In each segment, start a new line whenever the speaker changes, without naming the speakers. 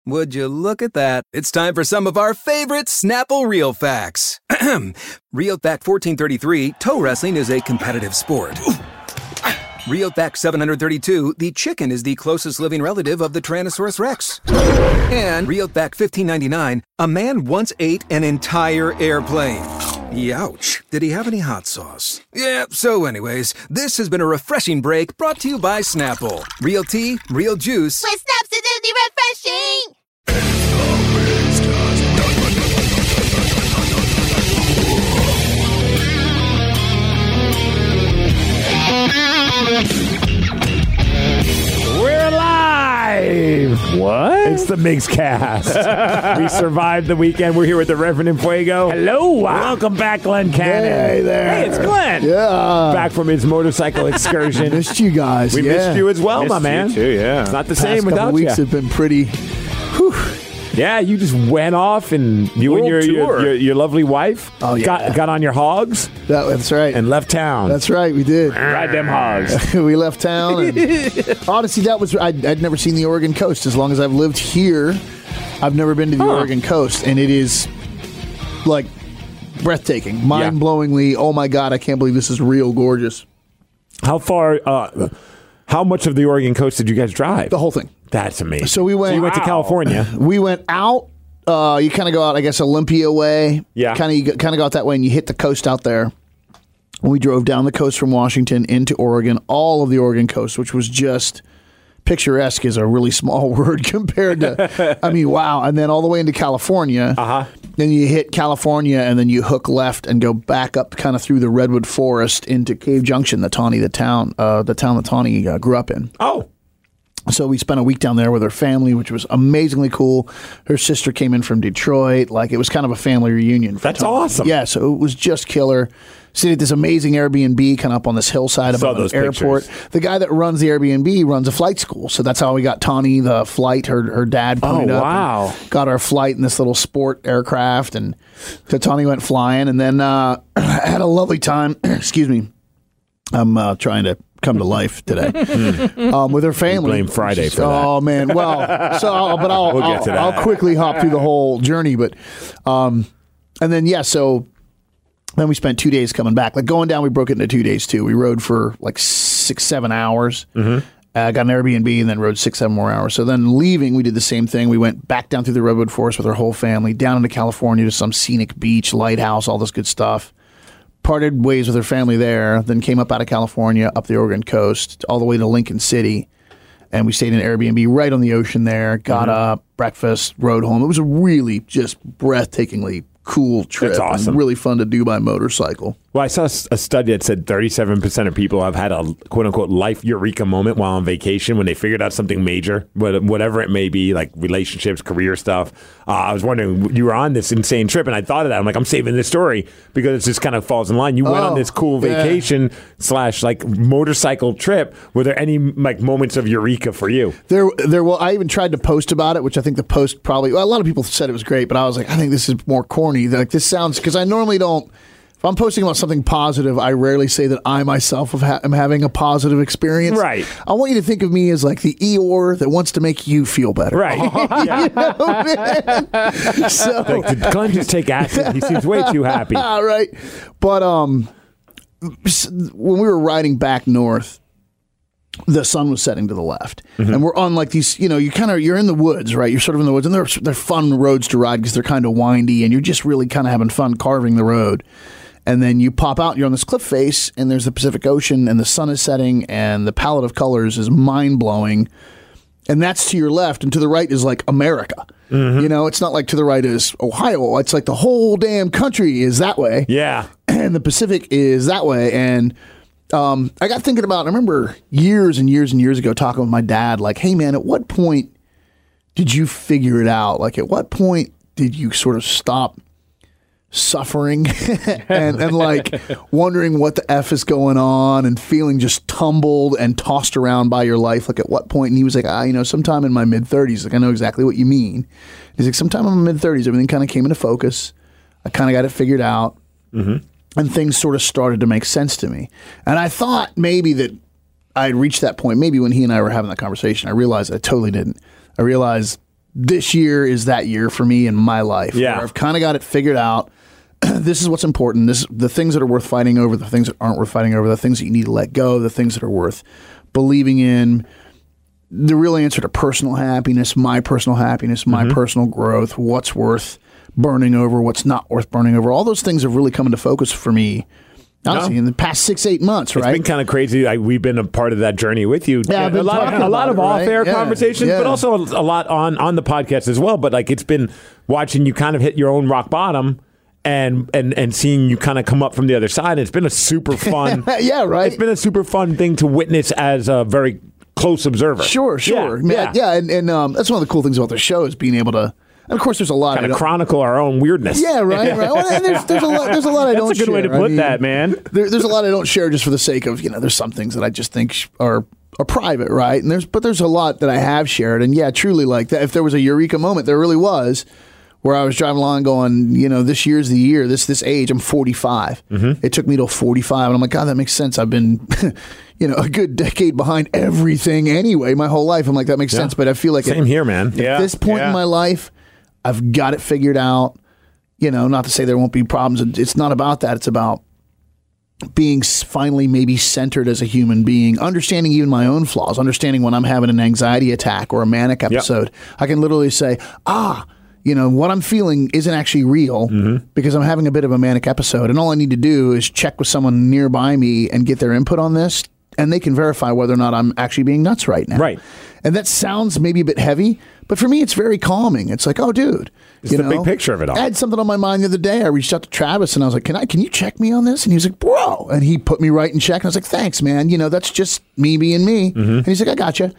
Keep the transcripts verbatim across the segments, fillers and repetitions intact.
Would you look at that? It's time for some of our favorite Snapple Real Facts. Real Fact fourteen thirty-three, toe wrestling is a competitive sport. Real Fact seven hundred thirty-two, the chicken is the closest living relative of the Tyrannosaurus Rex. And Real Fact fifteen ninety-nine, a man once ate an entire airplane. Youch. Did he have any hot sauce? Yeah, so anyways, this has been a refreshing break brought to you by Snapple. Real tea, real juice.
With Snaps, it's refreshing!
We're live!
What?
It's the Migs Cast. We survived the weekend. We're here with the Reverend in Fuego. Hello! Welcome back, Glenn Cannon.
Hey there.
Hey, it's Glenn.
Yeah.
Back from his motorcycle excursion.
Missed you guys.
We
yeah.
missed you as well,
Missed
my
you
man.
too, yeah.
It's not the
Past
same
couple
without
weeks
you.
have been pretty. Whew.
Yeah, you just went off and you
World
and your, your,
tour.
your your lovely wife
Oh, yeah.
got, got on your hogs
That, that's right.
and left town.
That's right. We did.
Ride them hogs.
We left town. And honestly, that was I'd, I'd never seen the Oregon coast. As long as I've lived here, I've never been to the
Huh.
Oregon coast, and it is like breathtaking, mind-blowingly. Oh my God, I can't believe this is real gorgeous.
How far, uh, how much of the Oregon coast did you guys drive?
The whole thing.
That's amazing.
So we went.
you went to
Wow.
California.
We went out. Uh, you kind of go out, I guess, Olympia way.
Yeah.
Kind of, kind of go out that way, and you hit the coast out there. We drove down the coast from Washington into Oregon, all of the Oregon coast, which was just picturesque. Is a really small word compared to. I mean, wow! And then all the way into California.
Uh huh.
Then you hit California, and then you hook left and go back up, kind of through the redwood forest into Cave Junction, the Tawny, the town, uh, the town that Tawny uh, grew up in.
Oh.
So we spent a week down there with her family, which was amazingly cool. Her sister came in from Detroit. Like, it was kind of a family reunion. For
That's
Tony.
awesome.
Yeah, so it was just killer. Stayed at this amazing Airbnb kind of up on this hillside
Saw
above
those
an airport.
pictures.
The guy that runs the Airbnb runs a flight school. So that's how we got Tawny the flight. Her her dad ponied
Oh,
up.
wow.
And got our flight in this little sport aircraft. And so Tawny went flying. And then uh, had a lovely time. Excuse me. I'm uh, trying to come to life today um, with her family.
blame Friday for that.
Oh man, well, so I'll, but I'll
We'll get
I'll,
to that.
I'll quickly hop through the whole journey. But um, and then yeah, so then we spent two days coming back. Like going down, we broke it into two days too. We rode for like six, seven hours. Mm-hmm. Uh, got an Airbnb and then rode six, seven more hours. So then leaving, we did the same thing. We went back down through the redwood forest with our whole family, down into California to some scenic beach, lighthouse, all this good stuff. Parted ways with her family there, then came up out of California, up the Oregon coast, all the way to Lincoln City. And we stayed in an Airbnb right on the ocean there, got
Mm-hmm.
up, breakfast, rode home. It was a really just breathtakingly cool trip.
That's awesome.
And really fun to do by motorcycle.
Well, I saw a study that said thirty-seven percent of people have had a quote-unquote life eureka moment while on vacation when they figured out something major, whatever it may be, like relationships, career stuff. Uh, I was wondering, you were on this insane trip, and I thought of that. I'm like, I'm saving this story because it just kind of falls in line. You went
Oh,
on this cool
yeah.
vacation slash like motorcycle trip. Were there any like moments of eureka for you?
There, there. Well, I even tried to post about it, which I think the post probably. Well, a lot of people said it was great, but I was like, I think this is more corny. Like this sounds because I normally don't. If I'm posting about something positive, I rarely say that I myself have ha- am having a positive experience.
Right.
I want you to think of me as like the Eeyore that wants to make you feel better.
Right.
You know, man? So,
Like, did Glenn just take acid? He seems way too happy.
all right. But um, s- when we were riding back north, the sun was setting to the left, and we're on like these. You know, you kind of you're in the woods, right? You're sort of in the woods, and they're they're fun roads to ride because they're kind of windy, and you're just really kind of having fun carving the road. And then you pop out, you're on this cliff face, and there's the Pacific Ocean, and the sun is setting, and the palette of colors is mind blowing. And that's to your left, and to the right is like America. You know, it's not like to the right is Ohio. It's like the whole damn country is that way.
Yeah.
And the Pacific is that way. And um, I got thinking about, I remember years and years and years ago talking with my dad, like, hey, man, at what point did you figure it out? Like, at what point did you sort of stop suffering and, and like wondering what the F is going on and feeling just tumbled and tossed around by your life? Like, at what point? And he was like, ah, you know, sometime in my mid thirties. Like, I know exactly what you mean. He's like, sometime in my mid thirties, everything kind of came into focus. I kind of got it figured out. Mm-hmm. And things sort of started to make sense to me. And I thought maybe that I had reached that point. Maybe when he and I were having that conversation, I realized I totally didn't. I realized this year is that year for me in my life.
Yeah.
Where I've kind of got it figured out. This is what's important. This the things that are worth fighting over, the things that aren't worth fighting over, the things that you need to let go, the things that are worth believing in. The real answer to personal happiness, my personal happiness, my mm-hmm. personal growth, what's worth burning over, what's not worth burning over. All those things have really come into focus for me. Honestly, no. in the past six, eight months, right?
It's been kind of crazy. I, we've been a part of that journey with you.
Yeah,
a lot, of, a lot of
it,
off-air
right? yeah,
conversations,
yeah.
but also a, a lot on, on the podcast as well. But like, it's been watching you kind of hit your own rock bottom and and and seeing you kind of come up from the other side. It's been a super fun.
yeah, right.
It's been a super fun thing to witness as a very close observer.
Sure, sure.
Yeah,
Man,
yeah.
yeah and, and um, that's one of the cool things about the show is being able to. And of course, there's a lot
kind
of
chronicle our own weirdness.
Yeah, right, right. Well, and there's, there's a lot. There's a lot I
That's
don't.
That's a good
share.
way to put I mean, that, man.
There, there's a lot I don't share just for the sake of you know. There's some things that I just think are are private, right? And there's but there's a lot that I have shared. And yeah, truly, like that. If there was a eureka moment, there really was, where I was driving along, going, you know, this year's the year. This this age, I'm forty-five. Mm-hmm. It took me till forty-five, and I'm like, God, that makes sense. I've been. You know, a good decade behind everything anyway, my whole life. I'm like, that makes yeah. sense. But I feel like
same
at,
here, man.
At
yeah.
this point
yeah.
in my life, I've got it figured out. You know, not to say there won't be problems. It's not about that. It's about being finally maybe centered as a human being, understanding even my own flaws, understanding when I'm having an anxiety attack or a manic episode. Yep. I can literally say, ah, you know, what I'm feeling isn't actually real mm-hmm. because I'm having a bit of a manic episode. And all I need to do is check with someone nearby me and get their input on this. And they can verify whether or not I'm actually being nuts right now.
Right.
And that sounds maybe a bit heavy, but for me, it's very calming. It's like, oh, dude.
It's
you
the
know,
big picture of it all.
I had something on my mind the other day. I reached out to Travis and I was like, can I, can you check me on this? And he was like, bro. And he put me right in check. And I was like, thanks, man. You know, that's just me being me. Mm-hmm. And he's like, I gotcha.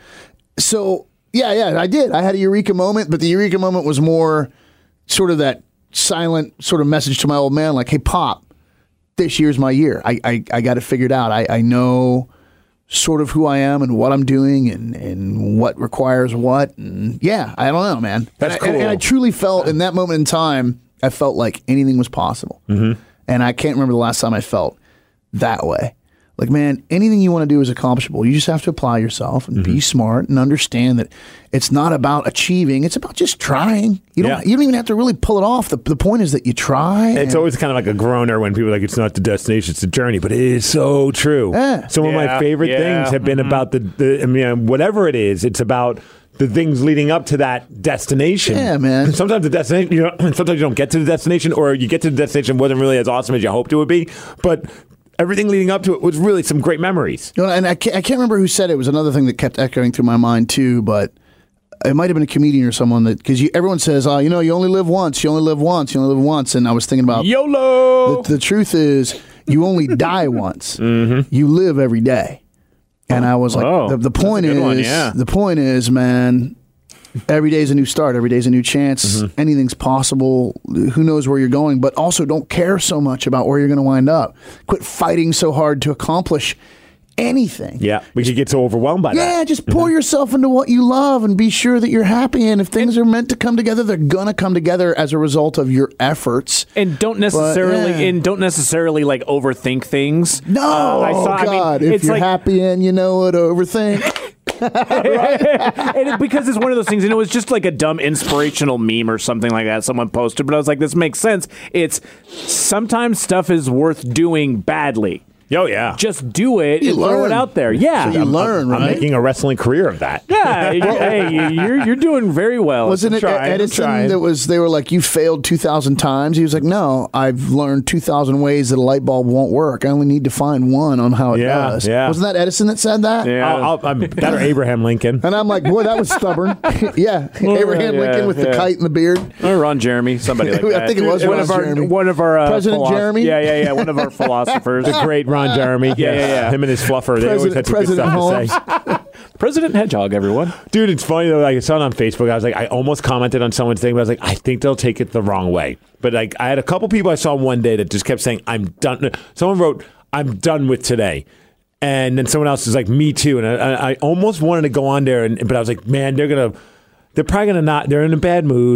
So, yeah, yeah, I did. I had a eureka moment, but the eureka moment was more sort of that silent sort of message to my old man, like, hey, Pop, this year's my year. I, I, I got it figured out. I, I know sort of who I am and what I'm doing and, and what requires what. And yeah, I don't know, man.
That's
and
cool.
I, and I truly felt in that moment in time, I felt like anything was possible. Mm-hmm. And I can't remember the last time I felt that way. Like, man, anything you want to do is accomplishable. You just have to apply yourself and mm-hmm. be smart and understand that it's not about achieving. It's about just trying. You don't
yeah.
you don't even have to really pull it off. The, the point is that you try.
It's always kind of like a groaner when people are like, it's not the destination, it's the journey. But it is so true.
Yeah.
Some of
yeah,
my favorite
yeah.
things have been mm-hmm. about the, the, I mean, whatever it is, it's about the things leading up to that destination.
Yeah, man.
Sometimes the destination, you know, sometimes you don't get to the destination, or you get to the destination wasn't really as awesome as you hoped it would be. But everything leading up to it was really some great memories.
You know, and I can't, I can't remember who said it. It was another thing that kept echoing through my mind too, but it might have been a comedian or someone that, because everyone says, oh, you know, you only live once, you only live once, you only live once. And I was thinking about
YOLO.
The, the truth is, you only die once. Mm-hmm. You live every day. And I was like,
oh,
the, the point is,
one, yeah.
the point is, man, every day is a new start. Every day is a new chance. Mm-hmm. Anything's possible. Who knows where you're going? But also don't care so much about where you're going to wind up. Quit fighting so hard to accomplish anything.
Yeah, we could get so overwhelmed by
yeah,
that.
Yeah, just pour mm-hmm. yourself into what you love and be sure that you're happy. And if things are meant to come together, they're going to come together as a result of your efforts.
And don't necessarily
but, yeah.
and don't necessarily like overthink things.
No,
uh, I saw,
oh, God.
I mean,
if you're
like,
happy and you know what to overthink.
and it, because it's one of those things, and it was just like a dumb inspirational meme or something like that someone posted, but I was like, this makes sense. It's sometimes stuff is worth doing badly.
Oh, yeah.
Just do it
you
and
learn.
throw it out there. Yeah.
So you
I'm,
learn,
I'm,
right?
I'm making a wrestling career of that.
Yeah. Hey, you're you're doing very well.
Wasn't it
trying,
Edison that was, they were like, you failed two thousand times? He was like, no, I've learned two thousand ways that a light bulb won't work. I only need to find one on how it
Yeah,
does.
yeah.
Wasn't that Edison that said that?
Yeah.
I'll, I'll, I'm, that or Abraham Lincoln.
And I'm like, boy, that was stubborn. yeah. Abraham
yeah,
Lincoln with
yeah.
the kite and the beard.
Or Ron Jeremy, somebody like that.
I think it was
one
Ron
of our
Jeremy.
one of our uh,
President
philosoph-
Jeremy?
Yeah, yeah, yeah. One of our philosophers.
The great Ron Jeremy.
Yeah, yeah, yeah.
Him and his fluffer. They always had some good
President
stuff to say.
President Hedgehog, everyone.
Dude, it's funny though. Like, I saw it on Facebook. I was like, I almost commented on someone's thing, but I was like, I think they'll take it the wrong way. But like, I had a couple people I saw one day that just kept saying, "I'm done." Someone wrote, "I'm done with today," and then someone else is like, "Me too." And I, I almost wanted to go on there, and but I was like, man, they're gonna, they're probably gonna not. They're in a bad mood.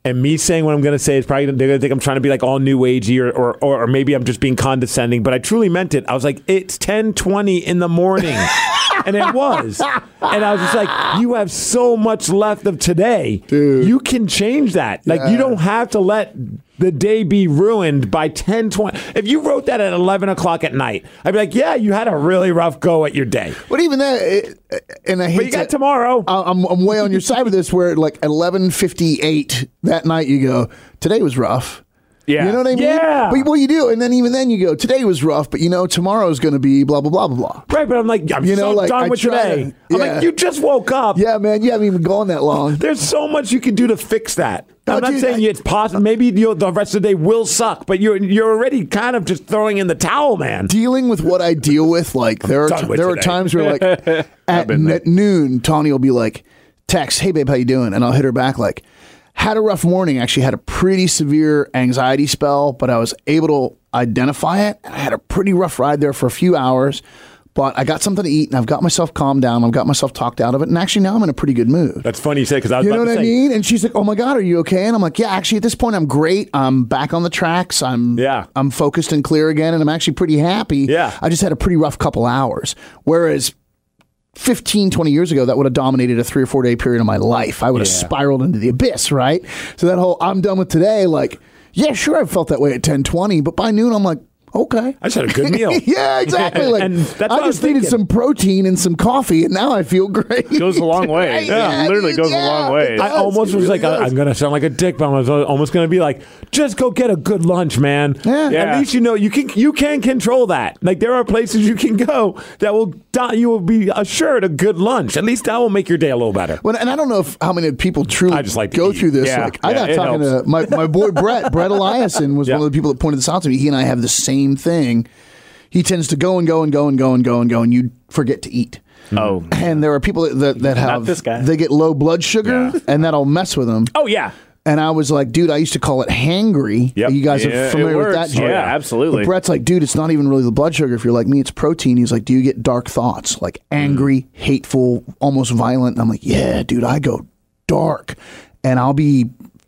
And me saying what I'm going to say is probably they're going to think I'm trying to be like all new agey or, or or or maybe I'm just being condescending. But I truly meant it. I was like, it's ten twenty in the morning. And it was. And I was just like, you have so much left of today.
Dude.
You can change that. Like,
Yeah.
you don't have to let the day be ruined by ten twenty. If you wrote that at eleven o'clock at night, I'd be like, yeah, you had a really rough go at your day.
But even that, it, and I hate
But you got
to-
tomorrow.
I- I'm, I'm way on your side with this, where like eleven fifty-eight that night you go, today was rough.
Yeah.
You know what I mean?
Yeah.
But well, you do, and then even then you go, today was rough, but you know tomorrow's going to be blah blah blah blah blah.
Right, but I'm like, I'm
You know,
so
like,
done
I
with
try
today.
to-
I'm
yeah.
like, you just woke up.
Yeah, man, you haven't even gone that long.
There's so much you can do to fix that.
No,
I'm not
dude,
saying
I-
it's possible. Maybe you'll, the rest of the day will suck, but you're you're already kind of just throwing in the towel, man.
Dealing with what I deal with, like there are
done with
there are
today.
times where like at, at noon, Tawny will be like, text, hey babe, how you doing? And I'll hit her back like, had a rough morning. Actually had a pretty severe anxiety spell, but I was able to identify it. I had a pretty rough ride there for a few hours, but I got something to eat and I've got myself calmed down. I've got myself talked out of it. And actually now I'm in a pretty good mood.
That's funny you said because I was
You know
about
what
to
I
say.
mean? And she's like, "Oh my God, are you okay?" And I'm like, "Yeah, actually, at this point, I'm great. I'm back on the tracks. I'm
Yeah.
I'm focused and clear again, and I'm actually pretty happy.
Yeah.
I just had a pretty rough couple hours. Whereas fifteen, twenty years ago, that would have dominated a three or four day period of my life. I would have
Yeah.
spiraled into the abyss, right? So that whole I'm done with today, like, yeah, sure, I felt that way at ten twenty, but by noon, I'm like, okay.
I just had a good meal.
Yeah, exactly. Like,
And that's what
I
I was
just needed
thinking.
some protein and some coffee, and now I feel great.
Goes a long way.
Right?
Yeah, literally goes a long way.
it
I
does.
almost
It
was
really
like, I,
does.
I'm going to sound like a dick, but I was almost going to be like, just go get a good lunch, man.
Yeah.
Yeah.
At least you know you can you can control that. Like there are places you can go that will you will be assured a good lunch. At least that will make your day a little better.
Well, and I don't know if how many people truly
I just like to
go
eat.
through this.
Yeah,
Like I
yeah,
got
it
talking
helps.
to my, my boy Brett. Brett Eliason was
Yeah.
one of the people that pointed this out to me. He and I have the same thing. He tends to go and go and go and go and go and go, and you forget to eat.
Oh.
And there are people that that, that have
this guy.
they get low blood sugar,
Yeah.
and that'll mess with them.
Oh, yeah.
And I was like, dude, I used to call it hangry.
Yep.
You guys
Yeah,
are
it
familiar with that?
works.
Joe?
Yeah, absolutely.
But Brett's like, dude, it's not even really the blood sugar. If you're like me, it's protein. He's like, do you get dark thoughts, like angry, hateful, almost violent? And I'm like, yeah, dude, I go dark, and I'll be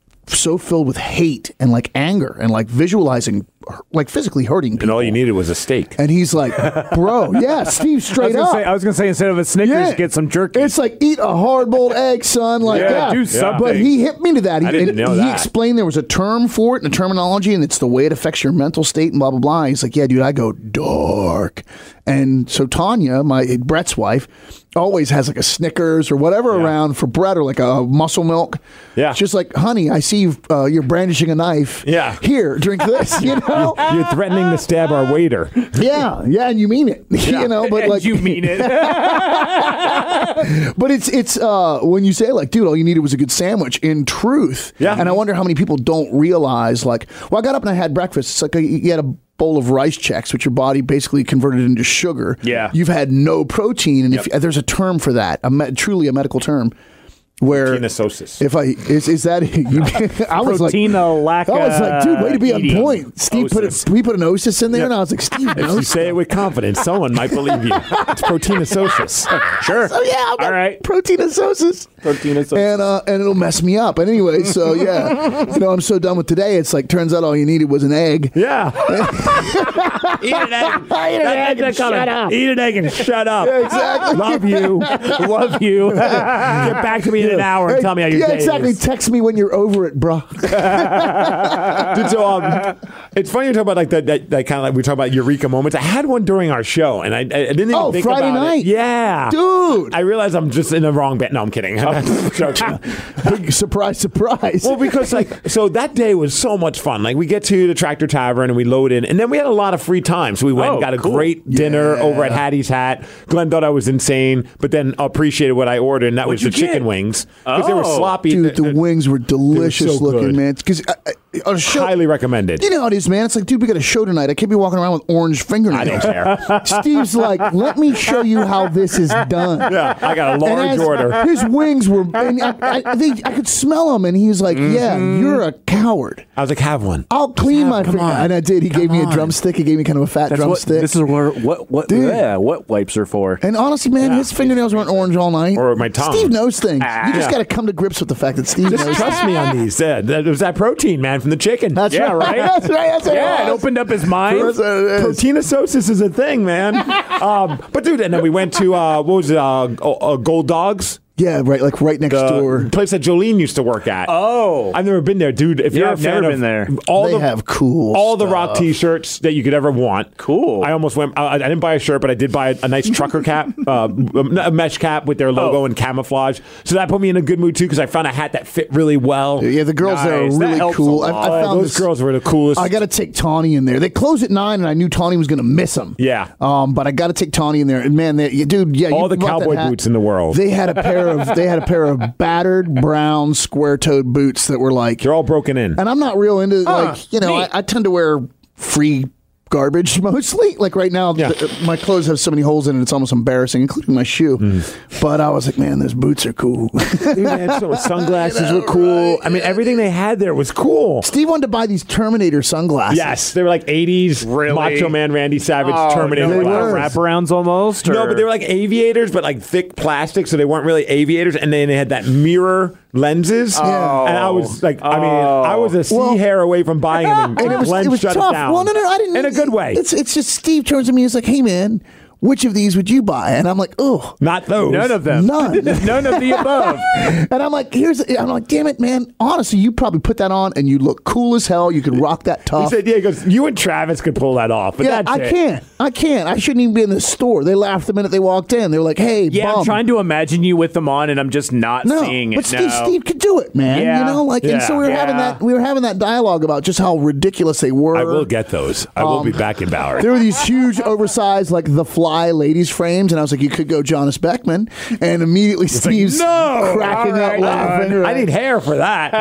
so filled with hate and like anger and like visualizing, like physically hurting people.
And all you needed was a steak.
And he's like, bro, yeah, Steve,
I was
straight
gonna
up.
say, I was gonna say instead of a Snickers,
Yeah.
get some jerky.
It's like eat a hard boiled egg, son. Like
Yeah,
yeah,
do something.
But he hit me to that. He,
I didn't
and
know
he
that.
explained there was a term for it and a terminology, and it's the way it affects your mental state and blah blah blah. He's like, yeah, dude, I go dark. And so Tanya, my Brett's wife, always has like a Snickers or whatever
Yeah.
around for Brett, or like a muscle milk.
Yeah.
It's just like, honey, I see you've, uh, you're brandishing a knife.
Yeah.
Here, drink this. You know.
You're threatening to stab our waiter.
Yeah, yeah, and you mean it. You know, but
And
like
you mean it.
But it's it's uh, when you say like, dude, all you needed was a good sandwich. In truth,
Yeah.
And I wonder how many people don't realize, like, well, I got up and I had breakfast. It's like a, you had a bowl of rice checks, which your body basically converted into sugar.
Yeah.
You've had no protein, and if there's a term for that, a me- truly a medical term, where
Tenososis.
if I is is that you, I was like.
Proteinolac-
I was like, dude, way to be on
idiom.
point. Steve put
Osis.
a, we put an osis in there, and I was like, Steve
If you
knows.
say it with confidence, someone might believe you. It's proteinusosis.
Sure.
So yeah, I've got
All right.
proteinososis.
Proteinososis.
And uh, and it'll mess me up. And anyway, so yeah, you know, I'm so done with today. It's like turns out all you needed was an egg.
Yeah. Eat an egg.
Eat an egg and shut up.
Eat an egg and shut up.
Yeah, exactly.
Love you. Love you. Get back to me in an hour and
Hey,
tell me how your
yeah,
day
exactly.
is.
Text me when you're over it, bro.
Dude, so um, it's funny you talk about like that, that, that kind of like we talk about eureka moments. I had one during our show, and I, I didn't even
Oh,
think
Friday
about
night.
it. Yeah,
Dude.
I realize I'm just in the wrong band. No, I'm kidding. I'm joking.
Big surprise, surprise.
Well, because like so that day was so much fun. Like we get to the Tractor Tavern and we load in, and then we had a lot of free time. So we went
Oh,
and got a
cool.
great dinner
Yeah.
over at Hattie's Hat. Glenn thought I was insane, but then appreciated what I ordered, and that
What'd
was the
you
chicken
get?
wings because they were
Oh.
sloppy.
Dude, the wings were delicious
so
looking,
good.
man. Because a show.
Highly recommended.
You know how it is, man. It's like, dude, we got a show tonight. I can't be walking around with orange fingernails.
I don't care.
Steve's like, let me show you how this is done.
Yeah, I got a large
And as
order.
His wings were, and I, I, I, think I could smell them, and he's like, yeah, you're a coward.
I was like, have one.
I'll clean my
come
finger.
on.
And I did. He
Come
gave me a
on.
drumstick. He gave me kind of a fat
That's what,
drumstick.
this is where what what
Dude.
yeah what wipes are for.
And honestly, man, his fingernails weren't orange all night.
Or my tongue.
Steve knows things. you just
Yeah.
got to come to grips with the fact that Steve
Just
knows.
trust me on these. Yeah, that, it was that protein, man, from the chicken.
That's
Yeah,
right.
right?
That's right. That's what
Yeah,
it
it
was.
opened up his mind.
That's what it is.
Proteinusosis is a thing, man. um, but dude, and then we went to uh, what was it? Uh, uh, Gold Dogs.
Yeah, right. Like right next
The
door.
place that Jolene used to work at.
Oh.
I've never been there, dude. If
Yeah,
you're a
I've
fan
never
of
been there.
all
They
the
have cool
all the
stuff.
rock T-shirts that you could ever want.
Cool.
I almost went. I, I didn't buy a shirt, but I did buy a, a nice trucker cap, uh, a mesh cap with their logo
Oh.
and camouflage. So that put me in a good mood too, because I found a hat that fit really well.
Yeah, the girls there are
Nice. That
really
helps
cool.
a
I,
lot.
I
Oh,
found
those
this,
girls were the coolest.
I got to take Tawny in there. They close at nine, and I knew Tawny was going to miss them.
Yeah.
Um, but I got to take Tawny in there, and man, they, yeah, dude, yeah,
All
you
the
bought that
cowboy
hat.
boots in the world.
They had a pair of they had a pair of battered brown square-toed boots that were like,
They're all broken in.
and I'm not real into like you know I,
neat.
I tend to wear free garbage mostly. Like right now,
Yeah.
th- my clothes have so many holes in it, it's almost embarrassing, including my shoe.
Mm.
But I was like, man, those boots are cool.
Dude, they had so sunglasses were cool. I mean, everything they had there was cool.
Steve wanted to buy these Terminator sunglasses.
Yes, they were like eighties
Really?
Macho Man Randy Savage
Oh,
Terminator
no,
They
like
were.
glasses.
wraparounds almost.
No,
or-
but they were like aviators, but like thick plastic, so they weren't really aviators. And then they had that mirror lenses.
Yeah.
And I was like, I mean, I was a sea
Well-
hair away from buying them, and,
And it was,
Glenn
it was
shut
tough.
it down.
Well, no, no, I didn't.
In a good way.
It's it's just Steve turns to me. He's like, "Hey, man, which of these would you buy?" And I'm like, "Oh,
Not those.
none of them.
None.
None of the above.
And I'm like, "Here's." I'm like, "Damn it, man! Honestly, you probably put that on and you look cool as hell. You could rock that
He
tough."
said, yeah, he goes, you and Travis could pull that off, but
yeah,
that's
I
it.
can't. I can't. I shouldn't even be in the store. They laughed the minute they walked in. They were like, "Hey,
Yeah,
bum."
I'm trying to imagine you with them on, and I'm just not
No,
seeing it.
but Steve,
no.
Steve could do it, man.
Yeah.
You know, like, and so we were
Yeah.
having that. We were having that dialogue about just how ridiculous they were.
I will get those. I will be back in Ballard.
There were these huge, oversized, like the Fly ladies frames, and I was like, "You could go Jonas Beckman," and immediately
like,
Steve's
no!
cracking
All
up
right,
laughing.
I
right?
need hair for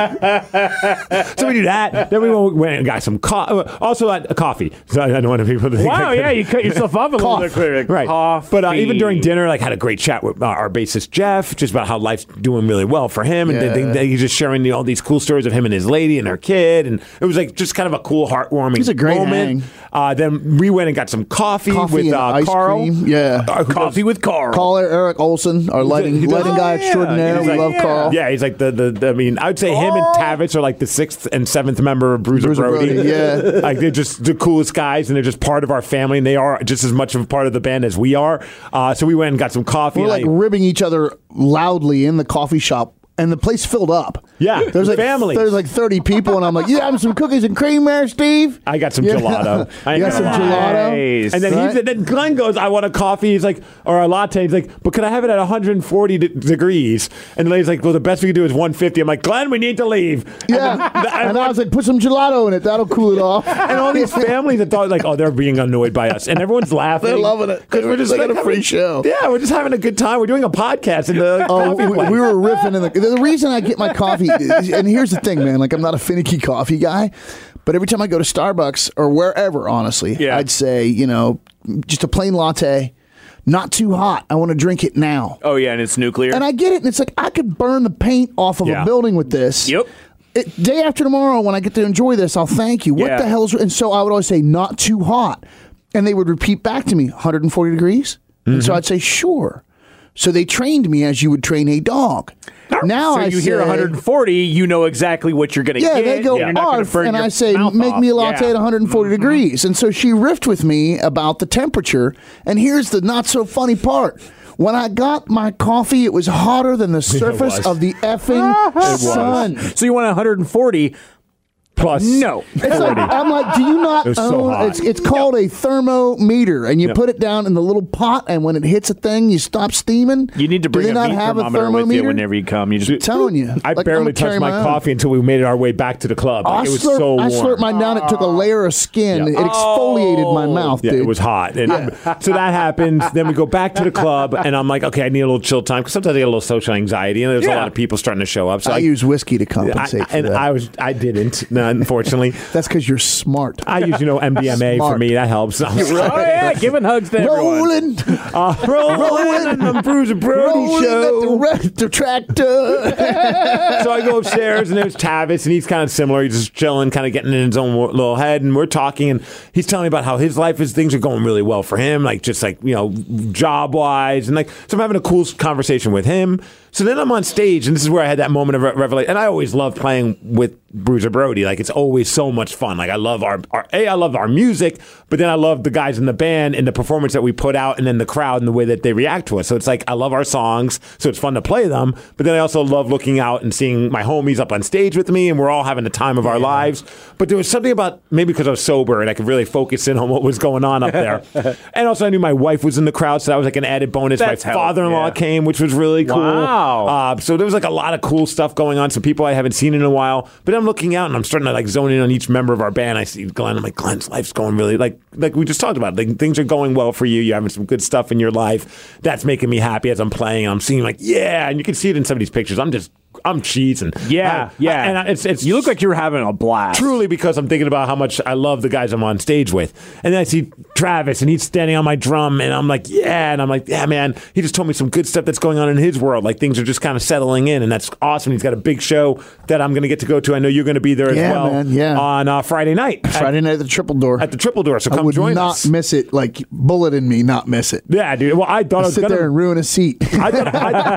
that. So we do that. Then we went and got some co- also uh, a coffee. So I don't want people to think
Wow,
I
yeah, you cut yourself off a little
Cough.
bit clearer.
Right.
Coffee.
But uh, even during dinner, like, had a great chat with uh, our bassist, Jeff, just about how life's doing really well for him. And
Yeah.
they, they, he's just sharing the, all these cool stories of him and his lady and her kid. And it was like just kind of a cool, heartwarming
He's a great
moment.
hang.
Uh, then we went and got some coffee,
Coffee
with
and
uh,
ice
Carl.
cream. Yeah.
Uh, who
Coffee
does-
with Carl.
Caller Eric Olson, our lighting
he does-
lighting guy
Oh, yeah.
extraordinaire.
He's
We
like-
love
yeah.
Carl.
Yeah, he's like the, the, the I mean, I would say him and Tavis are like the sixth and seventh member of Bruiser,
Bruiser
Brody.
Brody, yeah.
Like, they're just the coolest guys, and they're just part of our family, and they are just as much of a part of the band as we are. Uh, so we went and got some coffee.
We're
and
like
I-
ribbing each other loudly in the coffee shop, and the place filled up.
Yeah,
there's like
families.
There's like thirty people, and I'm like, "You having some cookies and cream there, Steve?"
I got some
Yeah.
gelato. I
You got
ain't
some
gonna lie.
gelato?
Nice.
And then
Right.
he said, then Glenn goes, I want a coffee. He's like, or a latte. He's like, but can I have it at one hundred forty de- degrees? And the lady's like, well, the best we can do is one fifty. I'm like, Glenn, we need to leave.
Yeah,
And, then- the-
and I was like, "Put some gelato in it. That'll cool it off."
and all these families that thought like, oh, they're being annoyed by us, and everyone's laughing.
They're loving it.
because we're just
They
like
got a free
having-
show.
Yeah, we're just having a good time. We're doing a podcast in the
Oh,
coffee
we,
place.
we were riffing in the. The reason I get my coffee, is, and here's the thing, man. Like, I'm not a finicky coffee guy, but every time I go to Starbucks or wherever, honestly,
Yeah.
I'd say, you know, just a plain latte, not too hot. I want to drink it now.
Oh, yeah, and it's nuclear.
And I get it, and it's like I could burn the paint off of
Yeah.
a building with this.
Yep.
It, day after tomorrow, when I get to enjoy this, I'll thank you. What
Yeah.
the hell's? And so I would always say, not too hot, and they would repeat back to me, one hundred forty degrees, and
Mm-hmm.
so I'd say, sure. So they trained me as you would train a dog. Now
so
I
you
say,
hear one hundred forty, you know exactly what you're going to
yeah,
get.
they go
You're not gonna
arf,
burn
and
your
I say,
mouth
make
off.
me a latte
Yeah. Mm-hmm.
at one hundred forty degrees. And so she riffed with me about the temperature. And here's the not so funny part. When I got my coffee, it was hotter than the surface
was.
of the effing sun.
So you want one hundred forty?
Plus,
No.
It's like, I'm like, do you not
It was so
own?
hot.
it's it's called a thermometer, and you
Yeah.
put it down in the little pot, and when it hits a thing, you stop steaming.
You need to
Do
bring
they
a
not
meat
have a
thermometer with
thermometer?
you whenever you come. You just
telling you,
I
Like, I'm
barely
gonna carry
touched my,
own.
coffee until we made it our way back to the club. Like,
I
it was
slurped,
so warm.
I slurped mine down. It took a layer of skin.
Yeah.
It exfoliated my mouth,
Yeah,
dude.
it was hot. And so that happens. Then we go back to the club, and I'm like, okay, I need a little chill time because sometimes I get a little social anxiety, and there's a
Yeah.
lot of people starting to show up. So
I,
I,
use whiskey to
I,
compensate for
and
that.
I was, I didn't. No, unfortunately.
That's because you're smart.
I use, you know, M D M A
Smart.
for me. That helps.
Oh, yeah, giving hugs to everyone.
Rolling,
Uh, rolling on the Bruiser Brody
rolling
show.
at the, the tractor.
So I go upstairs, and there's Tavis, and he's kind of similar. He's just chilling, kind of getting in his own little head, and we're talking, and he's telling me about how his life is, things are going really well for him, like just like, you know, job-wise, and like, so I'm having a cool conversation with him. So then I'm on stage, and this is where I had that moment of re- revelation. And I always love playing with Bruiser Brody. Like, it's always so much fun. Like, I love our, our A, I love our music, but then I love the guys in the band and the performance that we put out, and then the crowd and the way that they react to us. So it's like, I love our songs, so it's fun to play them, but then I also love looking out and seeing my homies up on stage with me, and we're all having the time of our lives. But there was something about, maybe because I was sober, and I could really focus in on what was going on up there. And also, I knew my wife was in the crowd, so that was like an added bonus.
That's
my
help,
father-in-law
yeah.
came, which was really cool.
Wow.
Uh, so there was like a lot of cool stuff going on. Some people I haven't seen in a while. But I'm looking out and I'm starting to like zone in on each member of our band. I see Glenn. I'm like, Glenn's life's going really like like we just talked about. Like, things are going well for you. You're having some good stuff in your life. That's making me happy as I'm playing. I'm seeing like, yeah, and you can see it in some of these pictures. I'm just I'm cheesing.
Yeah,
I,
yeah.
I, and I, it's it's
You look like you're having a blast.
truly because I'm thinking about how much I love the guys I'm on stage with. And then I see Travis, and he's standing on my drum, and I'm like, yeah. And I'm like, yeah, man, he just told me some good stuff that's going on in his world. Like, things are just kind of settling in, and that's awesome. He's got a big show that I'm going to get to go to. I know you're going to be there as
Yeah,
well
man, yeah.
on uh, Friday night. at-
Friday night at the Triple Door.
At the Triple Door, so
I
come
would
join
not
us.
miss it. Like, bullet in me, not miss it.
Yeah, dude. Well, I thought I
I'll
was
sit
going
there and
to.
ruin a seat.
I thought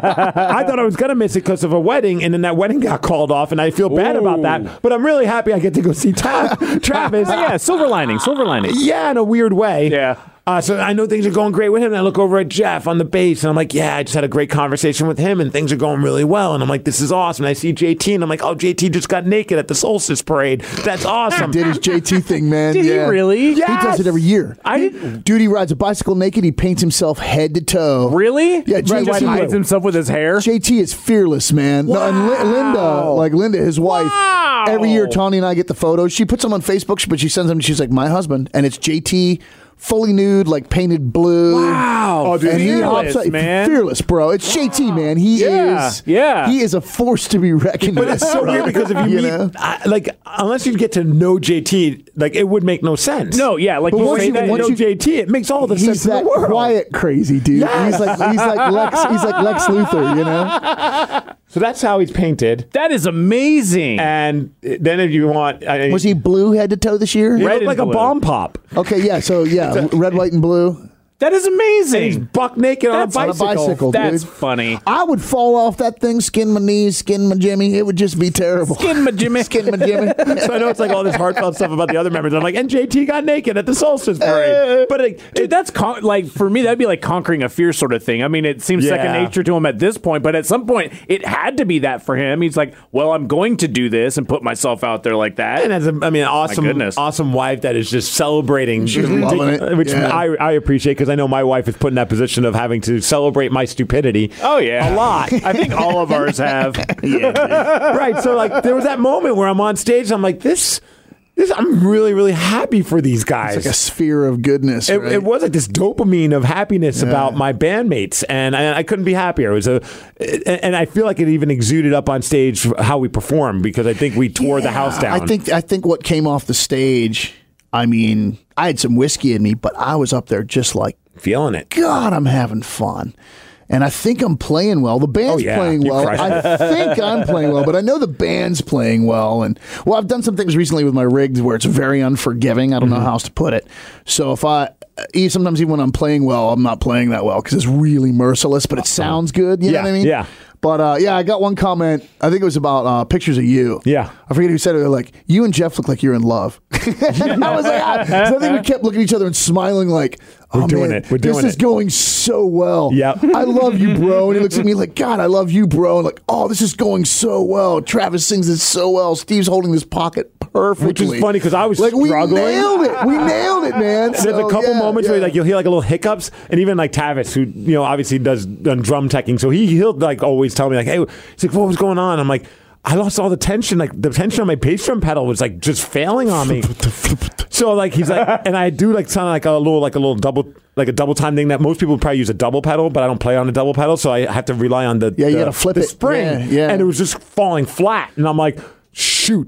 I, I thought I was gonna miss it because of a wedding, and then that wedding got called off, and I feel bad about that. But I'm really happy I get to go see Ta- Travis.
Oh, yeah, silver lining, silver lining.
Yeah, in a weird way.
Yeah.
Uh, so I know things are going great with him. And I look over at Jeff on the bass, and I'm like, yeah, I just had a great conversation with him, and things are going really well. And I'm like, this is awesome. And I see J T, and I'm like, oh, J T just got naked at the Solstice Parade. That's awesome.
Did his J T thing, man.
Did he
yeah.
really?
He does it every year.
I didn't.
Dude, he rides a bicycle naked. He paints himself head to toe.
Really?
Yeah, J T.
Red hides himself with his hair.
J T is fearless, man. No, and Li- Linda, like Linda, his wife.
Wow.
Every year, Tawny and I get the photos. She puts them on Facebook, but she sends them. She's like, my husband, and it's J T, fully nude, like painted blue.
Wow.
Oh, dude,
and he
fearless,
hops up,
man.
fearless, bro. It's J T, man. He
Yeah,
is.
yeah.
He is a force to be reckoned
But
with.
it's so
bro.
weird because if you,
You
meet,
know?
I, like, unless you get to know J T, like, it would make no sense.
No, yeah, like
But
you
once
say
you-
that.
You
once
know
you-
J T, it makes all the
He's
sense in
that
the world.
quiet, crazy dude.
Yes.
He's like he's like Lex. He's like Lex Luthor, you know.
So that's how he's painted.
That is amazing.
And then if you want, I,
Was he blue head to toe this year?
he
Red
looked
and
like a
blue.
bomb pop.
Okay, yeah. So yeah, red, white, and blue.
That is amazing.
He's buck naked on a
That's on a
bicycle.
bicycle.
That's
dude.
funny.
I would fall off that thing, skin my knees, skin my Jimmy. It would just be terrible.
Skin my Jimmy.
Skin my Jimmy.
So I know it's like all this heartfelt stuff about the other members. I'm like, and J T got naked at the Solstice Parade. But like,
Dude, that's con- like for me, that'd be like conquering a fear sort of thing. I mean, it seems
Yeah.
second nature to him at this point, but at some point, it had to be that for him. He's like, well, I'm going to do this and put myself out there like that.
and as a, I mean, awesome,
goodness.
awesome wife that is just celebrating,
She's loving it.
which
Yeah.
I, I appreciate because I know my wife is put in that position of having to celebrate my stupidity.
Oh yeah,
a lot.
I think all of ours have.
Right. So like, there was that moment where I'm on stage. And I'm like, this, this. I'm really, really happy for these guys.
It's like a sphere of goodness.
It,
right?
it was like this dopamine of happiness about my bandmates, and I, I couldn't be happier. It was a, and I feel like it even exuded up on stage how we performed because I think we tore the house down.
I think I think what came off the stage. I mean, I had some whiskey in me, but I was up there just like,
feeling it.
God, I'm having fun. And I think I'm playing well. The band's
Oh, yeah.
playing
You
well.
crushed
I think I'm playing well, but I know the band's playing well. And well, I've done some things recently with my rigs where it's very unforgiving. I don't
Mm-hmm.
know how else to put it. So if I, e- sometimes even when I'm playing well, I'm not playing that well because it's really merciless, but it sounds good. You
Yeah,
know what I mean?
yeah.
But uh, yeah, I got one comment. I think it was about uh, pictures of you.
Yeah.
I forget who said it. They're like, you and Jeff look like you're in love. And I was like, I, so I think we kept looking at each other and smiling like, oh,
We're doing
man,
it. We're
this
doing
is
it."
going so well.
Yep.
I love you, bro. And he looks at me like, God, I love you, bro. And like, oh, this is going so well. Travis sings it so well. Steve's holding this pocket perfectly.
Which is funny because I was
like, we
struggling.
nailed it. We nailed it, man.
There's
So,
a couple
yeah,
moments
yeah.
where like you'll hear like a little hiccups, and even like Tavis, who you know obviously does done drum teching, so he he'll like always tell me like, hey, he's like, what was going on? I'm like, I lost all the tension. Like the tension on my bass drum pedal was like just failing on me. So like he's like, and I do like sound like a little like a little double like a double time thing that most people probably use a double pedal, but I don't play on a double pedal, so I have to rely on the
Yeah, you
the-
gotta flip
the
it.
spring,
Yeah, yeah.
and it was just falling flat, and I'm like, shoot.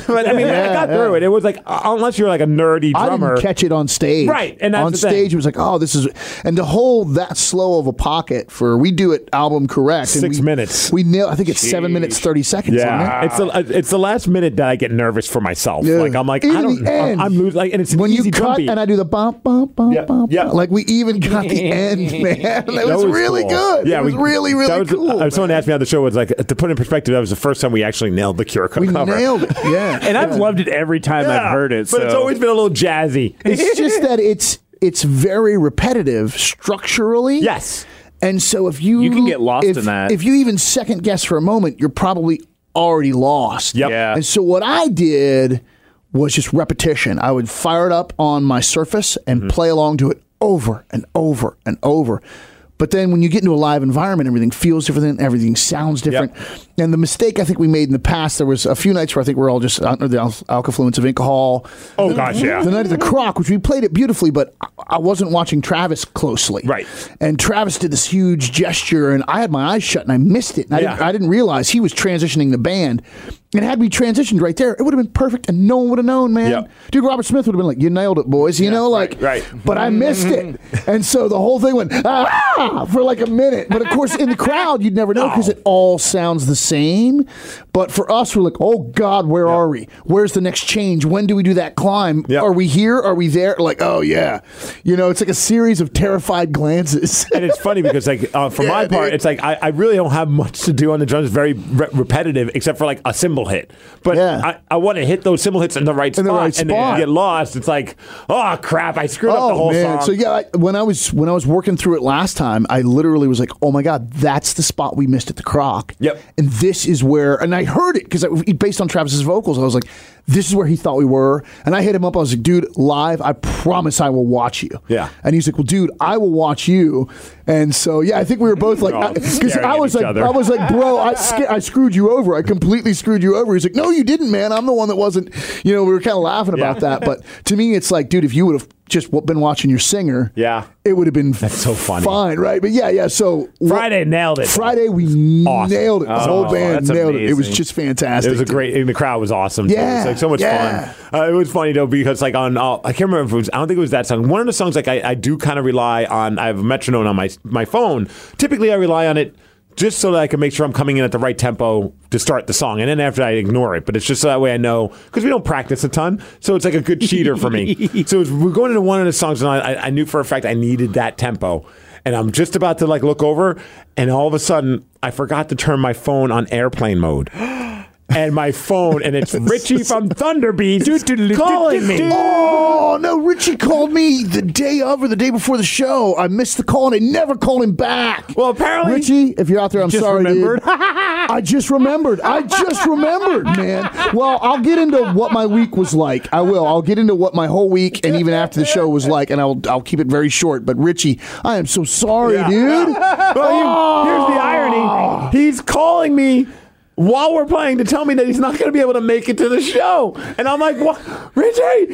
but I mean,
Yeah,
I got
yeah.
through it. It was like, uh, unless you're like a nerdy
I
drummer.
didn't catch it on stage.
Right, and that's
on
the thing.
stage, it was like, oh, this is, and to hold that slow of a pocket for we do it album correct. and
Six
we,
minutes.
We nail. I think it's seven minutes thirty seconds.
Yeah, it's the it's the last minute that I get nervous for myself.
Yeah.
Like I'm like
Even
I don't.
the end.
I'm, I'm losing. Like, and it's an
when
easy
you
drum
cut
beat.
and I do the bump, bump, bump,
Yeah,
bump,
yeah.
bump. Like we even got the end, man. That,
That
was, really
cool.
good.
Yeah,
it was
we-
really, really
that was,
cool.
Uh, someone asked me on the show, was like, to put in perspective, that was the first time we actually nailed the Cure co-
we
cover.
nailed it. Yeah,
And I've
Yeah.
loved it every time
Yeah,
I've heard it.
but
so.
it's always been a little jazzy.
It's just that it's it's very repetitive structurally.
Yes.
And so if you
You can get lost
if,
in that.
If you even second guess for a moment, you're probably already lost.
Yep.
Yeah.
And so what I did was just repetition. I would fire it up on my Surface and
Mm-hmm.
play along to it over and over and over. But then when you get into a live environment, everything feels different, everything sounds different. And the mistake I think we made in the past, there was a few nights where I think we we're all just under the al- alcafluence of alcohol.
Oh, gosh, yeah.
The night of the Croc, which we played it beautifully, but I- I wasn't watching Travis closely.
Right.
And Travis did this huge gesture, and I had my eyes shut, and I missed it. And I,
Yeah.
didn't, I didn't realize he was transitioning the band. And had we transitioned right there, it would have been perfect, and no one would have known, man.
Yep.
Dude, Robert Smith would have been like, "You nailed it, boys." You know, like,
right.
But I missed it, and so the whole thing went ah for like a minute. But of course, in the crowd, you'd never know because it all sounds the same. But for us, we're like, "Oh God, where are we? Where's the next change? When do we do that climb?
Yep.
Are we here? Are we there?" Like, "Oh yeah," you know, it's like a series of terrified glances.
And it's funny because, like, uh, for
Yeah,
my part,
dude.
it's like I, I really don't have much to do on the drums. It's very re- repetitive, except for like a cymbal hit. But
Yeah.
I, I want to hit those cymbal hits in the right
In
spot,
the right
and then
spot.
you get lost. It's like, oh crap, I screwed up the whole song.
So yeah, I, when I was when I was working through it last time, I literally was like, "Oh my God, that's the spot we missed at the Croc."
Yep.
And this is where, and I heard it because based on Travis's vocals, I was like, "This is where he thought we were." And I hit him up. I was like, "Dude, live, I promise I will watch you."
Yeah.
And he's like, "Well, dude, I will watch you." And so yeah, I think we were both like,
all
because
staring
I
at
was
each
like,
other.
I was like, "Bro, I sca- I screwed you over. I completely screwed you over." He's like, "No, you didn't, man. I'm the one that wasn't." You know, we were kind of laughing about
Yeah.
that, but to me, it's like, dude, if you would have just w- been watching your singer,
Yeah.
it would have been
That's so funny.
fine, right? But yeah, yeah. So
Friday nailed it.
Friday we
Awesome.
nailed it. The
Oh,
whole band
that's
nailed it. It was
amazing.
just fantastic.
It was a
dude.
great, and the crowd was awesome. Too.
Yeah,
It was like so much
yeah.
fun. Uh, it was funny though because like on, uh, I can't remember if it was. I don't think it was that song. One of the songs like I, I do kind of rely on. I have a metronome on my my phone. Typically, I rely on it just so that I can make sure I'm coming in at the right tempo to start the song, and then after I ignore it. But it's just so that way I know because we don't practice a ton, so it's like a good cheater for me. So it was, we're going into one of the songs, and I, I knew for a fact I needed that tempo. And I'm just about to like look over, and all of a sudden I forgot to turn my phone on airplane mode. And my phone, and it's Richie from Thunderbeats calling me.
Oh no, Richie called me the day of or the day before the show. I missed the call and I never called him back.
Well, apparently,
Richie, if you're out there, I'm
Just
sorry,
remembered?
dude. I just remembered. I just remembered, man. Well, I'll get into what my week was like. I will. I'll get into what my whole week and even after the show was like, and I'll I'll keep it very short. But Richie, I am so sorry,
Yeah.
dude.
Well,
Oh.
here- here's the irony. He's calling me while we're playing to tell me that he's not going to be able to make it to the show. And I'm like, what? Richie,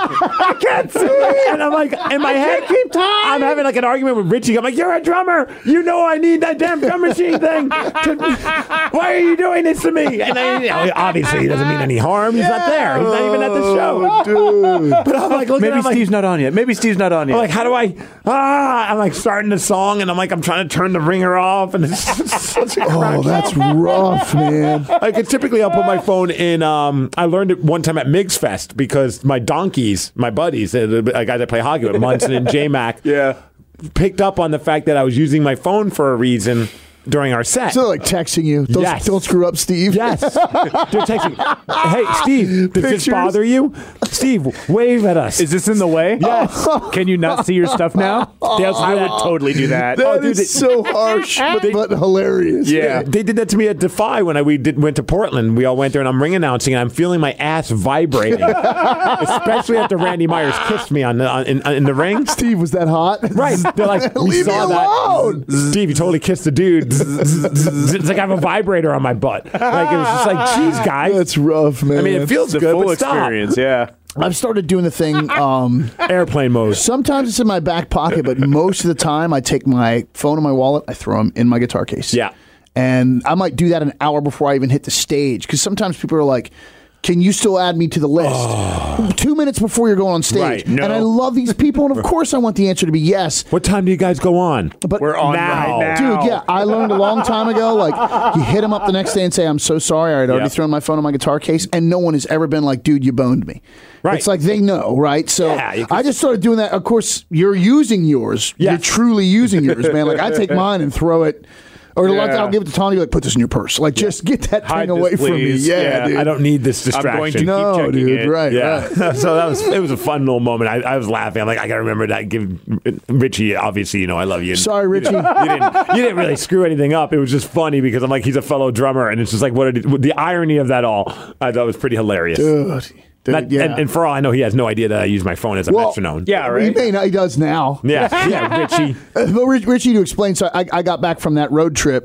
I can't see it. And I'm like, in my head, keep time. I'm having like an argument with Richie. I'm like, you're a drummer. You know I need that damn drum machine thing. To, why are you doing this to me? And I, you know, obviously, he doesn't mean any harm. He's not there. He's not even at the show.
Dude.
But I'm like, looking
Maybe
at him like,
Steve's not on yet. Maybe Steve's not on yet.
I'm like, how do I? Ah, I'm like starting the song, and I'm like, I'm trying to turn the ringer off, and it's such a crack.
Oh, that's rough, man.
Like typically, I'll put my phone in. Um, I learned it one time at Migs Fest because my donkeys, my buddies, the, the guys I play hockey with, Munson and J Mac,
yeah.
picked up on the fact that I was using my phone for a reason during our set.
So they're like texting you. Don't,
Yes.
don't screw up, Steve.
Yes. They're texting. Hey, Steve, does this
Pictures.
bother you? Steve, wave at us.
Is this in the way?
Yes.
Can you not see your stuff now? Yes, I would totally do that.
That
Oh, dude,
is
it-
so harsh, but, but hilarious.
Yeah.
They did that to me at Defy when I we did went to Portland. We all went there, and I'm ring announcing, and I'm feeling my ass vibrating, especially after Randy Myers kissed me on the on, in, in the ring.
Steve, was that hot?
Right? They're like, we
Leave me
saw
alone.
that. Steve, you totally kissed the dude. It's like I have a vibrator on my butt. Like it was just like, geez, guys.
That's rough, man.
I mean, it feels
the
good,
full
but stop.
experience, yeah.
I've started doing the thing. Um,
Airplane mode.
sometimes it's in my back pocket, but most of the time I take my phone and my wallet, I throw them in my guitar case.
Yeah.
And I might do that an hour before I even hit the stage because sometimes people are like, Can you still add me to the list? Oh. Two minutes before you're going on stage.
Right, no.
And I love these people, and of course I want the answer to be yes.
What time do you guys go on?
But
We're on
now.
right now.
Dude, yeah, I learned a long time ago, like, you hit them up the next day and say, I'm so sorry, I had already
Yep.
thrown my phone in my guitar case, and no one has ever been like, dude, you boned me.
Right.
It's like they know, right? So
Yeah, you can-
I just started doing that. Of course, you're using yours.
Yes.
You're truly using yours, man. Like, I take mine and throw it. Or like,
Yeah.
I'll give it to Tony, like, put this in your purse. Like, just get that
Hide
thing
this,
away from me.
please.
Yeah,
Yeah.
dude.
I don't need this
I'm
distraction.
going to keep
No,
checking
dude,
it.
right,
Yeah,
right.
so that was it was a fun little moment. I, I was laughing. I'm like, I gotta remember that. Give Richie, obviously, you know, I love you.
Sorry, Richie.
You didn't, you didn't really screw anything up. It was just funny because I'm like, he's a fellow drummer, and it's just like, what are the, the irony of that all? I thought was pretty hilarious.
Dude, dude,
That-
yeah.
and, and for all I know, he has no idea that I use my phone as a
Well,
metronome.
Yeah,
He
right.
may not, he does now.
yeah, yeah, Richie.
Uh, But Rich- Richie, to explain, so I, I got back from that road trip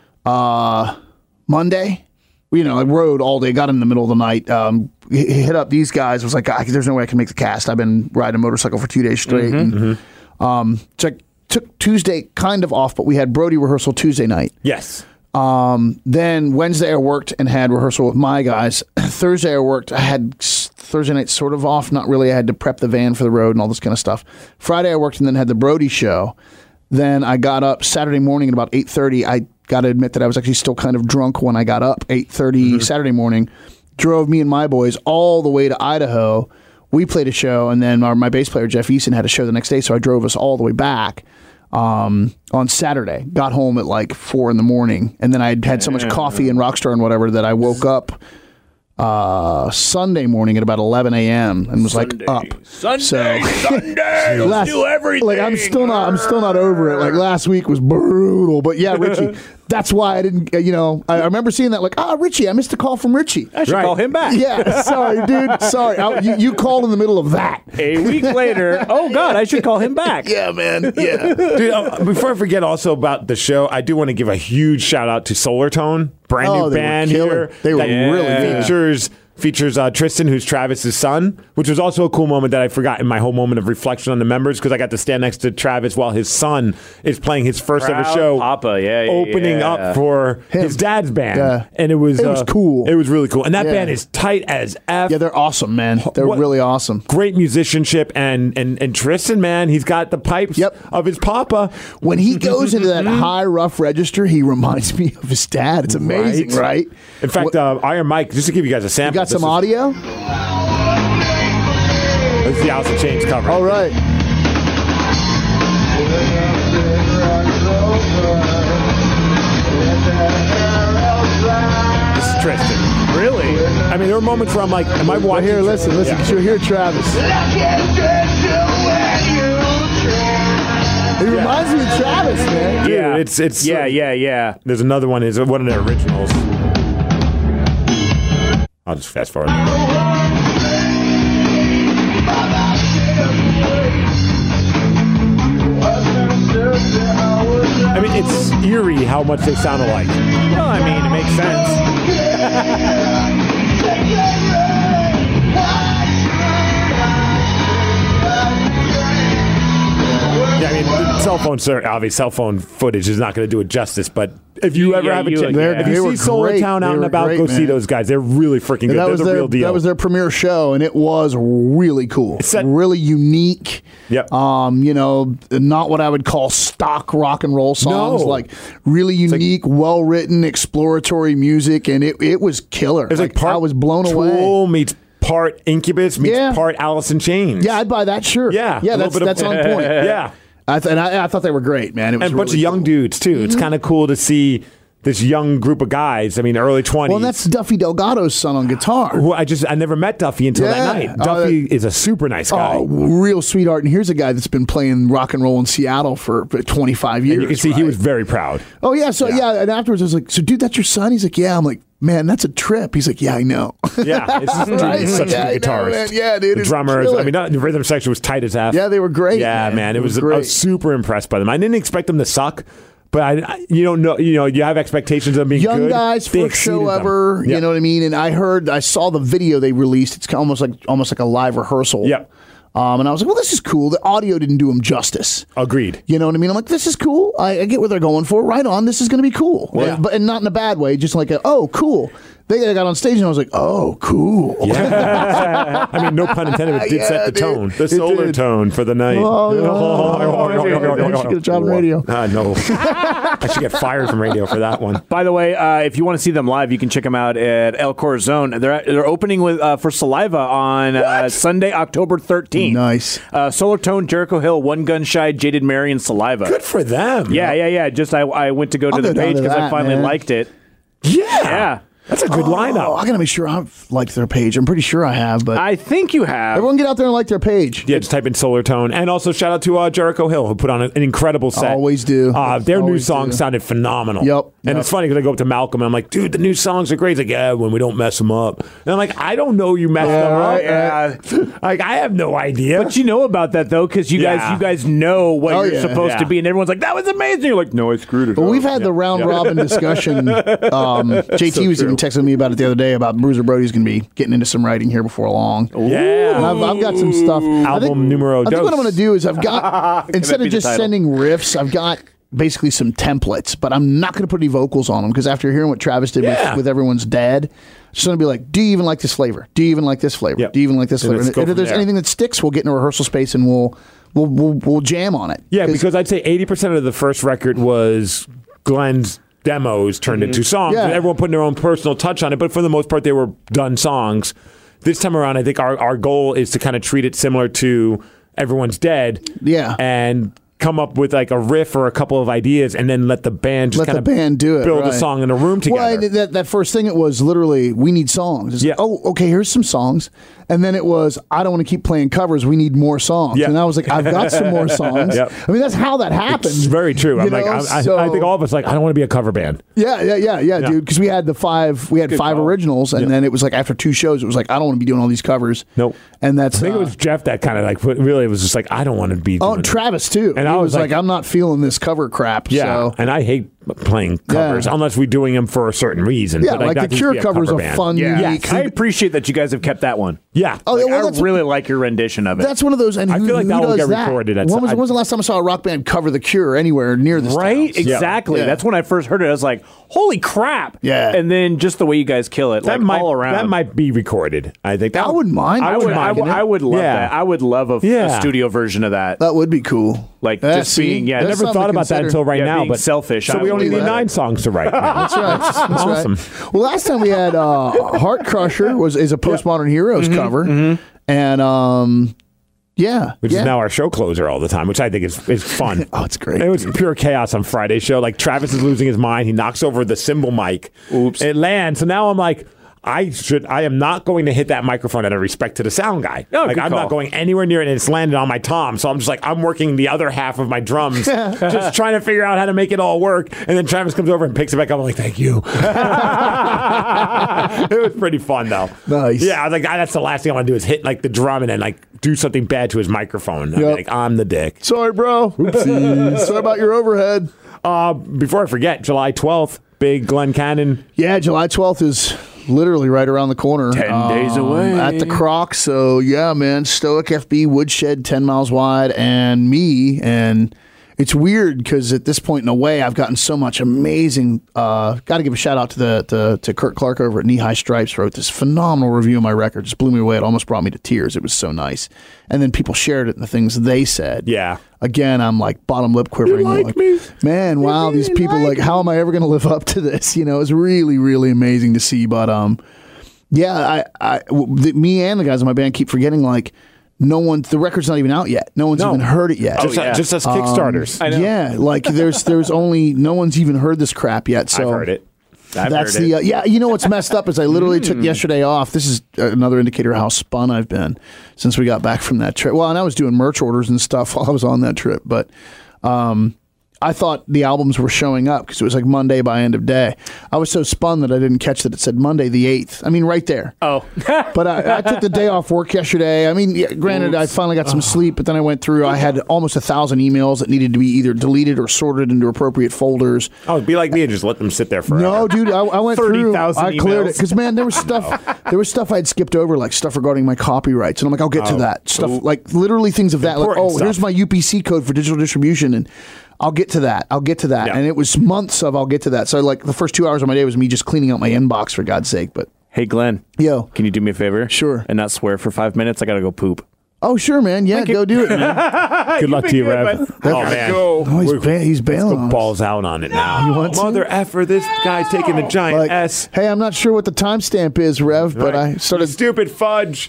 uh, Monday. You know, I rode all day, got in the middle of the night, um, h- hit up these guys. Was like, "Ah, there's no way I can make the cast. I've been riding a motorcycle for two days straight. and, Um, so I took Tuesday kind of off, but we had Brody rehearsal Tuesday night.
Yes.
Um, then Wednesday I worked and had rehearsal with my guys. Thursday I worked. I had s- Thursday night sort of off, not really. I had to prep the van for the road and all this kind of stuff. Friday I worked and then had the Brody show. Then I got up Saturday morning at about eight thirty. I got to admit that I was actually still kind of drunk when I got up. eight thirty Saturday morning. Drove me and my boys all the way to Idaho. We played a show, and then our, my bass player, Jeff Easton, had a show the next day, so I drove us all the way back um, on Saturday. Got home at like four in the morning, and then I had had so much coffee and Rockstar and whatever that I woke up uh, Sunday morning at about eleven a.m. and was like up.
Sunday,
So-
Sunday, let's
Last-
do everything.
Like I'm still not, I'm still not over it. Like last week was brutal, but yeah, Richie. That's why I didn't. uh, You know, I, I remember seeing that. Like, ah, Richie, I missed a call from Richie.
I should
Right.
call him back.
Yeah, sorry, dude. Sorry, I, you, you called in the middle of that.
A week later, oh God, I should call him back.
Yeah, man. Yeah.
Dude, uh, before I forget also about the show, I do want to give a huge shout out to Solar Tone, brand
Oh,
new
they were
band
killer.
here.
They were
that
really good.
features features uh, Tristan, who's Travis's son, which was also a cool moment that I forgot in my whole moment of reflection on the members because I got to stand next to Travis while his son is playing his first ever
Proud
show,
Papa, yeah, yeah,
opening
yeah.
up for
Him.
his dad's band,
Yeah.
and it was
It was
uh,
cool.
It was really cool, and that
Yeah.
band is tight as f.
Yeah, they're awesome, man. They're
What-
really awesome.
Great musicianship, and and and Tristan, man, he's got the pipes
Yep.
of his papa.
When he goes into that high rough register, he reminds me of his dad. It's amazing, right?
In fact,
What-
uh, Iron Mike, just to give you guys a
you
sample.
got some
this is-
audio?
This is the Alice in Chains cover.
All right.
This is Tristan.
Really?
I mean, there were moments where I'm like, am I
Well,
watching?
here, listen, listen.
Yeah.
You'll hear Travis. He reminds me of Travis, man.
Dude,
Yeah,
it's it's
yeah, yeah, yeah.
There's another one. Is one of their originals. I'll just fast forward. I mean, it's eerie how much they sound alike.
Well, I mean, it makes sense.
Yeah, I mean, the cell phone, sir, obviously, cell phone footage is not going to do it justice. But if you ever
Yeah,
have a
you-
chance,
yeah.
if
They
you
were
see Solar
great.
Town
They
out and
were
about,
great,
go see
man.
those guys. They're really freaking good.
That
They're
was
the
their
real deal.
that was their premiere show, and it was really cool.
It's that-
really unique.
Yep.
Um, you know, not what I would call stock rock and roll songs.
No.
Like really unique, well written, exploratory music, and it it was killer.
It was like, part
I was blown
Tool
away.
meets part Incubus meets
Yeah.
part Alice in Chains.
Yeah, I'd buy that shirt.
Yeah,
yeah,
a
that's
little bit of-
that's on point.
yeah.
I th- and I, I thought they were great, man. It was
And a bunch
really
of young
cool.
dudes too. It's kind of cool to see this young group of guys. I mean, early twenties.
Well, that's Duffy Delgado's son on guitar.
Who I just I never met Duffy until
Yeah.
that night.
Oh,
Duffy
that-
is a super nice guy.
Oh, real sweetheart. And here's a guy that's been playing rock and roll in Seattle for for twenty-five years.
and you can see he
right?
was very proud.
Oh yeah, so yeah. and afterwards I was like, "So, dude, that's your son?" He's like, "Yeah." I'm like, "Man, that's a trip." He's like, "Yeah, I know."
Yeah, it's just, dude,
Right?
he's such
Yeah, I
a good
know,
guitarist.
man. Yeah, dude,
The
it's
drummers.
killer.
I mean, not, the rhythm section was tight as F.
Yeah, they were great,
Yeah,
man.
man, it
It
was.
was
I
great.
was super impressed by them. I didn't expect them to suck, but I, I- you don't know. You know, you have expectations of them being
Young
good.
guys,
They
first show
exceeded them.
ever.
Yeah.
You know what I mean? And I heard, I saw the video they released. It's almost like almost like a live rehearsal.
Yep.
Um, and I was like, well, this is cool. The audio didn't do them justice.
Agreed.
You know what I mean? I'm like, this is cool. I, I get what they're going for. Right on. This is going to be cool.
Yeah.
But and not in a bad way. Just like, a, oh, cool. They got on stage and I was like, oh, cool.
Yeah. I mean, no pun intended, it did
Yeah,
set the
dude.
tone, the
It
solar
did.
tone for the night.
Oh, yeah. You should get a job in radio.
Ah, no. I should get fired from radio for that one.
By the way, uh, if you want to see them live, you can check them out at El Corazon. They're they're opening with uh, for Saliva on uh, Sunday, October thirteenth.
Nice.
Uh, Solar Tone, Jericho Hill, One Gun Shy, Jaded Mary, and Saliva.
Good for them.
Yeah, yeah, yeah. Just I, I went to go to
I'll
the
go down
page
to
because I
that,
finally
man.
liked it.
Yeah.
Yeah.
That's a good
Oh,
lineup.
I got to make sure I've liked their page. I'm pretty sure I have, but
I think you have.
everyone get out there and like their page.
Yeah, just type in Solar Tone. And also shout out to uh, Jericho Hill, who put on an incredible set.
Always do.
Uh, their new
Always
song
do.
sounded phenomenal.
Yep.
And
Yep.
it's funny because I go up to Malcolm and I'm like, dude, the new songs are great. He's like, yeah, when we don't mess them up. And I'm like, I don't know you messed them
right,
up. Yeah. Like, I have no idea.
But you know about that though, because you
Yeah.
guys you guys know what
Oh,
you're
yeah.
supposed
Yeah.
to be, and everyone's like, "That was amazing." You're like, "No, I screwed it."
But
up."
we've had the round robin discussion. Um, J T was even texting me about it the other day about Bruiser Brody's going to be getting into some writing here before long.
yeah.
And I've, I've got some stuff. I
Album
think,
numero
I think what
dos.
I'm going to do is I've got, instead
be
of
the
just
title.
sending riffs, I've got basically some templates, but I'm not going to put any vocals on them because after hearing what Travis did
Yeah.
with, with Everyone's Dead, I'm just going to be like, do you even like this flavor? Do you even like this flavor?
Yep.
Do you even like this
And
flavor?
let's
And
go
if
from
there's
there.
anything that sticks, we'll get in a rehearsal space and we'll we'll we'll, we'll jam on it.
Yeah, because I'd say eighty percent of the first record was Glenn's demos turned into songs,
Yeah.
and everyone putting their own personal touch on it. But for the most part, they were done songs. This time around, I think our, our goal is to kind of treat it similar to Everyone's Dead.
Yeah.
And come up with like a riff or a couple of ideas and then let the band just
Let
kind
the
of
band do it.
build
right.
a song in a room together.
Well, I- that, that first thing, it was literally, we need songs. It's
Yeah.
like, oh, okay, here's some songs. And then it was, I don't want to keep playing covers. We need more songs.
Yeah.
And I was like, I've got some more songs.
Yep.
I mean, that's how that happens.
It's very true.
You
I'm like,
know?
I, I,
So-
I think all of us like, I don't want to be a cover band.
Yeah, yeah, yeah, yeah,
Yeah.
dude. Because we had the five, we had
Good
five
call.
originals, and
Yeah.
then it was like after two shows, it was like, I don't want to be doing all these covers.
Nope.
And that's
I think
uh,
it was Jeff that kind of like put, really it was just like, I don't want to be
oh,
doing
Travis too.
And
he
I
was
was
like,
like-
I'm not feeling this cover crap.
Yeah,
So.
and I hate playing covers
Yeah.
unless we're doing them for a certain reason.
Yeah,
but
like
not
the
just
Cure
be a
covers
cover
are
band.
fun,
Yeah,
unique.
I appreciate that you guys have kept that one.
Yeah,
Oh,
Like,
well,
I
that's-
really like your rendition of it.
That's one of those. And
I
who,
feel like
who
that will
does
get
that?
recorded at
When was,
some-
when was the last time I saw a rock band cover The Cure anywhere near this
Right?
town?
Exactly.
Yeah.
That's when I first heard it. I was like, holy crap.
Yeah.
And then just the way you guys kill it,
that
like
might
all around.
that might be recorded. I think that
I wouldn't mind.
I would, I,
mind
would,
it.
I would love
Yeah.
that. I would love a,
Yeah.
a studio version of that.
That would be cool.
Like,
Yeah,
just
see?
being, yeah,
I
That's
never
something
thought
to
about that
consider.
until right
Yeah,
now.
being
But
selfish.
So
I
we
would
only
do
need
that.
nine songs to write. now.
That's right. That's
Awesome.
right. Well, last time we had uh, Heart Crusher was is a Postmodern Heroes
Mm-hmm,
cover, and um, yeah,
Which
yeah.
is now our show closer all the time, which I think is is fun.
Oh, it's great.
It was pure chaos on Friday's show. Like Travis is losing his mind. He knocks over the cymbal mic.
Oops.
It lands. So now I'm like, I should. I am not going to hit that microphone out of respect to the sound guy.
Oh,
like
good
I'm
call.
not going anywhere near it, and it's landed on my tom. So I'm just like, I'm working the other half of my drums, just trying to figure out how to make it all work. And then Travis comes over and picks it back up. I'm like, thank you. It was pretty fun though.
Nice.
Yeah, I was like, ah, that's the last thing I want to do is hit like the drum and then like do something bad to his microphone. I'm
Yep.
like, I'm the dick.
Sorry, bro. Oopsie. Sorry about your overhead.
Uh, before I forget, July twelfth, big Glen Cannon.
Yeah, July twelfth is literally right around the corner.
Ten days away.
At the Croc. So, yeah, man. Stoic F B, Woodshed, ten miles wide, and me. And it's weird because at this point in a way, I've gotten so much amazing. Uh, Got to give a shout out to the to, to Kurt Clark over at Knee High Stripes. Wrote this phenomenal review of my record. Just blew me away. It almost brought me to tears. It was so nice. And then people shared it and the things they said.
Yeah.
Again, I'm like bottom lip quivering.
You like me?
Man, wow, these
really
people,
like
like, how am I ever going to live up to this? You know, it's really, really amazing to see. But um, yeah, I, I, w- the, me and the guys in my band keep forgetting, like, no one, the record's not even out yet. No one's
No.
even heard it yet.
Just,
yeah.
just as Kickstarters.
I know.
Yeah, like there's there's only no one's even heard this crap yet. So
I've heard it.
I've
that's
heard
the
it.
uh, yeah. You know what's messed up is I literally took yesterday off. This is another indicator of how spun I've been since we got back from that trip. Well, and I was doing merch orders and stuff while I was on that trip, but um, I thought the albums were showing up because it was like Monday by end of day. I was so spun that I didn't catch that it said Monday the eighth. I mean, right there.
Oh.
But I, I took the day off work yesterday. I mean, yeah, granted, Oops. I finally got some sleep, but then I went through. I had almost a thousand emails that needed to be either deleted or sorted into appropriate folders.
Oh, it'd be like me and just let them sit there forever.
No, dude, I, I went
thirty,
through. I cleared
emails.
it because, man, there was stuff. There was stuff I'd skipped over, like stuff regarding my copyrights, and I'm like, I'll get to
Oh.
that stuff, like literally things of that. Like,
Important
oh,
stuff.
here's my U P C code for digital distribution, and I'll get to that. I'll get to that.
Yeah.
And it was months of I'll get to that. So like the first two hours of my day was me just cleaning out my inbox, for God's sake. But
Hey, Glenn.
Yo.
Can you do me a favor?
Sure.
And not swear for five minutes? I got to go poop.
oh, sure, man. Yeah, go do it, man.
Good luck to you,
good,
Rev.
bud.
Oh, man.
Oh, he's,
We're-
ba- he's
Let's
bailing
go
on us.
balls out on it now.
You want to?
Mother effer, this guy's taking the giant
Like,
S.
hey, I'm not sure what the timestamp is, Rev, but
Right.
I started.
You stupid fudge.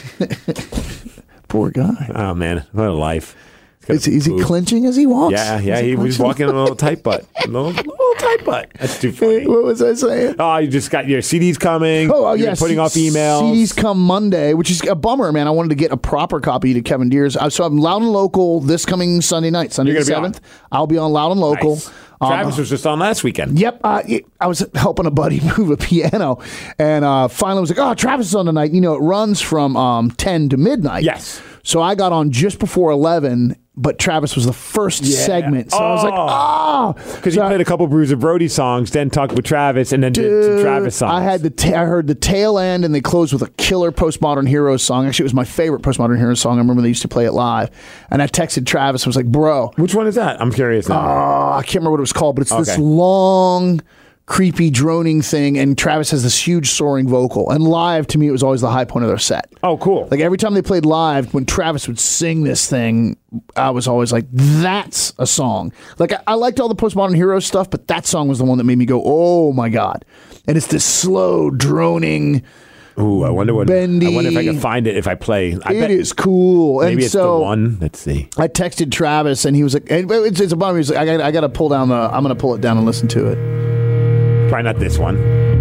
Poor guy.
Oh, man. What a life. He's
Is,
gotta
is he
poop.
clenching as he walks?
Yeah, yeah.
Is
He was
clenching?
walking on a little tight butt. A little, little tight butt. That's too
Hey,
funny.
what was I saying?
Oh, you just got your C Ds coming.
Oh, oh
You're
yeah,
putting
C-
off emails.
C Ds come Monday, which is a bummer, man. I wanted to get a proper copy to Kevin Deers. Uh, So I'm Loud and Local this coming Sunday night, Sunday
You're
the
gonna be on.
seventh. I'll be on Loud and Local.
Nice.
Um,
Travis was just on last weekend.
Yep, uh, I was helping a buddy move a piano, and uh, finally was like, "Oh, Travis is on tonight." You know, it runs from um, ten to midnight.
Yes.
So I got on just before eleven, but Travis was the first segment. So I was like, "Oh,"
Because
So
you
I-
played a couple Bruiser Brody songs, then talked with Travis, and then did some
Dude,
Travis songs.
I had the ta- I heard the tail end, and they closed with a killer Postmodern Heroes song. Actually, it was my favorite Postmodern Heroes song. I remember they used to play it live, and I texted Travis. I was like, "Bro,
Which one is that? I'm curious now.
oh, I can't remember what it was called, but it's this
Okay.
long, creepy, droning thing." And Travis has this huge soaring vocal. And live, to me, it was always the high point of their set.
oh, cool.
Like every time they played live, when Travis would sing this thing, I was always like, "That's a song." Like I, I liked all the Postmodern Heroes stuff, but that song was the one that made me go, "Oh my god!" And it's this slow, droning.
Ooh, I wonder what.
bendy.
I wonder if I can find it if I play. I
It
bet
is cool.
maybe
and
it's
so
the one. Let's see.
I texted Travis, and he was like, and it's, "It's a bummer." He was like, "I got, I got to pull down the. I'm going to pull it down and listen to it."
Try not this one.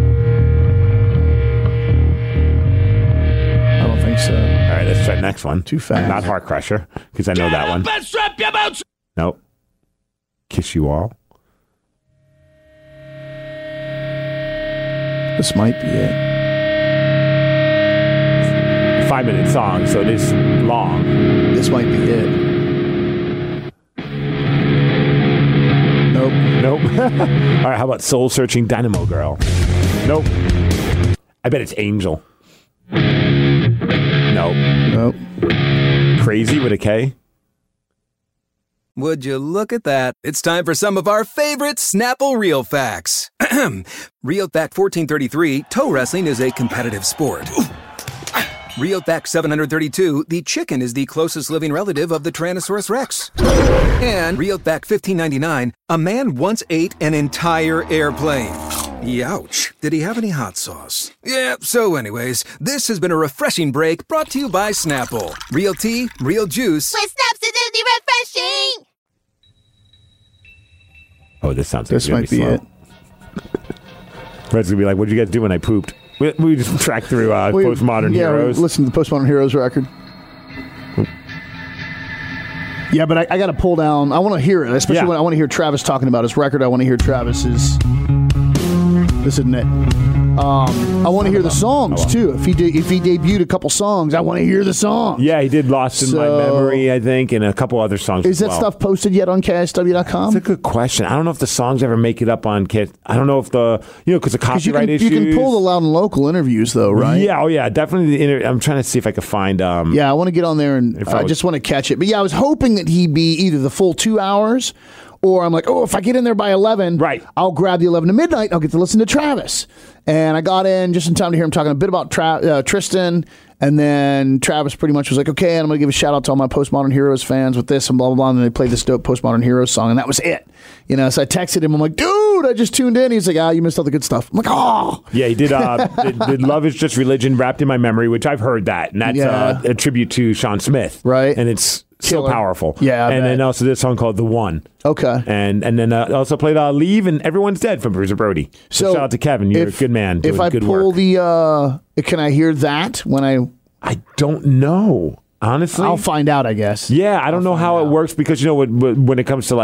I don't think so.
All right, let's try the next one.
Too fast.
Not Heart Crusher, because I know that one. Nope. Kiss You All.
This might be it.
Five minute song, so it is long.
This might be it. Nope.
Nope. All right, how about Soul Searching Dynamo Girl? Nope. I bet it's Angel. Nope.
Nope.
Crazy with a K?
Would you look at that? It's time for some of our favorite Snapple Real Facts. Real Fact fourteen thirty-three, toe wrestling is a competitive sport. Real Fact seven hundred thirty-two, the chicken is the closest living relative of the Tyrannosaurus Rex. And Real Fact fifteen ninety-nine, a man once ate an entire airplane. Youch. Did he have any hot sauce? Yeah, so anyways, this has been a refreshing break brought to you by Snapple. Real tea, real juice.
With Snapsidity refreshing.
Oh, this sounds like
This
it's gonna
might be
slow.
it.
Red's gonna be like, "What'd you guys do when I pooped?" We, we just tracked through uh,
We-
Postmodern
yeah,
Heroes.
listen to the Postmodern Heroes record. Yeah, but I, I got to pull down. I want to hear it, especially
Yeah.
when I want to hear Travis talking about his record. I want to hear Travis's. This isn't it. Um, I want to hear the songs
Oh, well.
too. If he de- if he debuted a couple songs, I want to hear the songs.
Yeah, he did "Lost in My
So-
Memory," I think, and a couple other songs.
Is
as
that
well.
stuff posted yet on K S W dot com?
That's a good question. I don't know if the songs ever make it up on Kit. I don't know if the you know because of
Because you
copyright
can,
issues.
you can pull the Loud and Local interviews though, right?
Yeah, oh yeah, definitely. The inter- I'm trying to see if I can find. Um,
Yeah, I want to get on there and
If
I
I was-
just want to catch it. But yeah, I was hoping that he'd be either the full two hours or I'm like, oh, if I get in there by eleven,
Right.
I'll grab the eleven to midnight. I'll get to listen to Travis. And I got in just in time to hear him talking a bit about Tra- uh, Tristan. And then Travis pretty much was like, okay, and I'm going to give a shout out to all my Postmodern Heroes fans with this and blah, blah, blah. And then they played this dope Postmodern Heroes song. And that was it. You know, so I texted him. I'm like, dude, I just tuned in. He's like, ah, you missed all the good stuff. I'm like, oh.
Yeah, he did. Uh, did, did "Love Is Just Religion" wrapped in my memory, which I've heard that, and that's
Yeah.
uh, a tribute to Sean Smith,
Right.
And it's
Killer.
so powerful.
Yeah, I
and
bet.
then also this song called "The One."
Okay.
And and then uh, also played uh, "Leave" and "Everyone's Dead" from Bruiser Brody. So, shout out to Kevin. You're
if-
a good man. Doing
If I
good
pull
work.
the, uh, can I hear that when I,
I don't know, honestly.
I'll find out, I guess.
Yeah, I don't know how it works because you know when, when it comes to like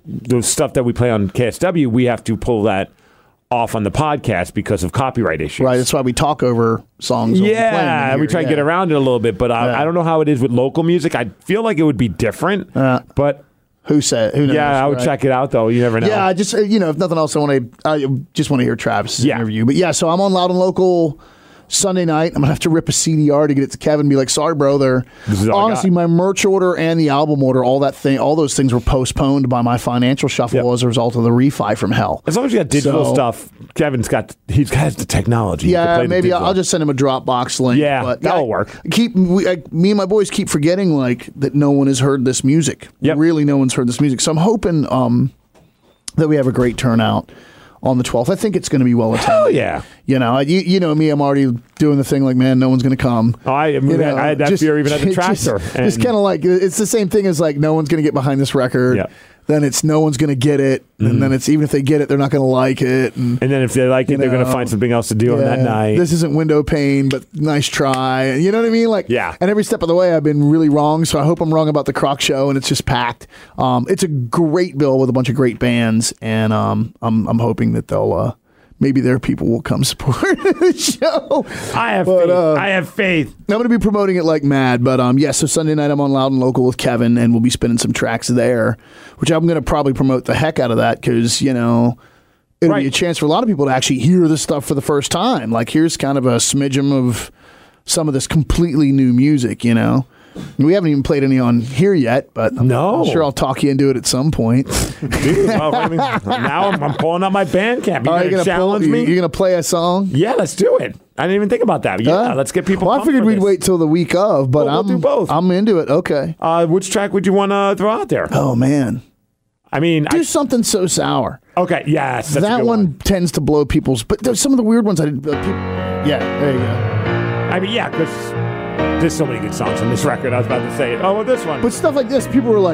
the stuff that we play on K S W, we have to pull that off on the podcast because of copyright issues.
Right. That's why we talk over songs. when we play them
Yeah,
here.
we try and
Yeah.
get around it a little bit, but I,
Yeah.
I don't know how it is with local music. I feel like it would be different,
Uh,
but
Who said? Who knows?
yeah, I would
right?
check it out though. You never know.
Yeah, I just uh, you know, if nothing else, I want to. I just want to hear Travis's
Yeah.
interview. But yeah, so I'm on Loud and Local Sunday night. I'm gonna have to rip a C D R to get it to Kevin and be like, sorry, bro. They're
This is all I
honestly
got.
my merch order and the album order, all that thing, all those things were postponed by my financial shuffle
Yep.
as a result of the refi from hell.
As long as you got digital
So-
stuff, Kevin's got he's got the technology. He can
Yeah,
play the
maybe
digital.
I'll just send him a Dropbox link.
Yeah,
but
that'll
I-
work.
Keep we, I, me and my boys keep forgetting like that no one has heard this music.
Yep.
Really, no one's heard this music. So I'm hoping um, that we have a great turnout on the twelfth. I think it's going to be well attended.
Hell yeah.
You know, you, you know me. I'm already doing the thing like, man, no one's going to come.
Oh, I, I, mean,
You know,
I had that
just-
fear even at the
just-
tractor.
It's
and-
kind of like it's the same thing as like no one's going to get behind this record.
Yeah.
Then it's no one's going to get it, and then it's even if they get it, they're not going to like it. And
and then if they like it,
you
they're going to
know,
find something else to do on that
yeah,
night.
This isn't window pane, but nice try. You know what I mean? Like,
Yeah.
And every step of the way, I've been really wrong. So I hope I'm wrong about the Croc Show, and it's just packed. Um, it's a great bill with a bunch of great bands, and um, I'm I'm hoping that they'll uh, maybe their people will come support the show.
I have
But,
faith.
uh,
I have faith.
I'm going to be promoting it like mad, but um, yeah. So Sunday night I'm on Loud and Local with Kevin, and we'll be spinning some tracks there, which I'm going to probably promote the heck out of that because you know it'll be
Right.
a chance for a lot of people to actually hear this stuff for the first time. Like here's kind of a smidgen of some of this completely new music, you know. We haven't even played any on here yet, but I'm,
No.
I'm sure I'll talk you into it at some point.
Dude, well, I mean, now I'm, I'm pulling out my Bandcamp. You
Are
going
you
to
gonna
challenge
pull,
me?
You're going to play a song?
Yeah, let's do it. I didn't even think about that. Yeah,
Huh?
let's get people.
Well, I
pumped
figured
for
we'd
this.
wait till the week of, but
Well, we'll
I'm
do both.
I'm into it. Okay.
Uh, which track would you want to throw out there?
Oh man,
I mean,
do
I,
something so sour.
okay, yes, that's a
that
good
one, tends to blow people's. But there's some of the weird ones I did. Uh, people, yeah, there you go.
I mean, yeah, because there's so many good songs on this record. I was about to say it. Oh, well, this one.
But stuff like this, people were like,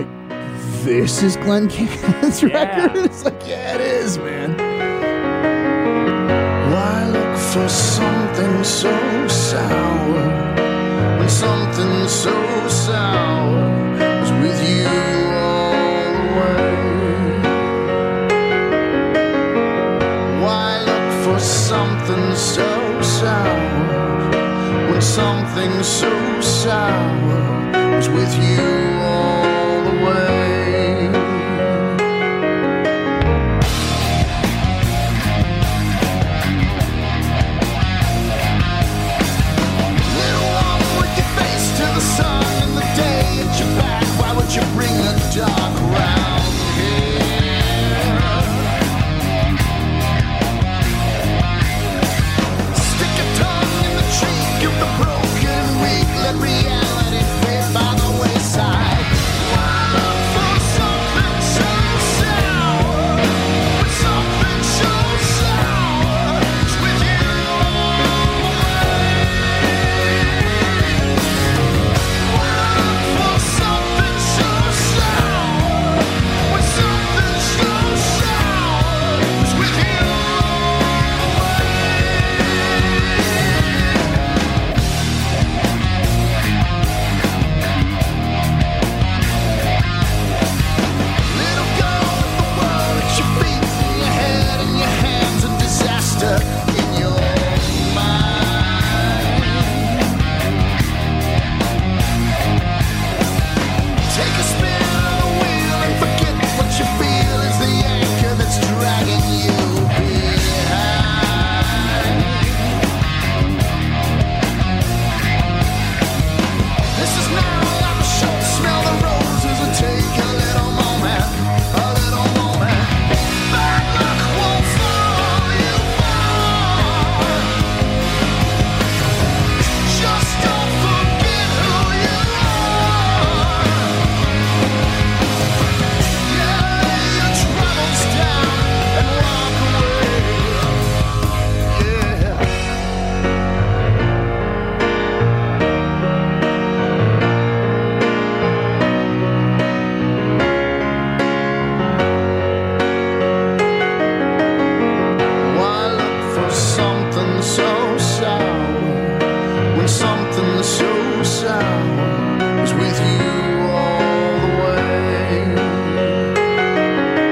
"This is Glenn Cannon's
Yeah.
record." It's like, yeah, it is, man.
Why look for something so sour when something so sour is with you all the way? Why look for something so sour when something so sour is with you all the way? Little one with your face to the sun and the day at your back. Why would you bring the dark around here? Stick a tongue in the cheek of the broken and weak. Let reality fade by the wayside. Why look for something so sour? When something so sour is with you all the way. For something so sour, when something so sour is with you all the Little girl with the world at your feet, in your head, in your hands, a disaster in your mind. Take a spin on the wheel and forget what you feel is the anchor that's dragging you behind. This is now like a show. Smell the roses and take a little moment, a little moment. Bad luck won't follow you far. Just don't forget who you are. Yeah, lay your troubles down and walk away. Yeah. Why look for something so sour when something so sour is with you all the way?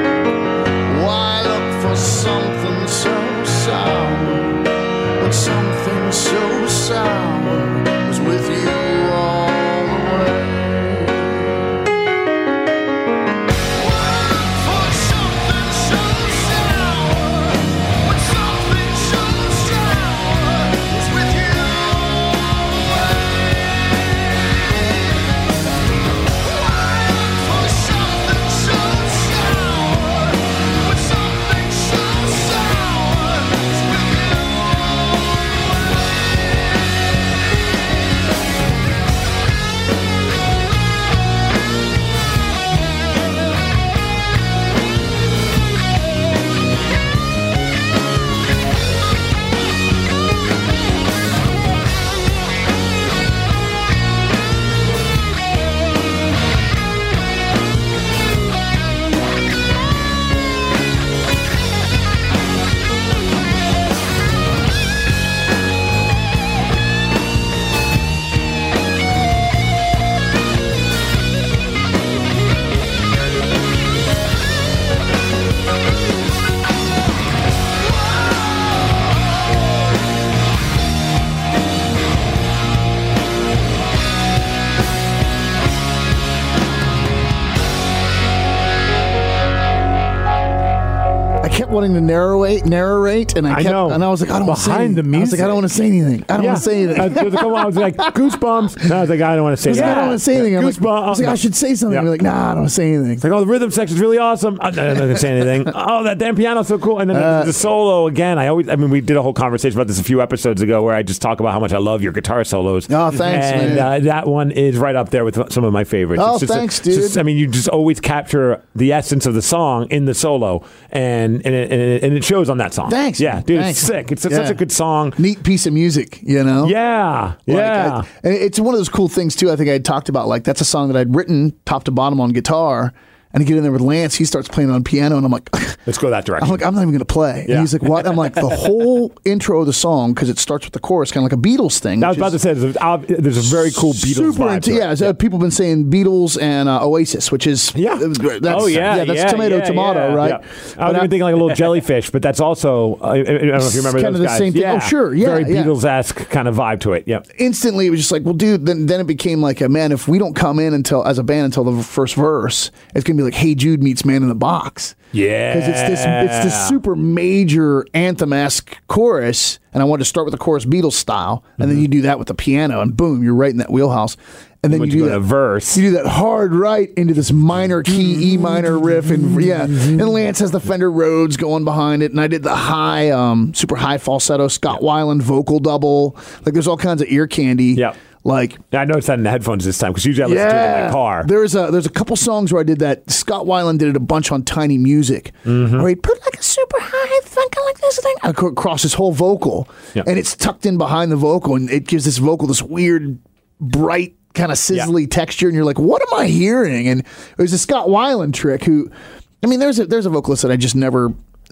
wanting to narrate, narrate, and I,
I
kept,
know.
and I was like, I don't want to say
Behind
anything.
the
I was like, I
music.
don't want to say anything. I don't
Yeah.
want to say anything.
Uh, there's a couple- I was like, goosebumps. And I was like, I don't want to say
I was like,
that.
I don't want to say anything. I'm like,
Goosebumps.
I was like, I should say something.
Yeah.
You're like, nah, I don't want to say anything.
It's like, oh, the rhythm section's really awesome. I'm not going to say anything. Oh, that damn piano's so cool. And then
Uh,
the solo again. I always, I mean, we did a whole conversation about this a few episodes ago where I just talk about how much I love your guitar solos.
Oh, thanks,
and,
man.
uh, that one is right up there with some of my favorites.
Oh,
It's just a-
thanks,
it's just-
dude.
I mean, you just always capture the essence of the song in the solo, and and it, and it, and it shows on that song.
Thanks,
Yeah,
man.
dude,
Thanks.
it's sick. It's
Yeah.
such a good song.
Neat piece of music, you know?
Yeah,
Like,
yeah.
I- and it's one of those cool things, too. I think I had talked about, like, that's a song that I'd written top to bottom on guitar. And I get in there with Lance, he starts playing on piano, and I'm like,
Let's go that direction.
I'm like, I'm not even going to play.
Yeah.
And he's like, what? I'm like, the whole intro of the song, because it starts with the chorus, kind of like a Beatles thing.
I was
which
about to
is
say there's a, there's a very cool Beatles
super
vibe
into,
to it.
yeah, so people have been saying Beatles and uh, Oasis, which is
Yeah.
that's,
Oh, yeah,
that's
yeah,
tomato
yeah,
tomato,
yeah.
right?
Yeah. I was even thinking like a little jellyfish, but that's also I, I don't know if you remember
Kind
those
of the
guys.
same thing.
Yeah.
Oh, sure, yeah,
very
yeah.
Beatles-esque kind of vibe to it. Yeah,
Instantly, it was just like, well, dude. Then, then it became like, a, man, if we don't come in until as a band until the first verse, it's gonna be like, Hey Jude meets Man in the Box.
yeah.
Because it's this, it's this super major anthem-esque chorus, and I wanted to start with the chorus Beatles style, and
Mm-hmm.
then you do that with the piano, and boom, you're right in that wheelhouse. And then
When
you
you
do
go to
that
verse.
You do that hard right into this minor key E minor riff, and yeah, and Lance has the Fender Rhodes going behind it, and I did the high, um, super high falsetto Scott Weiland vocal double. Like, there's all kinds of ear candy.
Yep.
Like,
I noticed that in the headphones this time because usually I listen to it in my car.
There's a there's a couple songs where I did that. Scott Weiland did it a bunch on Tiny Music,
Mm-hmm.
where he put like a super high thunk like this thing ac- across his whole vocal,
Yeah.
and it's tucked in behind the vocal, and it gives this vocal this weird, bright kind of sizzly texture, and you're like, what am I hearing? And it was a Scott Weiland trick. Who, I mean, there's a there's a vocalist that I just never.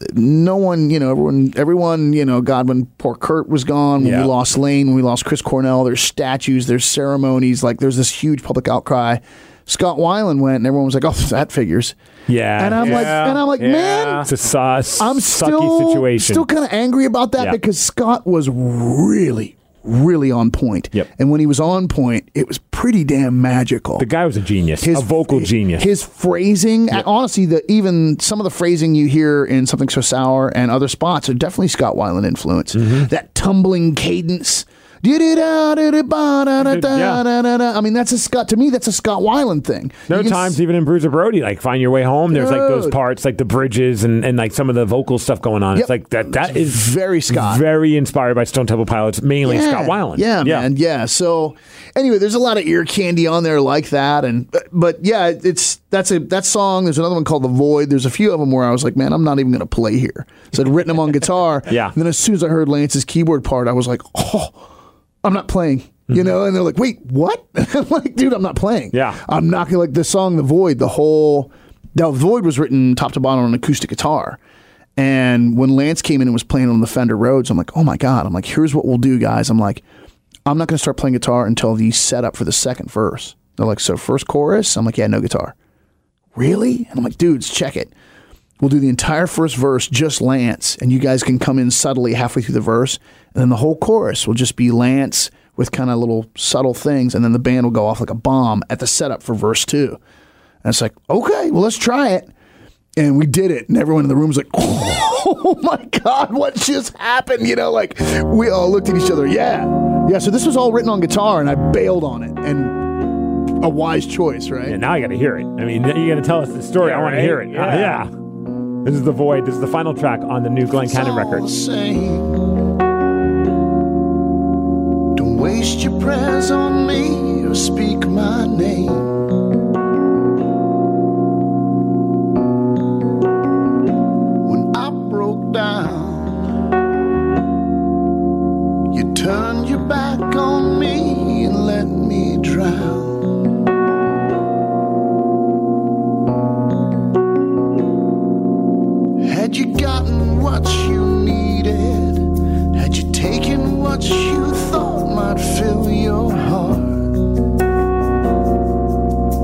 No one, you know, everyone, everyone, you know, God, when poor Kurt was gone, when
Yeah.
we lost Lane, when we lost Chris Cornell, there's statues, there's ceremonies, like there's this huge public outcry. Scott Weiland went, and everyone was like, "Oh, that figures."
Yeah.
and I'm like,
Yeah.
and I'm like,
Yeah.
man,
It's a sauce,
I'm
sucky
still
situation.
still kind of angry about that
Yeah.
because Scott was really, really on point.
Yep.
And when he was on point, it was pretty damn magical.
the guy was a genius, a vocal genius.
His phrasing, and honestly, the even some of the phrasing you hear in Something So Sour and other spots are definitely Scott Weiland influence.
Mm-hmm.
That tumbling cadence. I mean, that's a Scott. To me, that's a Scott Weiland thing.
There
You
are
can
times
s-
even in Bruiser Brody, like Find Your Way Home, there's like those
Dude.
parts, like the bridges and, and like some of the vocal stuff going on.
Yep.
It's like that. That is
very Scott.
very inspired by Stone Temple Pilots, mainly Scott Weiland.
Yeah, man. Yeah. So anyway, there's a lot of ear candy on there like that, and but, but yeah, it's that's a that song. There's another one called The Void. There's a few of them where I was like, man, I'm not even going to play here. So I'd written them on guitar.
Yeah.
And then as soon as I heard Lance's keyboard part, I was like, oh, I'm not playing. You know, and they're like, wait, what? I'm like, dude, I'm not playing.
Yeah.
I'm not gonna like the song The Void, the whole the Void was written top to bottom on an acoustic guitar. And when Lance came in and was playing on the Fender Rhodes, I'm like, oh my God. I'm like, here's what we'll do, guys. I'm like, I'm not gonna start playing guitar until the setup for the second verse. They're like, so first chorus? I'm like, yeah, no guitar. Really? And I'm like, dudes, check it. We'll do the entire first verse, just Lance, and you guys can come in subtly halfway through the verse, and then the whole chorus will just be Lance with kind of little subtle things, and then the band will go off like a bomb at the setup for verse two. And it's like, okay, well, let's try it. And we did it, and everyone in the room was like, oh my God, what just happened? You know, like, we all looked at each other, yeah. Yeah, so this was all written on guitar, and I bailed on it, and a wise choice, right?
Yeah, now I got to hear it. I mean, you got to tell us the story.
Yeah,
I want
right?
to hear it.
Yeah.
Uh, yeah. This is The Void. This is the final track on the new Glenn Cannon record.
Don't waste your prayers on me or speak my name. When I broke down, you turned your back on me and let me drown. Had you gotten what you needed? Had you taken what you thought might fill your heart?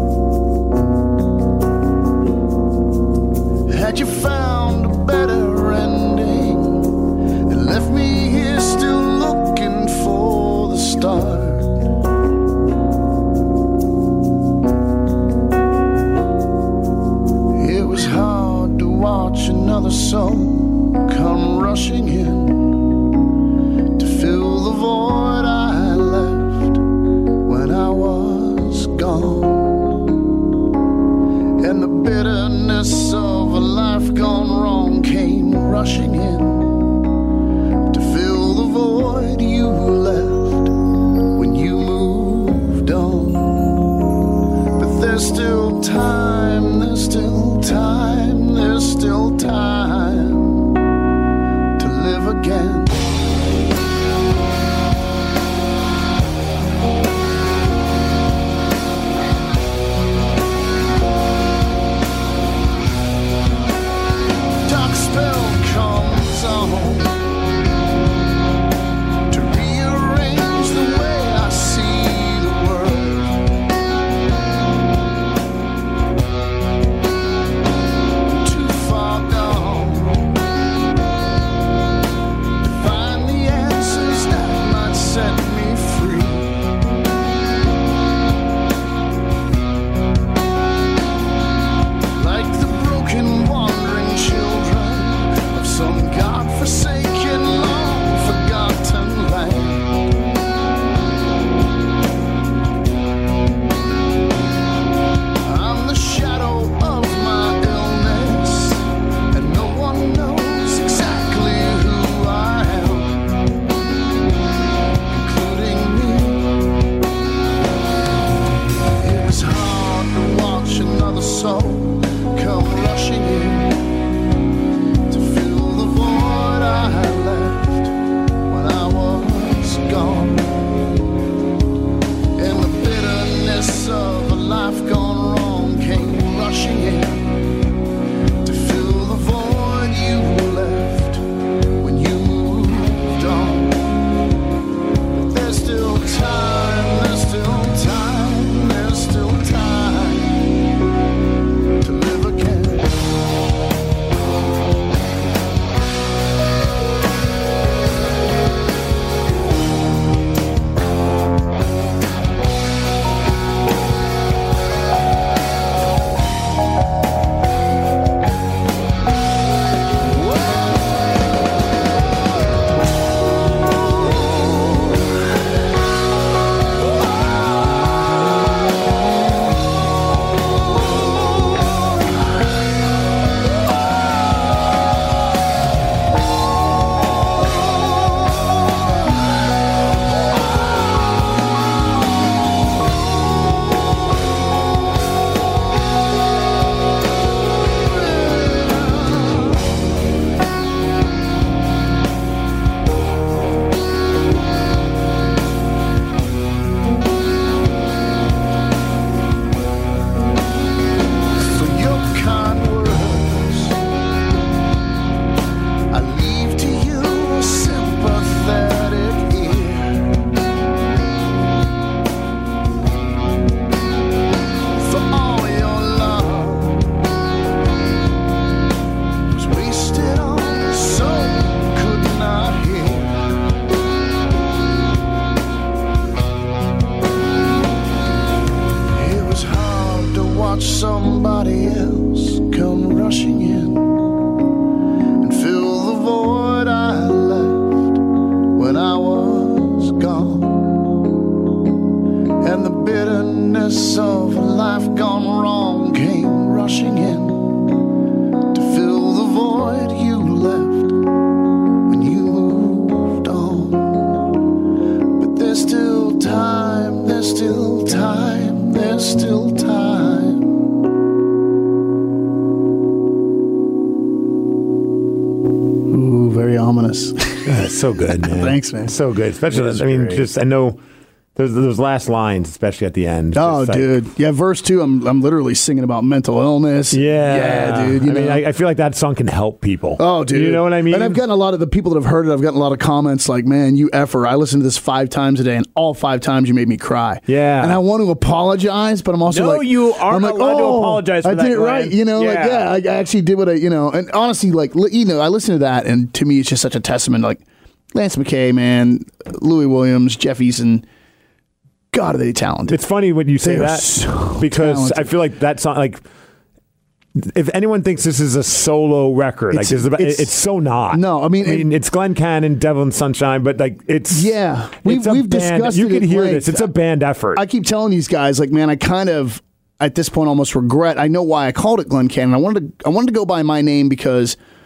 rushing in to fill the void you left when you moved on. But there's still time, there's still time, there's still time to live again. Dark spell comes on to rearrange the way I see the world. Too far gone to find the answers that might set me free. Like the broken wandering children of some God-forsaken, long-forgotten land. I'm the shadow of my illness, and no one knows exactly who I am, including me. It was hard to watch another soul come rushing in to fill the void I left when I was gone. And the bitterness of a life gone wrong came rushing in to fill the void you left when you moved on. But there's still time, there's still time, there's still time to live again. For your kind words, I leave to you a sympathetic ear. For all your love was wasted on a soul could not hear. It was hard to watch somebody else come rushing in and fill the void I left when I was gone. And the bitterness of a life gone wrong came rushing in to fill the void you left when you moved on. But there's still time, there's still time, there's still time.
Ooh, very ominous.
Yeah, it's so good, man.
Thanks, man.
So good. Especially,
That was
I mean,
great.
just I know those those last lines, especially at the end.
Oh,
just like-
dude. Yeah, verse two, I'm I'm literally singing about mental illness.
Yeah,
Yeah, dude. You
I
know.
mean, I, I feel like that song can help people.
Oh, dude.
You know what I mean?
And I've gotten a lot of the people that have heard it, I've gotten a lot of comments like, man, you effer. I listened to this five times a day, and all five times you made me cry.
Yeah.
And I want to apologize, but I'm also
No,
like,
you aren't
I'm like,
allowed to
oh,
apologize for
I
that,
did it
Glenn.
right. You know, like,
Yeah.
yeah, I, I actually did what I, you know, and honestly, like, li- you know, I listened to that, and to me, it's just such a testament. Like, Lance McKay, man, Louis Williams, Jeff Eason, God, are they talented?
It's funny when you say
They are
that
so
because
talented.
I feel like that song, like, if anyone thinks this is a solo record, like
It's-
this is about,
it's-
it's, so not.
No, I mean,
I mean
it-
it's Glenn Cannon, Devil Sunshine, but like it's
Yeah. We've-
it's a
we've
band.
discussed
You
it
could
at
hear
length.
this. It's a band effort.
I keep telling these guys, like, man, I kind of at this point almost regret. I know why I called it Glenn Cannon. I wanted to I wanted to go by my name because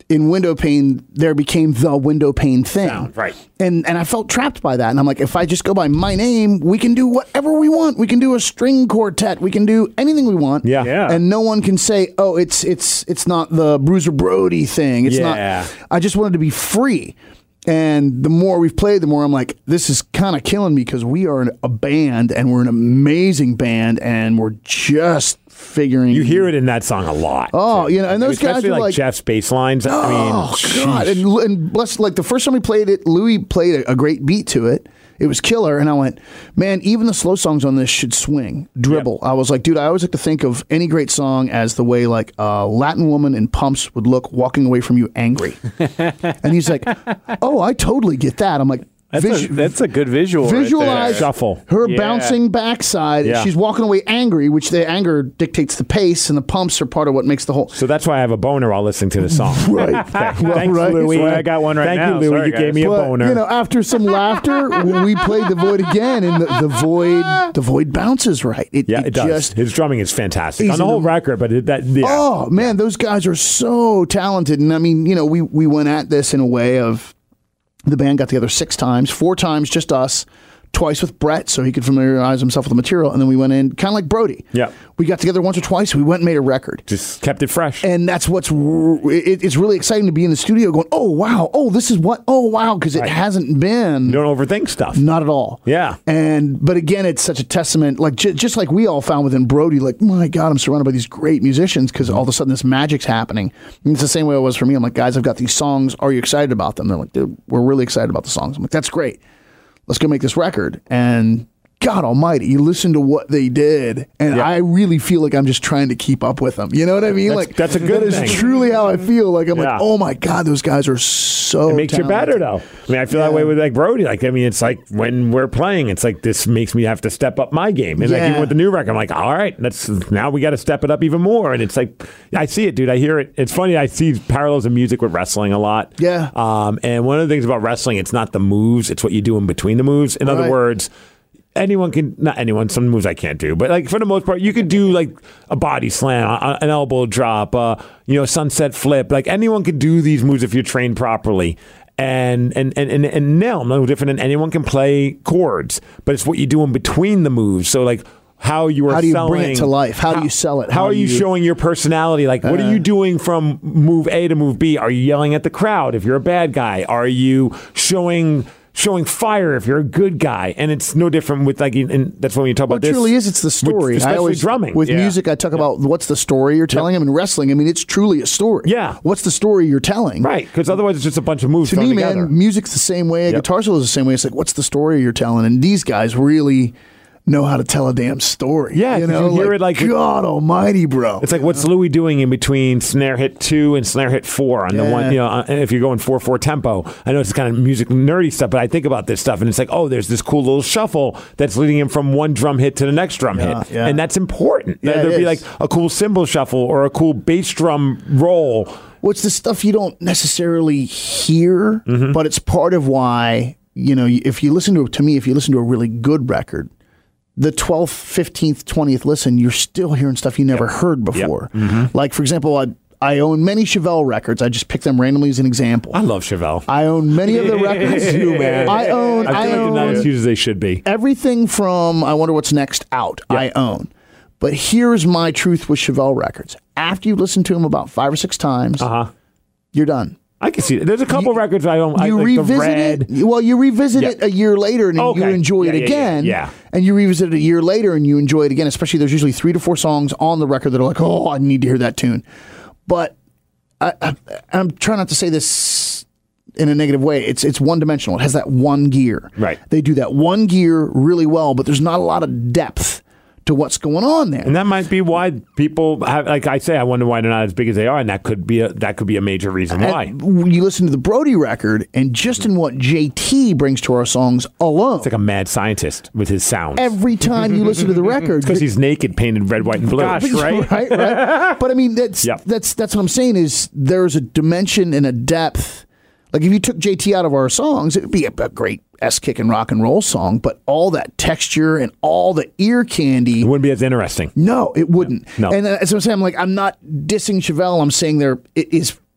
in window pane, there became the window pane thing.
Sound, right.
And and I felt trapped by that. And I'm like, if I just go by my name, we can do whatever we want. We can do a string quartet. We can do anything we want.
Yeah.
Yeah.
And no one can say, oh, it's it's it's not the Bruiser Brody thing. It's
Yeah.
not. I just wanted to be free. And the more we've played, the more I'm like, this is kind of killing me because we are a band and we're an amazing band and we're just figuring.
You hear it in that song a lot.
Oh, you know, and those guys
especially
are
like,
like
Jeff's bass lines. I mean,
Oh God! And, and bless, like the first time we played it, Louis played a, a great beat to it. It was killer, and I went, man, even the slow songs on this should swing, dribble. I was like, dude, I always like to think of any great song as the way like a Latin woman in pumps would look walking away from you angry. And he's like, oh, I totally get that. I'm like.
That's,
Visu-
a, that's a good visual.
Visualize
right there.
Shuffle.
her
Yeah.
bouncing backside.
Yeah.
She's walking away angry, which the anger dictates the pace, and the pumps are part of what makes the whole.
So that's why I have a boner while listening to the song.
Right.
Thanks,
right.
Louis.
That's why I got one right
Thank
now.
you, Louis.
Sorry,
you
guys.
gave me a
But,
boner.
you know, after some laughter, we played the void again, and the, the void, the void bounces right. It,
yeah, it, does.
Just,
His drumming is fantastic
He's
on the
an
whole
am-
record, but it, that yeah.
Oh man, those guys are so talented, and I mean, you know, we we went at this in a way of the band got together six times, four times just us. Twice with Brett, so he could familiarize himself with the material, and then we went in kind of like Brody.
Yeah.
We got together once or twice. We went and made a record.
Just kept it fresh.
And that's what's r- it, it's really exciting to be in the studio going, oh wow, oh this is what, oh wow, because it
Right.
hasn't been
you don't overthink stuff.
not at all.
Yeah.
And but again, it's such a testament, like j- just like we all found within Brody, like my God, I'm surrounded by these great musicians because all of a sudden this magic's happening. And it's the same way it was for me. I'm like, guys, I've got these songs. Are you excited about them? They're like, dude, we're really excited about the songs. I'm like, that's great. Let's go make this record. And God almighty, you listen to what they did, and
Yeah.
I really feel like I'm just trying to keep up with them. You know what I mean?
That's-
like
that's a good
that is
thing.
truly how I feel. Like I'm
Yeah.
like, oh my God, those guys are so.
It makes you better, though. I mean, I feel that way with like Brody. Like, I mean, it's like when we're playing, it's like this makes me have to step up my game. And like
Yeah.
even with the new record, I'm like, all right, let's now we got to step it up even more. And it's like, I see it, dude. I hear it. It's funny. I see parallels in music with wrestling a lot.
Yeah.
Um, and one of the things about wrestling, it's not the moves; it's what you do in between the moves. In other
Right.
words. Anyone can, not anyone, some moves I can't do, but like for the most part, you could do like a body slam, a- an elbow drop, uh, you know, sunset flip. Like anyone could do these moves if you're trained properly. And and, and, and and nail them. No different than anyone can play chords, but it's what you do in between the moves. So like how you are
How do you
selling,
bring it to life? How do you sell it?
How,
How
are
do
you
you-
showing your personality? Like what are you doing from move A to move B? Are you yelling at the crowd if you're a bad guy? Are you showing showing fire if you're a good guy? And it's no different with like, and that's when you talk
Well,
about
it
this.
truly is. It's the story.
with- especially
I always
drumming.
with
Yeah.
music. I talk about what's the story you're telling them. In wrestling, I mean, it's truly a story.
Yeah.
What's the story you're telling?
Right, because otherwise it's just a bunch of moves
To
thrown
me,
together.
man, music's the same way.
Yep.
Guitar solo is the same way. It's like, what's the story you're telling? And these guys really know how to tell a damn story.
Yeah,
you
'cause
know,
you hear it like-
God Almighty, bro.
It's like what's Louis doing in between snare hit two and snare hit four on the
Yeah.
one, you know, uh, if you're going four four tempo. I know it's kind of music nerdy stuff, but I think about this stuff and it's like, oh, there's this cool little shuffle that's leading him from one drum hit to the next drum
Yeah,
hit.
yeah.
And that's important.
Yeah,
There'd
it
be like
is.
a cool cymbal shuffle or a cool bass drum roll.
What's the stuff you don't necessarily hear,
Mm-hmm.
but it's part of why, you know, if you listen to, to me, if you listen to a really good record, the twelfth, fifteenth, twentieth listen, you're still hearing stuff you never heard before.
Mm-hmm.
Like, for example, I, I own many Chevelle records. I just picked them randomly as an example.
I love Chevelle.
I own many of the records.
You, man.
I own,
I
I,
feel like they're not
own
as huge as they should be.
everything from I Wonder What's Next out. I own. But here's my truth with Chevelle records. After you listen to them about five or six times,
Uh-huh.
you're done.
I can see it. There's a couple records I don't. I,
You
like
revisit
the red.
it. Well, you revisit
Yeah.
it a year later and then
Okay.
you enjoy
Yeah,
it
yeah, yeah,
again.
yeah.
And you revisit it a year later and you enjoy it again. Especially there's usually three to four songs on the record that are like, oh, I need to hear that tune. But I, I, I'm trying not to say this in a negative way. It's it's one dimensional. It has that one gear.
Right.
They do that one gear really well, but there's not a lot of depth to what's going on there.
And that might be why people have, like I say, I wonder why they're not as big as they are, and that could be a, that could be a major reason why.
And when you listen to the Brody record, and just in what J T brings to our songs alone,
It's like a mad scientist with his sounds.
every time you listen to the record,
Because he's naked, painted red, white, and blue.
Gosh, right?
right, right. But I mean, that's
Yep.
that's that's what I'm saying is there's a dimension and a depth. Like if you took J T out of our songs, it would be a, a great S kick and rock and roll song, but all that texture and all the ear candy.
It wouldn't be as interesting.
No, it wouldn't.
No.
And uh, as I'm saying, I'm like, I'm not dissing Chevelle. I'm saying there it is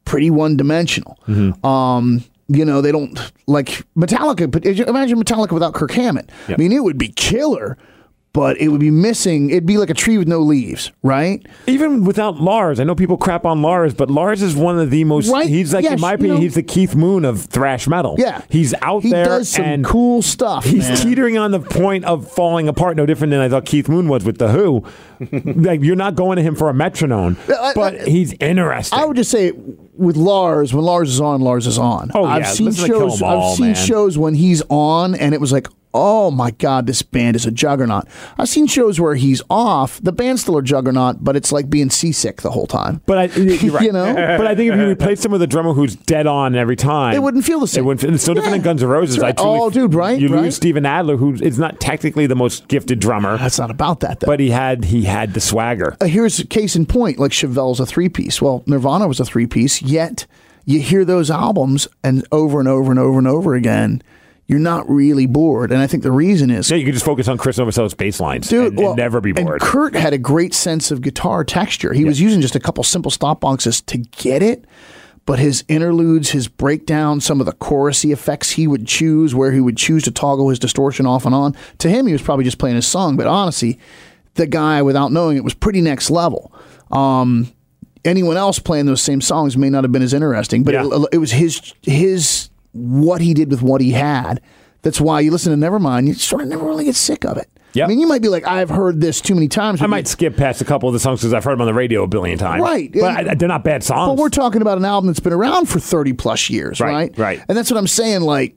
pretty one-dimensional.
Mm-hmm.
Um, you know, they don't like Metallica. But imagine Metallica without Kirk Hammett.
Yep.
I mean, it would be killer, but it would be missing. It'd be like a tree with no leaves, right?
Even without Lars, I know people crap on Lars, but Lars is one of the most.
Right?
He's like,
Yes,
in my
you
opinion,
know-
he's the Keith Moon of thrash metal.
Yeah,
he's out
he
there
does some
and
cool stuff.
He's
man.
teetering on the point of falling apart. No different than I thought Keith Moon was with the Who. Like, you're not going to him for a metronome,
I-
but
I-
he's interesting.
I would just say with Lars, when Lars is on, Lars is on.
Oh,
I've
yeah,
seen
listen to Kill
shows.
'Em All,
I've seen
man.
shows when he's on, and it was like, oh my god, this band is a juggernaut. I've seen shows where he's off, the band's still a juggernaut, but it's like being seasick the whole time.
But I, you're right.
You know?
But I think if you replace him with a drummer who's dead on every time,
It wouldn't feel the same.
It wouldn't. Feel, it's no different
Yeah,
than Guns N' Roses.
that's right.
I truly,
Oh, dude, right,
You
right.
lose Steven Adler, who is not technically the most gifted drummer,
That's not about that, though.
but he had he had the swagger.
Uh, here's a case in point, like Chevelle's a three-piece. Well, Nirvana was a three-piece, yet you hear those albums and over and over and over and over again, you're not really bored. And I think the reason is...
Yeah, you could just focus on Chris Novoselic bass lines
Dude,
and,
well,
and never be bored.
And Kurt had a great sense of guitar texture. He was using just a couple simple stop boxes to get it, but his interludes, his breakdown, some of the chorusy effects he would choose, where he would choose to toggle his distortion off and on. To him, he was probably just playing his song, but honestly, the guy, without knowing it, was pretty next level. Um, anyone else playing those same songs may not have been as interesting, but
Yeah.
it, it was his his what he did with what he had. That's why you listen to Nevermind, you sort of never really get sick of it.
Yep.
I mean, you might be like, I've heard this too many times.
I
but
might skip past a couple of the songs because I've heard them on the radio a billion times.
Right.
But I, they're not bad songs.
But we're talking about an album that's been around for thirty plus years,
Right,
right?
right.
And that's what I'm saying. Like,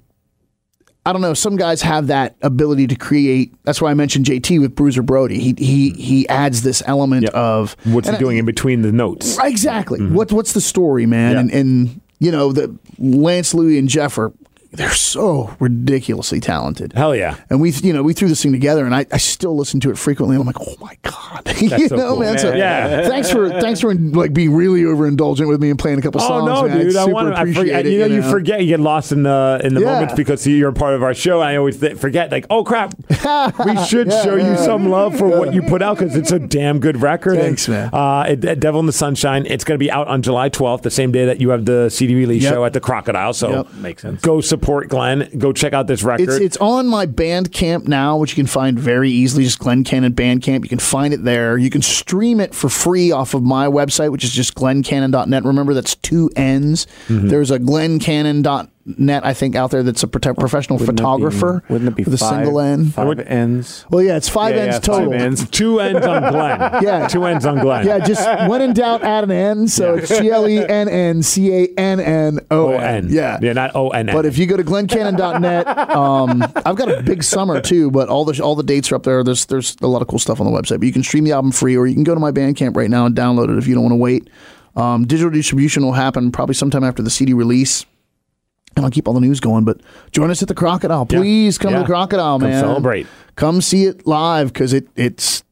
I don't know. Some guys have that ability to create. That's why I mentioned J T with Bruiser Brody. He he he adds this element
Yep.
of
What's
and
he doing
I,
in between the notes?
Exactly. What what's the story, man?
Yeah.
And and you know, the Lance, Louie, and Jeff are they're so ridiculously talented.
Hell yeah.
And we, you know, we threw this thing together, and I, I still listen to it frequently. And I'm like, oh my god, you
so
know,
cool.
man. So
Yeah.
thanks for thanks for like being really overindulgent with me and playing a couple
Oh
songs.
no,
man.
dude! I
super
want to. I
appreciate
forget.
it,
You know, you forget. You get lost in the in the
Yeah.
moments because you're a part of our show. And I always th- forget. Like, oh crap, we should
Yeah,
show you
yeah.
some love for what you put out because it's a damn good record.
Thanks,
and,
man.
Uh, it, it- Devil in the Sunshine. It's going to be out on July twelfth, the same day that you have the C D release
Yep.
show at the Crocodile. So
Yep.
Makes sense.
Go support Glenn. Go check out this record.
It's it's on my Bandcamp now, which you can find very easily. Just Glenn Cannon Bandcamp. You can find it there. You can stream it for free off of my website, which is just glenn cannon dot net. Remember, that's two N's.
Mm-hmm.
There's a glenn cannon dot net, I think, out there that's a prote- professional
Wouldn't it be-
photographer
Wouldn't it be
with a
five,
single N.
Five N's.
Well, yeah, it's five
Yeah,
N's
yeah,
total.
Five N's.
two ends on Glenn.
Yeah.
two ends on Glenn.
Yeah, just when in doubt, add an N. So it's G L E N N C A N N O
O
N.
N.
Yeah.
Yeah, not O N N.
But if you go to glenn cannon dot net, um, I've got a big summer too, but all the all the dates are up there. There's there's a lot of cool stuff on the website. But you can stream the album free, or you can go to my Bandcamp right now and download it if you don't want to wait. Um, digital distribution will happen probably sometime after the C D release. And I'll keep all the news going, but join us at the Crocodile.
Yeah.
Please come
Yeah.
to the Crocodile,
Come
man.
celebrate.
Come see it live because it it's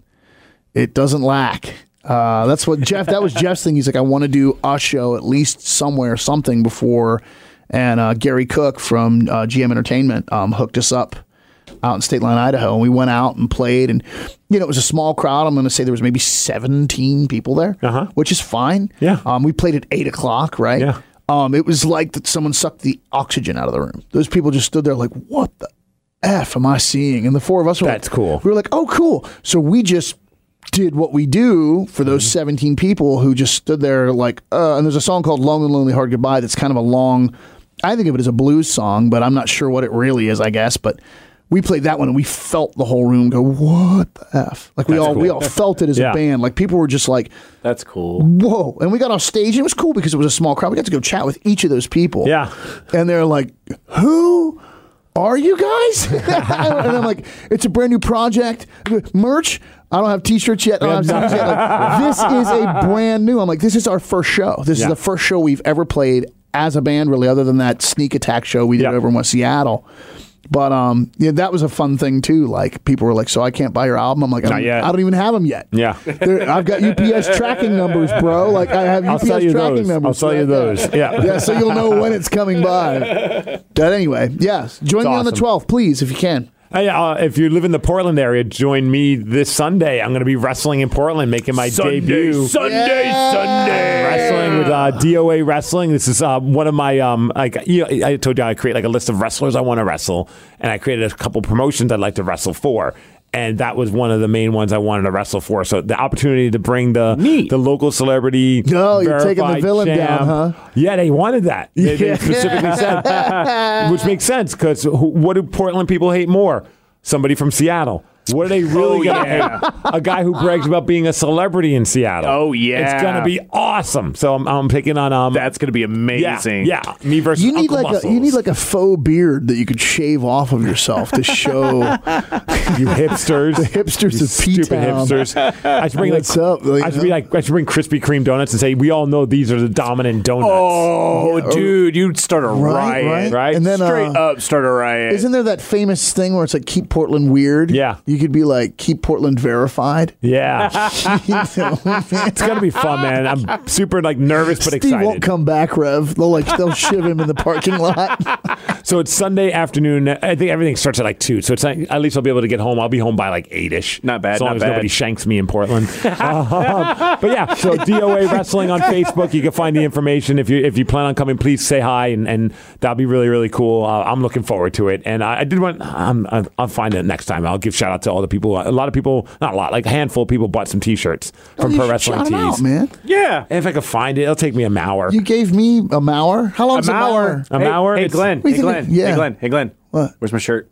it doesn't lack. Uh, that's what Jeff. That was Jeff's thing. He's like, I want to do a show at least somewhere, something before. And uh, Gary Cook from uh, G M Entertainment um, hooked us up out in State Line, Idaho, and we went out and played. And you know, it was a small crowd. I'm going to say there was maybe seventeen people there,
Uh-huh.
which is fine.
Yeah.
Um, we played at eight o'clock, right?
Yeah.
Um, it was like that someone sucked the oxygen out of the room. Those people just stood there like, what the F am I seeing? And the four of us were
That's
like,
cool.
We were like, oh, cool. So we just did what we do for those
Mm-hmm.
seventeen people who just stood there like, uh, and there's a song called Long and Lonely Hard Goodbye that's kind of a long, I think of it as a blues song, but I'm not sure what it really is, I guess. But we played that one and we felt the whole room go, what the F? Like we
That's
all we
cool.
all felt it as
Yeah.
a band. Like people were just like,
That's cool.
whoa. And we got off stage and it was cool because it was a small crowd. We got to go chat with each of those people.
Yeah.
And they're like, who are you guys? And I'm like, it's a brand new project. Merch? I don't have t-shirts yet. I don't have t-shirts yet. Like, this is a brand new. I'm like, this is our first show. This
Yeah.
is the first show we've ever played as a band, really, other than that Sneak Attack show we did
Yeah.
over in West Seattle. But um, yeah, that was a fun thing too. Like people were like, "So I can't buy your album?" I'm like, I
Not
don't,
yet.
I don't even have them yet.
Yeah.
They're- I've got U P S tracking numbers, bro. Like I have
I'll
U P S
sell you
tracking
those.
numbers.
I'll sell you
right
those.
there.
Yeah.
yeah. So you'll know when it's coming by. But anyway, yes, join
It's
me on the
awesome.
twelfth, please, if you can.
Hey, uh, if you live in the Portland area, join me this Sunday. I'm going to be wrestling in Portland, making my
Sunday,
debut.
Sunday,
Yeah.
Sunday.
Wrestling with uh, D O A Wrestling. This is uh, one of my um, like you know, I told you I create like a list of wrestlers I want to wrestle, and I created a couple promotions I'd like to wrestle for. And that was one of the main ones I wanted to wrestle for. So the opportunity to bring the
Neat.
the local celebrity,
No, you're taking the
verified
villain
champ.
down, huh?
Yeah, they wanted that. They, they
Yeah.
specifically said, which makes sense because what do Portland people hate more? Somebody from Seattle. What are they really
Oh,
going to
yeah.
hate? A guy who brags about being a celebrity in Seattle.
Oh, yeah.
It's going to be awesome. So I'm, I'm picking on um.
That's going to be amazing.
Yeah, yeah, me versus
You need
Uncle
like
Muscles.
a you need like a faux beard that you could shave off of yourself to show
you hipsters,
the hipsters
you
of
stupid
P-Town.
hipsters. I should bring
What's
like
up? Like,
I should be like I should bring Krispy Kreme donuts and say we all know these are the dominant donuts.
Oh, dude, you'd start a
Right,
riot.
right.
Right?
And then
Straight
uh,
up, start a riot.
isn't there that famous thing where it's like keep Portland weird?
Yeah.
You could be like keep Portland verified.
Yeah,
You know, man.
it's gonna be fun, man. I'm super like nervous but
Steve
excited.
won't come back, Rev. They'll like they'll shiv him in the parking lot.
So it's Sunday afternoon. I think everything starts at like two. So it's like, at least I'll be able to get home. I'll be home by like eight ish.
Not bad,
As long
not
as
bad.
nobody shanks me in Portland. um, but yeah, so D O A Wrestling on Facebook. You can find the information. If you if you plan on coming, please say hi, and, and that'll be really really cool. Uh, I'm looking forward to it. And I, I did want. I'm, I'll I'll find it next time. I'll give shout out to all the people. A lot of people, not a lot, like a handful of people bought some T-shirts from
You
Pro
should
Wrestling
shout 'em out,
Tees.
man.
yeah.
If I could find it, it'll take me a hour.
You gave me a Mauer. How long's a Mauer?
A
Hey,
Mauer?
Hey,
It's-
Glenn.
What do
Hey,
you
Glenn.
think? Yeah.
Hey, Glenn. Hey, Glenn.
What?
Where's my shirt?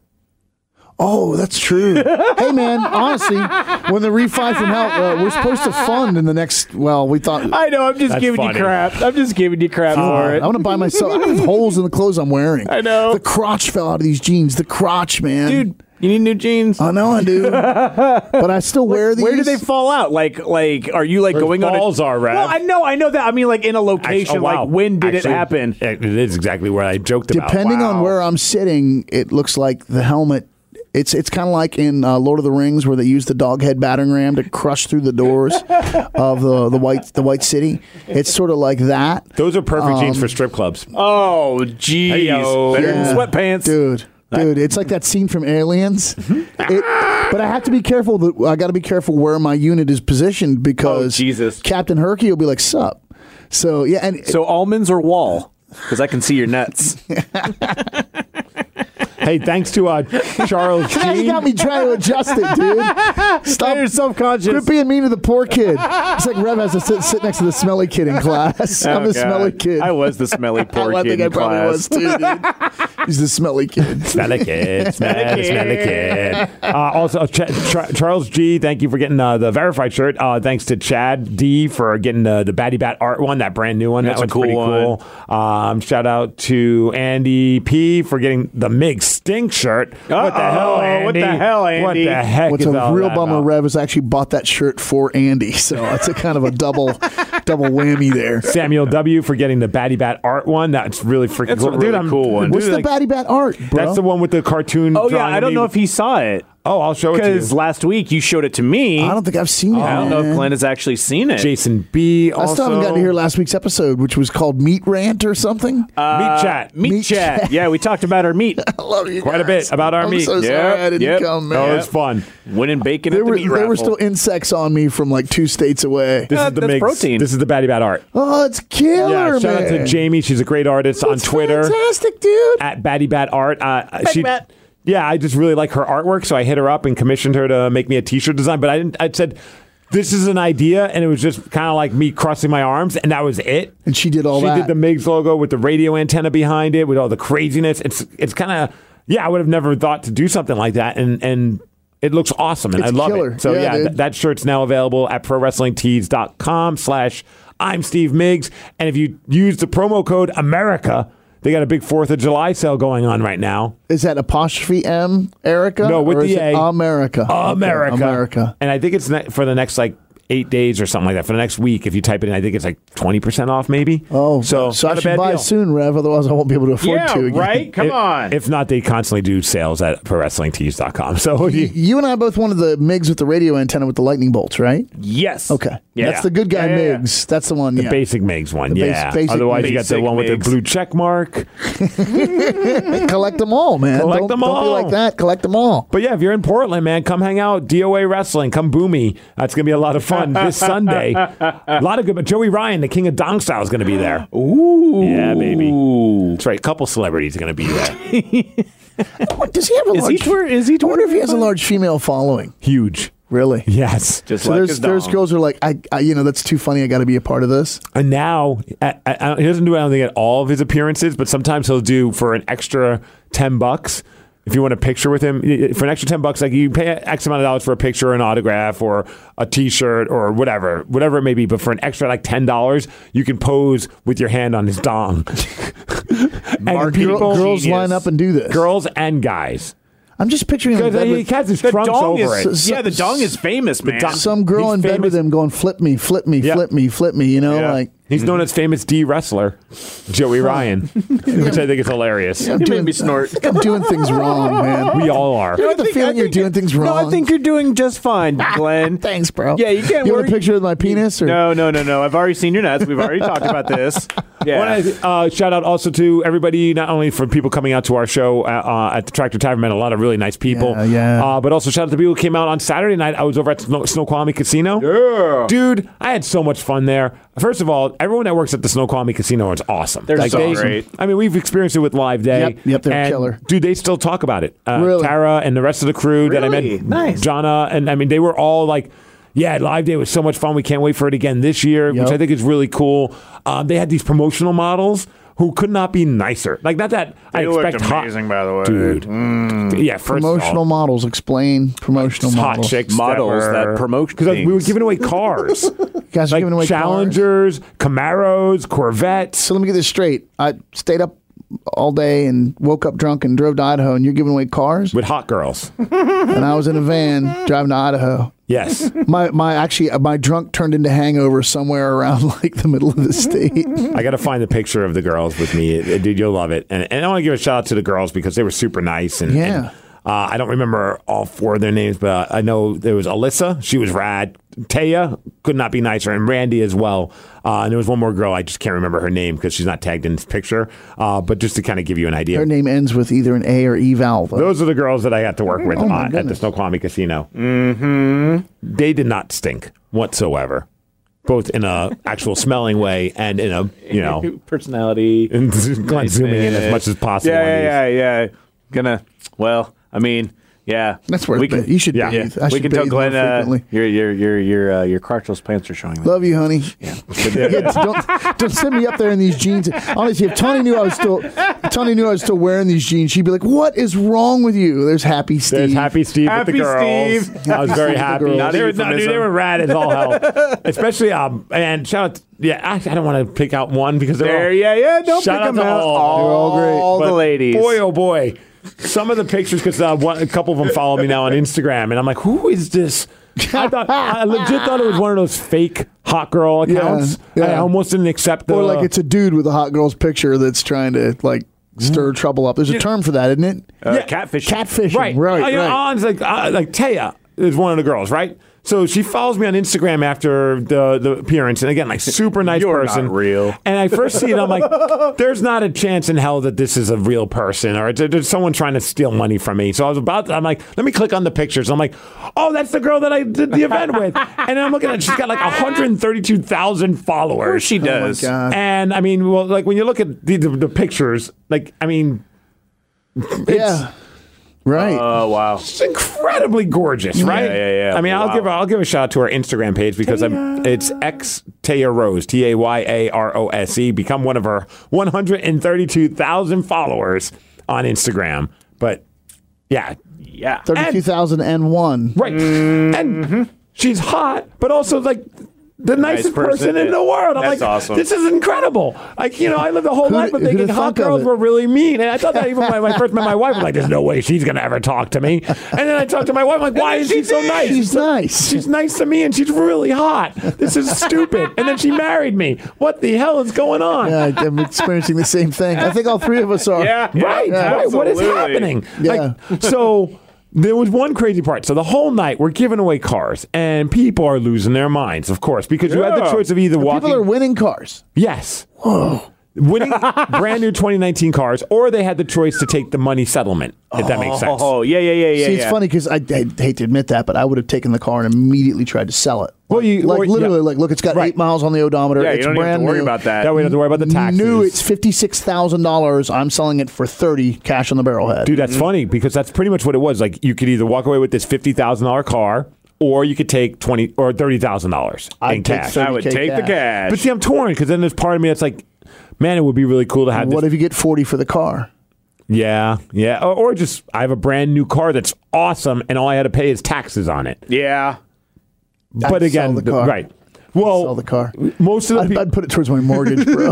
Oh, that's true. Hey, man, honestly, when the refi from hell, uh, we're supposed to fund in the next, well, we thought.
I know. I'm just
That's
giving
funny.
you crap. I'm just giving you crap for
I
it.
want to buy myself. I have holes in the clothes I'm wearing.
I know.
The crotch fell out of these jeans. The crotch, man.
Dude, you need new jeans.
I know I do. But I still wear these.
Where do they fall out? Like, like, are you like
Where
going on? a-
balls are, Rev.
Well, I know, I know that. I mean, like in a location.
Actually- oh, wow.
Like, when did
Actually,
it happen?
It is exactly where I joked about.
Depending on
Wow.
where I'm sitting, it looks like the helmet. It's it's kind of like in uh, Lord of the Rings where they use the dog head battering ram to crush through the doors of the the white the white city. It's sort of like that,
Those are perfect
Um,
jeans for strip clubs.
Oh, jeez.
Hey-yo.
Better
Yeah.
than sweatpants.
dude. Dude, it's like that scene from Aliens.
Mm-hmm.
It, but I have to be careful. That I got to be careful where my unit is positioned because
Oh, Jesus.
Captain Herky will be like, "Sup." So yeah, and
So almonds or wall? Because I can see your nuts.
Hey, thanks to uh, Charles
now you
G.
got me trying to adjust it, dude. Stop.
You're self-conscious.
Quit being mean to the poor kid. It's like Rev has to sit, sit next to the smelly kid in class. I'm
Oh,
the
God.
smelly kid.
I was the smelly poor
I
kid
think I
in
probably
class.
was too, dude. He's the smelly kid.
Smelly kid, smell,
Smelly
smell the kid. Uh, also, Ch- Ch- Charles G. Thank you for getting uh, the verified shirt. Uh, thanks to Chad D. for getting uh, the Batty Bat art one, that brand new one.
That's a
that one's
cool
pretty
one.
cool. Um, shout out to Andy P. for getting the Mig Stink shirt. What the hell,
Uh-oh,
Andy?
what the hell,
What
Andy?
the heck
What's
is
a
all
real
that
bummer,
about?
Rev has actually bought that shirt for Andy. So it's a kind of a double double whammy there.
Samuel W. for getting the Batty Bat art one. That's really freaking
That's a
cool.
really
I'm-
cool one.
dude,
What's the
like,
Batty Bat art, bro?
That's the one with the cartoon.
Oh, yeah.
drawing
I
of
don't
me.
know if he saw it.
Oh, I'll show it to
Because
you.
last week you showed it to me.
I don't think I've seen it.
I don't know if
man.
Glenn has actually seen it.
Jason B.
I
Also,
still haven't gotten to hear last week's episode, which was called Meat Rant or something.
Meat chat.
Meat,
Meat
chat.
chat.
Yeah, we talked about our meat.
I love you
Quite a
guys.
bit about our
I'm
meat.
so sorry
Yep,
I didn't
yep.
come,
Oh,
man.
it's fun.
Winning bacon
There
at the
were,
meat
there
raffle.
were still insects on me from like two states away.
This
Uh,
is the
that's
Migs.
protein.
This is the Batty Bat art.
Oh, it's killer,
Yeah,
man.
shout out to Jamie. She's a great artist on
That's
Twitter
fantastic, dude.
at Batty Bat Art. Uh, she,
Bat.
Yeah, I just really like her artwork, so I hit her up and commissioned her to make me a T-shirt design. But I didn't. I said, "This is an idea," and it was just kind of like me crossing my arms, and that was it.
And she did all
she
that.
did the Migs logo with the radio antenna behind it, with all the craziness. It's it's kind of yeah. I would have never thought to do something like that, and and. It looks awesome, and
It's
I love
killer.
it. So
Yeah,
yeah,
dude.
th- that shirt's now available at pro wrestling tees dot com slash I'm Steve Miggs. And if you use the promo code America, they got a big fourth of July sale going on right now.
Is that apostrophe M, Erica?
No, with
or
the
is it
A.
America. Okay,
America.
America.
And I think it's ne- for the next like eight days or something like that. For the next week, if you type it in, I think it's like twenty percent off maybe.
Oh,
so,
so I
not a
should
bad
buy
deal.
soon, Rev. Otherwise, I won't be able to afford
Yeah,
to. Again.
right? Come
If-
on.
If not, they constantly do sales at pro wrestling tees dot com. So you,
You and I both wanted the MiGs with the radio antenna with the lightning bolts, right?
yes.
Okay,
Yeah.
that's the good guy
Yeah, yeah, yeah.
MiGs. That's the one.
the
yeah.
basic Migs one,
The base-
yeah.
basic
Otherwise, you got the
Basic
one with the
Migs.
blue check mark.
Collect them all, man.
Collect
don't,
them
Don't be
all.
like that. Collect them all.
But yeah, if you're in Portland, man, come hang out. D O A Wrestling. Come boo me. That's going to be a lot of fun this Sunday. A lot of good. But Joey Ryan, the king of Dong Style, is going to be there.
Ooh.
Yeah, baby. That's right. A couple celebrities are going to be there.
What, does he have a
Is
large?
he tour- is he
I wonder if he has a
touring?
large female following.
Huge.
Really?
Yes.
Just
So
like
there's
his
there's
dong.
girls who are like, I, I you know, that's too funny. I got to be a part of this.
And now, I, I, he doesn't do anything at all of his appearances, but sometimes he'll do for an extra ten bucks. If you want a picture with him, for an extra ten bucks, like you pay X amount of dollars for a picture or an autograph or a T-shirt or whatever, whatever it may be. But for an extra like ten dollars, you can pose with your hand on his dong. And
Marketing
Girl, girls
genius.
line up and do this.
girls and guys.
I'm just picturing him in
Because
bed
he
with
has his
The
trunks
dong
over
is,
it.
So-
yeah, the dong is famous, man.
dong-
some girl
He's
in bed with
famous.
him going, flip me, flip me,
Yeah.
flip me, flip me. You know,
Yeah.
like
He's known as famous D wrestler, Joey Ryan, which I think is hilarious.
I'm
You
doing,
made me snort.
I'm doing things wrong, man.
We all are.
You get the
think-
feeling
I
you're
think
doing
you-
things wrong.
No, I think you're doing just fine, Glenn.
Thanks, bro.
Yeah, you can't
You want
worry.
a picture of my penis? Or?
No, no, no, no. I've already seen your nuts. We've already talked about this. Yeah.
I want to uh, shout out also to everybody, not only for people coming out to our show uh, uh, at the Tractor Tavern, met a lot of really nice people.
Yeah, yeah.
Uh, but also shout out to people who came out on Saturday night. I was over at Snow- Snoqualmie Casino. Yeah. Dude, I had so much fun there. First of all, everyone that works at the Snoqualmie Casino is awesome.
They're
Like,
so
they-
great.
I mean, we've experienced it with Live Day.
Yep, yep, they're
and,
killer.
Dude, they still talk about it. Uh,
Really?
Tara and the rest of the crew that I
Really?
met.
Nice.
Jonna, and I mean, they were all like, yeah, Live Day was so much fun. We can't wait for it again this year,
Yep.
which I think is really cool. Um, they had these promotional models who could not be nicer. Like, not that I
They looked
expect hot,
amazing, by the way.
dude. Yeah, first
Promotional
of all,
models. Explain promotional
hot
models.
chicks
Models
were-
that promote
because we were
things.
giving away cars,
You guys are
like
giving away cars?
Challengers, Camaros, Corvettes.
So let me get this straight. I stayed up all day and woke up drunk and drove to Idaho, and you're giving away cars,
With hot girls,
and I was in a van driving to Idaho.
yes.
My my actually my drunk turned into hangover somewhere around like the middle of the state.
I got to find the picture of the girls with me, It- it- dude. You'll love it, and, and I want to give a shout out to the girls because they were super nice. And,
Yeah.
and, uh, I don't remember all four of their names, but I know there was Alyssa. She was rad. Taya could not be nicer, and Randy as well. Uh, and there was one more girl. I just can't remember her name because she's not tagged in this picture. Uh, but just to kind of give you an idea,
Her name ends with either an A or E vowel. though.
those are the girls that I got to work with
Oh, my
uh, at the
goodness.
Snoqualmie Casino. Mm-hmm. They did not stink whatsoever, both in a actual smelling way and in a you know.
Personality.
And Glenn zooming in as much as possible.
Yeah,
on these.
yeah, yeah, yeah. Gonna. Well, I mean, yeah.
That's where
we
it's been. You should
yeah.
bathe.
Yeah,
I
we
should
can tell
bathe more
Glenn uh,
frequently.
your your your your uh, your crotchless pants are showing. That.
Love you, honey. Yeah. don't don't send me up there in these jeans. Honestly, if Tony knew I was still, if Tony knew I was still wearing these jeans, she'd be like, "What is wrong with you?" There's Happy Steve.
There's Happy Steve
Happy
with the girls.
Steve.
I was very happy.
girls.
No, they, were, no, dude, they were rad as all hell. Especially, um, and shout out, yeah, I, I don't want to pick out one because they're
There,
all,
yeah, yeah. Don't
shout
pick
out
them
to
out.
all.
All,
They're all great.
all the
But
ladies.
Boy, oh boy. Some of the pictures, because uh, one- a couple of them follow me now on Instagram, and I'm like, who is this? I thought I legit thought it was one of those fake hot girl accounts.
Yeah, yeah.
I almost didn't accept the.
Or like it's a dude with a hot girl's picture that's trying to like stir trouble up. There's a term for that, isn't it?
Uh,
Yeah.
catfish.
Catfishing.
Right,
Right.
Uh, you know,
right.
On's like uh, like Taya is one of the girls, right? So she follows me on Instagram after the the appearance, and again, like super nice
You're
person.
not real.
And I first see it, I'm like, there's not a chance in hell that this is a real person, or it's- there's someone trying to steal money from me. So I was about, to, I'm like, let me click on the pictures. I'm like, oh, that's the girl that I did the event with. And I'm looking at, she's got like one hundred thirty-two thousand followers.
Of course she does.
God.
And I mean, well, like when you look at the, the, the pictures, like I mean,
Yeah. Right.
Oh wow.
it's incredibly gorgeous, right?
Yeah, yeah, yeah.
I mean, I'll
Wow.
give I'll give a shout out to our Instagram page because I'm, it's X Taya Rose, T A Y A R O S E. Become one of her one hundred thirty-two thousand followers on Instagram. But yeah,
Yeah.
Thirty-two thousand and one.
right. And she's hot, but also like the nicest
Nice person,
person in
yeah.
the world. I'm
That's
like,
awesome.
this is incredible. Like, you know, I lived a whole
Who'd-
life of
who'd
thinking
have
hot
thunk of
girls
it?
were really mean. And I thought that even when I first met my wife, I was like, there's no way she's going to ever talk to me. And then I talked to my wife, I'm like, why is she so nice?
She's nice.
She's nice to me and she's really hot. This is stupid. And then she married me. What the hell is going on?
Yeah, I'm experiencing the same thing. I think all three of us are.
Yeah.
Right,
Yeah,
right. What is
absolutely.
happening?
Yeah.
Like, so there was one crazy part. So the whole night we're giving away cars, and people are losing their minds, of course, because you had the
Yeah.
choice of either walking.
People are winning cars.
Yes. Winning brand new twenty nineteen cars, or they had the choice to take the money settlement, if that makes sense.
Oh, yeah, yeah, yeah, yeah.
See, it's
yeah.
funny because I, I hate to admit that, but I would have taken the car and immediately tried to sell it.
Well, you-
like
or-
literally,
yeah.
like look, it's got
Right.
eight miles on the odometer.
Yeah, you
it's
don't even have
brand
to worry
new.
about that.
That way you don't have to worry about the taxes.
New, it's fifty six thousand dollars. I'm selling it for thirty, cash on the barrelhead.
Dude, that's funny because that's pretty much what it was. Like, you could either walk away with this fifty thousand dollars car, or you could take twenty or thirty thousand dollars in
I'd take
cash.
thirty.
I would
thirty K
take the
cash.
cash.
But see, I'm torn because then there's part of me that's like, man, it would be really cool to have
What
this.
if you get forty for the car?
Yeah, yeah. Or, or just, I have a brand new car that's awesome, and all I had to pay is taxes on it.
yeah.
But
I'd
again,
sell the car.
right. Well,
Sell the car.
most of the
I'd,
people.
I'd put it towards my mortgage, bro.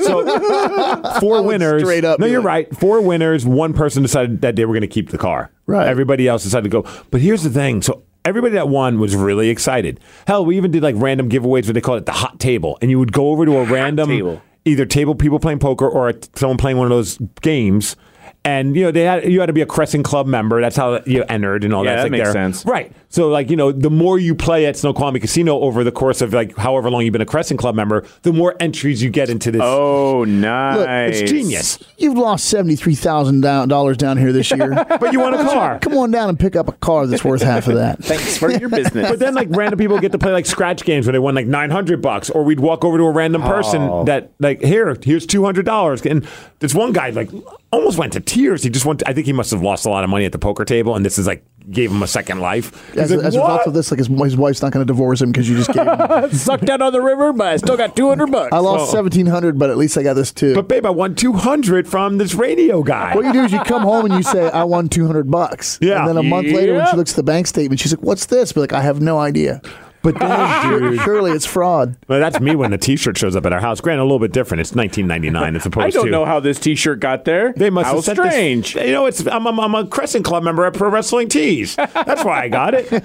So four
would
winners.
straight up
no,
be
you're
like-
right. Four winners. One person decided that they were going to keep the car.
Right.
Everybody else decided to go. But here's the thing. So everybody that won was really excited. Hell, we even did like random giveaways where they call it the hot table, and you would go over to a random
table.
either table people playing poker or a, someone playing one of those games. And you know they had you had to be a Crescent Club member. That's how you entered and all
Yeah,
that.
that
like
makes
there.
sense.
Right. So like you know, the more you play at Snoqualmie Casino over the course of like however long you've been a Crescent Club member, the more entries you get into this.
Oh, nice.
It's genius.
You've lost seventy three thousand dollars down here this year.
But you want a car.
Come on down and pick up a car that's worth half of that.
Thanks for your business.
But then, like, random people get to play like scratch games where they won like nine hundred bucks, or we'd walk over to a random person
Oh.
that, like, here, here's two hundred dollars. And this one guy, like, almost went to tears. He just went, to, I think he must have lost a lot of money at the poker table, and this is like, gave him a second life. He's
As,
like,
as a result
"What?"
of this, like his, his wife's not going to divorce him because you just gave him.
Sucked out on the river, but I still got two hundred bucks.
I lost seventeen hundred, but at least I got this too.
But, babe, I won two hundred from this radio guy.
What you do is you come home and you say, "I won two hundred bucks."
Yeah.
And then a month later, when
Yeah.
she looks at the bank statement, she's like, "What's this?" Be like, "I have no idea."
But then, dude.
Surely it's fraud.
Well, that's me when the T-shirt shows up at our house. Granted, a little bit different. It's nineteen ninety-nine as opposed
I
to.
don't know how this T-shirt got there.
They must
how
have sent this-
strange.
you know, it's I'm, I'm, I'm a Crescent Club member at Pro Wrestling Tees. That's why I got it.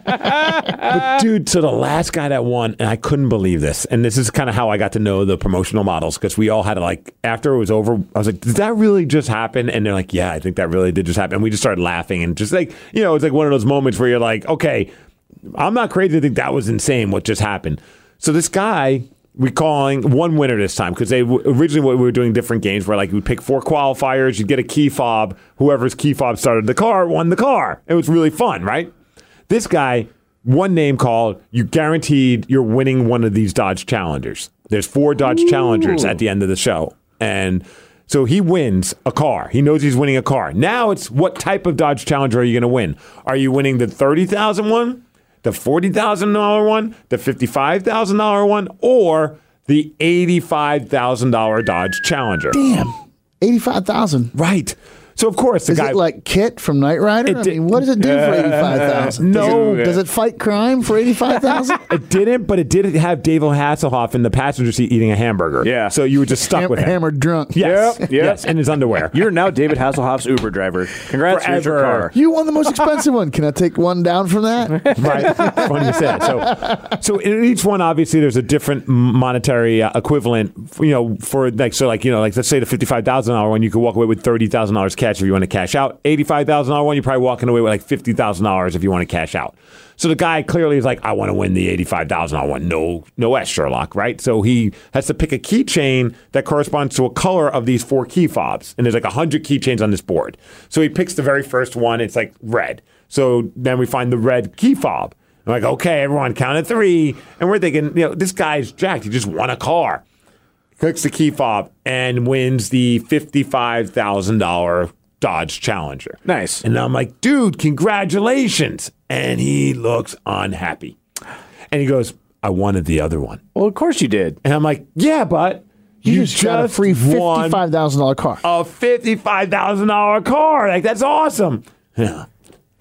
But dude, so the last guy that won, and I couldn't believe this. And this is kind of how I got to know the promotional models because we all had to like after it was over. I was like, did that really just happen? And they're like, yeah, I think that really did just happen. And we just started laughing and just like you know, it's like one of those moments where you're like, okay, I'm not crazy to think that was insane what just happened. So this guy. We calling one winner this time because they originally what we were doing different games where like we pick four qualifiers, you'd get a key fob. Whoever's key fob started the car won the car. It was really fun, right? This guy, one name called, you guaranteed you're winning one of these Dodge Challengers. There's four Dodge
Ooh.
Challengers at the end of the show, and so he wins a car. He knows he's winning a car. Now it's what type of Dodge Challenger are you going to win? Are you winning the thirty thousand one? The forty thousand dollars one, the fifty-five thousand dollars one, or the eighty-five thousand dollars Dodge Challenger.
Damn, eighty-five thousand.
Right. So, of course, the
Is
guy...
it like Kit from Knight Rider?
It
I
did-
mean, what does it do for eighty-five thousand?
No.
Does it, does it fight crime for eighty-five thousand?
It didn't, but it did have David Hasselhoff in the passenger seat eating a hamburger.
Yeah.
So you were just stuck
Ham-
with him.
hammered drunk.
Yes.
Yep, yep.
Yes, in his underwear.
You're now David Hasselhoff's Uber driver. Congrats, here's your
Forever.
car.
You won the most expensive one. Can I take one down from that?
Right. Funny you said. So, so in each one, obviously, there's a different monetary uh, equivalent. You know, for like so, like you know, like let's say the fifty-five thousand dollar one, you could walk away with thirty thousand dollars cash if you want to cash out. Eighty-five thousand dollar one, you're probably walking away with like fifty thousand dollars if you want to cash out. So the guy clearly is like, I want to win the eighty-five thousand dollar one. No, no S, Sherlock. Right. So he has to pick a keychain that corresponds to a color of these four key fobs, and there's like a hundred keychains on this board. So he picks the very first one. It's like red. So then we find the red key fob. I'm like, okay, everyone, count at three. And we're thinking, you know, this guy's jacked. He just won a car. Clicks the key fob and wins the fifty-five thousand dollars Dodge Challenger.
Nice.
And I'm like, dude, congratulations. And he looks unhappy. And he goes, I wanted the other one.
Well, of course you did.
And I'm like, yeah, but
You,
you,
just got a free
won
fifty-five thousand dollars car.
a fifty-five thousand dollars car. Like, that's awesome. Yeah. Like,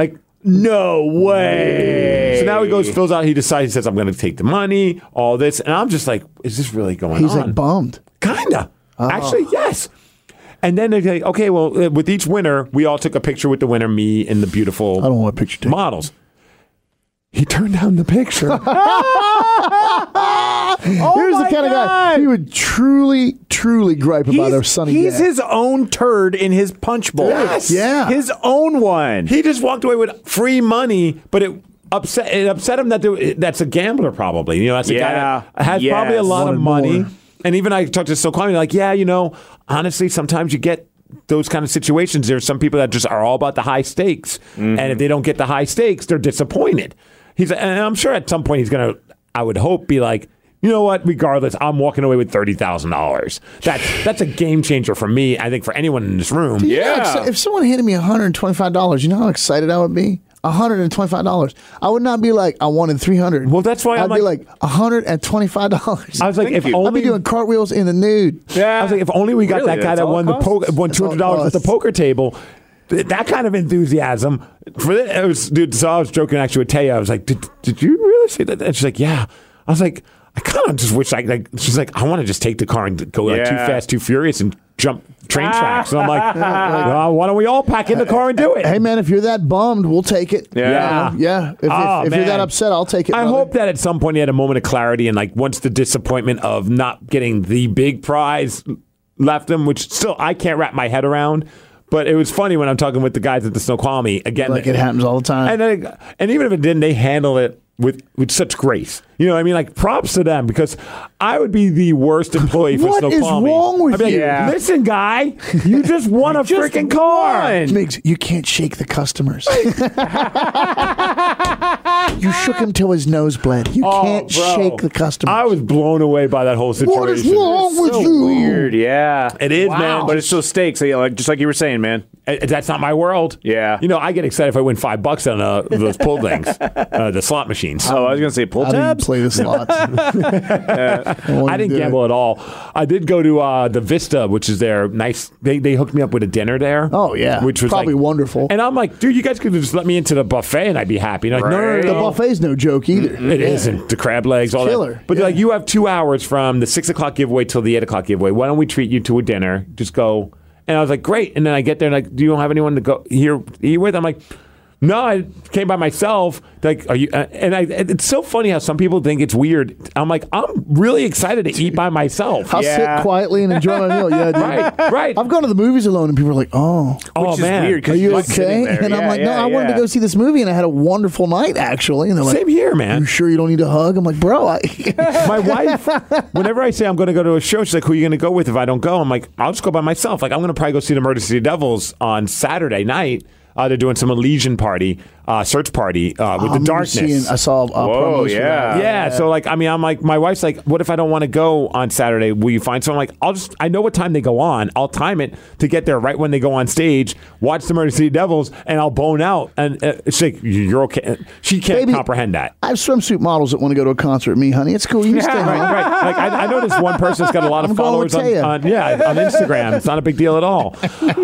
No way.
So now he goes, fills out, he decides, he says, I'm going to take the money, all this. And I'm just like, is this really going
He's
on?
like bummed.
Kinda.
Oh.
Actually, yes. And then they're like, okay, well, uh, with each winner, we all took a picture with the winner, me and the beautiful
I don't want a picture taken.
models. He turned down the picture.
Here's the kind of guy he would truly, truly gripe about a sunny
he's
day.
his own turd in his punch bowl.
Yes.
Yeah.
His own one.
He just walked away with free money, but it upset it upset him that there, that's a gambler probably. You know, that's a
Yeah.
guy that has
Yes.
probably a lot of
Wanted
money.
more.
And even I talked to Snoqualmie, like, yeah, you know, honestly, sometimes you get those kind of situations. There's some people that just are all about the high stakes,
Mm-hmm.
and if they don't get the high stakes, they're disappointed. He's, and I'm sure at some point he's gonna, I would hope, be like, you know what? Regardless, I'm walking away with thirty thousand dollars. That's that's a game changer for me. I think for anyone in this room.
You know,
Yeah.
ex- if someone handed me one hundred twenty-five dollars, you know how excited I would be? one hundred twenty-five dollars. I would not be like, I wanted three hundred dollars.
Well, that's why
I'd
I'm
be
like-
like, one hundred twenty-five dollars.
I was like, if
I'd
only
be doing cartwheels in the nude.
Yeah.
I was like, if only we got
Really?
that guy
That's
that
all
won
it
the
costs?
poker, won
That's
two
all it
hundred dollars at the
costs.
poker table. Th- That kind of enthusiasm for it, it was, dude. So I was joking actually with Taya. I was like, did, did you really say that? And she's like, yeah. I was like, I kind of just wish I like. She's like, I want to just take the car and go like, too
Yeah.
fast, too furious, and jump train tracks. And I'm like, well, why don't we all pack in the car and do it?
Hey, man, if you're that bummed, we'll take it.
Yeah.
You know? Yeah. If,
Oh,
if, if you're
man.
that upset, I'll take it.
I
brother.
hope that at some point you had a moment of clarity and like once the disappointment of not getting the big prize left them, which still I can't wrap my head around. But it was funny when I'm talking with the guys at the Snoqualmie again.
Like it happens all the time.
And then, and even if it didn't, they handle it with with such grace. You know what I mean? Like props to them because I would be the worst employee for
What is
Snoqualmie.
wrong with
I'd be like,
you?
Yeah.
listen, guy, you just won a
Just
freaking car.
won.
Migs, you can't shake the customers. You shook him till his nose bled. You
Oh,
can't
bro.
shake the customers.
I was blown away by that whole situation.
What is wrong with
so
you?
weird. Yeah.
It is, man.
But it's still stakes. So, yeah, like, just like you were saying, man.
Uh, That's not my world.
Yeah.
You know, I get excited if I win five bucks on uh, those pull things, uh, the slot machines.
Oh, I was going to say pull
I didn't
tabs.
play the slots.
I didn't gamble at all. I did go to uh, the Vista, which is their nice. They they hooked me up with a dinner there.
Oh, yeah.
which was
Probably
like-
wonderful.
And I'm like, dude, you guys could just let me into the buffet and I'd be happy. And like, no, no, no,
Right.
The
no.
buffet's no joke either.
It isn't. The crab legs, all
Killer.
that. But they're like, you have two hours from the six o'clock giveaway till the eight o'clock giveaway. Why don't we treat you to a dinner? Just go. And I was like, great. And then I get there and like, do you don't have anyone to go here eat with? I'm like, no, I came by myself. Like, are you? Uh, and I, it's so funny how some people think it's weird. I'm like, I'm really excited to eat by myself.
I'll
Yeah.
sit quietly and enjoy my meal. Yeah, dude.
Right, right.
I've gone to the movies alone and people are like, oh,
Oh,
Which is
man.
weird. 'cause
are you
you're sitting
okay?
there.
And I'm
Yeah,
like, no,
yeah,
I wanted to
yeah.
go see this movie and I had a wonderful night, actually. And they're like,
Same here, man.
you sure you don't need a hug? I'm like, bro, I.
My wife, whenever I say I'm going to go to a show, she's like, who are you going to go with if I don't go? I'm like, I'll just go by myself. Like, I'm going to probably go see the Murder City Devils on Saturday night. Uh, they're doing some Elysian party, uh, search party uh, with
I'm
the darkness.
seeing- I saw uh,
Whoa,
promos for
yeah.
that.
yeah, so like, I mean, I'm like, my wife's like, what if I don't want to go on Saturday? Will you find someone? Like, I'll just, I know what time they go on. I'll time it to get there right when they go on stage, watch the Murder City Devils, and I'll bone out. And uh, she's like, you're okay. She can't
Baby,
comprehend that.
I have swimsuit models that want to go to a concert with me, honey. It's cool. You can stay
right,
home.
right. Like I, I know this one person that's got a lot of
I'm going with
followers on,
Taya.
on yeah on Instagram. It's not a big deal at all.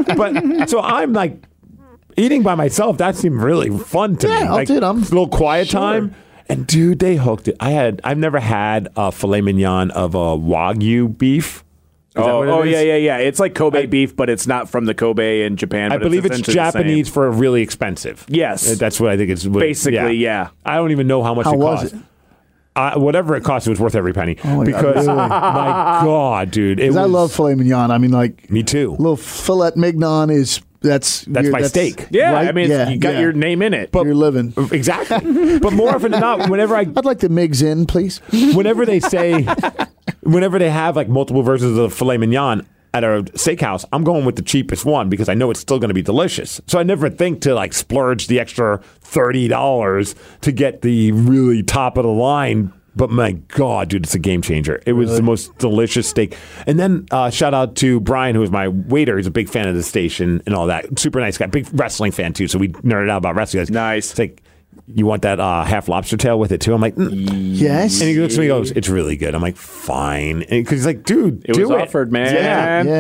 But so I'm like eating by myself. That seemed really fun to
Yeah,
me.
I'll
Like
do it. I'm-
a little quiet time. And dude, they hooked it. I had I've never had a filet mignon of a Wagyu beef. Is that
Oh,
what it
oh
is?
yeah, yeah, yeah. It's like Kobe beef, but it's not from the Kobe in Japan.
I
but
believe it's
essentially the same.
Japanese for really expensive.
Yes.
Uh, that's what I think it's. what-
Basically, yeah.
I don't even know how much
How
it
was
cost.
it?
Uh, whatever it cost, it was worth every penny.
Oh my God,
because
really?
my God, dude, it was.
Because I love filet mignon. I mean, like,
Me too.
little filet mignon is, that's...
That's
your-
my steak.
Yeah,
right?
I mean, it's-
Yeah,
you got
yeah.
your name in it.
You're living.
Exactly. But more often than not, whenever I,
I'd like the Migs in, please.
whenever they say, whenever they have like multiple versions of the filet mignon at a steakhouse, I'm going with the cheapest one because I know it's still going to be delicious. So I never think to like splurge the extra thirty dollars to get the really top of the line. But my God, dude, it's a game changer. It was the most delicious steak. And then uh, shout out to Brian, who is my waiter. He's a big fan of the station and all that. Super nice guy. Big wrestling fan, too. So we nerded out about wrestling. Guys.
Nice.
It's like, you want that uh, half lobster tail with it, too? I'm like, mm.
Yes.
And he looks at me and goes, it's really good. I'm like, fine. Because he's like, dude,
It
do
was
it.
offered, man.
yeah. Yeah.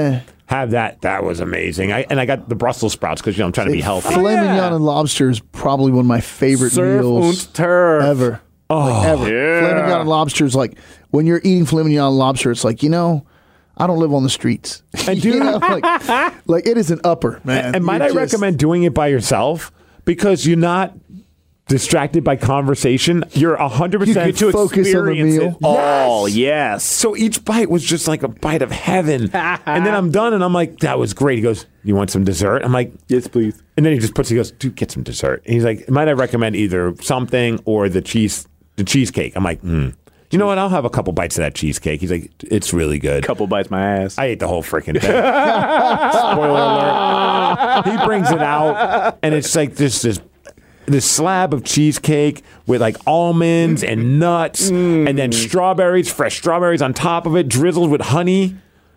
have that. That was amazing. I, and I got the Brussels sprouts because you know I'm trying to be healthy.
Filet
Yeah.
mignon and lobster is probably one of my favorite
Surf
meals
und turf.
ever. Oh, like, ever.
yeah.
Filet mignon and lobster is like when you're eating filet mignon and lobster. It's like you know, I don't live on the streets.
And
You
dude-
know, like, like it is an upper, man.
And might
You're
I
just-
recommend doing it by yourself because you're not distracted by conversation. You're one hundred
You
percent
get to focus on the
Experience
meal.
it all. Yes.
So each bite was just like a bite of heaven. And then I'm done and I'm like, that was great. He goes, you want some dessert? I'm like,
Yes, please.
and then he just puts, he goes, dude, get some dessert. And he's like, might I recommend either something or the cheese, the cheesecake? I'm like, hmm. You know what? I'll have a couple bites of that cheesecake. He's like, it's really good.
Couple bites my ass.
I ate the whole freaking thing. Spoiler alert. He brings it out, and it's like this this this slab of cheesecake with like almonds and nuts, and then strawberries, fresh strawberries on top of it, drizzled with honey.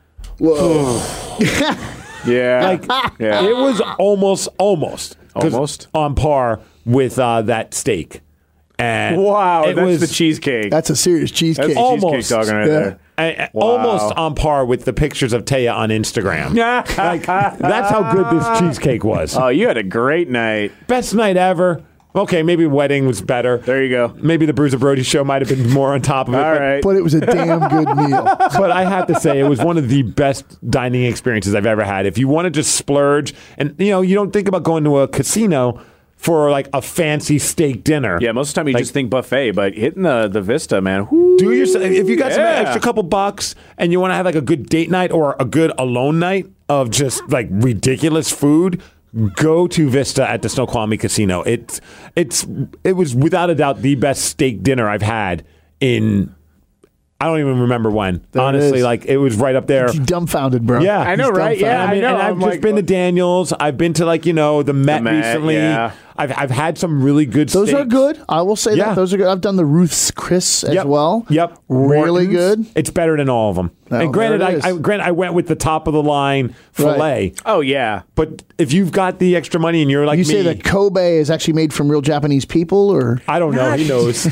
yeah.
Like
yeah.
it was almost, almost, 'cause
Almost?
on par with uh, that steak. And
wow,
it
that's
was
the cheesecake.
That's a serious cheesecake.
That's
Almost.
cheesecake talking right
Yeah.
there.
and-
Wow.
almost on par with the pictures of Taya on Instagram. Like that's how good this cheesecake was.
Oh, you had a great night.
Best night ever. Okay, maybe wedding was better.
There you go.
Maybe the Bruiser Brody show might have been more on top of it.
All
but,
right.
But it was a damn good meal.
but I have to say, it was one of the best dining experiences I've ever had. If you want to just splurge, and you know, you don't think about going to a casino for like a fancy steak dinner.
Yeah, most of the time you
Like-
just think buffet, but hitting the, the Vista, man. Whoo.
Do yourself if you got some
Yeah.
extra couple bucks and you want to have like a good date night or a good alone night of just like ridiculous food. Go to Vista at the Snoqualmie Casino. It's it's it was without a doubt the best steak dinner I've had in. I don't even remember when.
There it
Honestly,
is.
like it was right up there.
Dumbfounded, bro.
Yeah,
I know,
he's
right?
dumbfounded.
Yeah, I
mean,
know.
And I've
I'm
just
like,
been to
what?
Daniels. I've been to like you know the Met,
Met,
recently.
yeah.
I've I've had some really good.
Those
steaks.
are good. I will say
Yeah.
that. Those are good. I've done the Ruth's Chris as
Yep.
well.
Yep.
Really
Morton's.
good.
It's better than all of them.
Oh,
and granted,
there
I,
it is.
I granted I went with the top of the line
Right.
filet.
Oh, yeah.
But if you've got the extra money and you're like
You
me,
say that Kobe is actually made from real Japanese people, or
I don't know. He knows.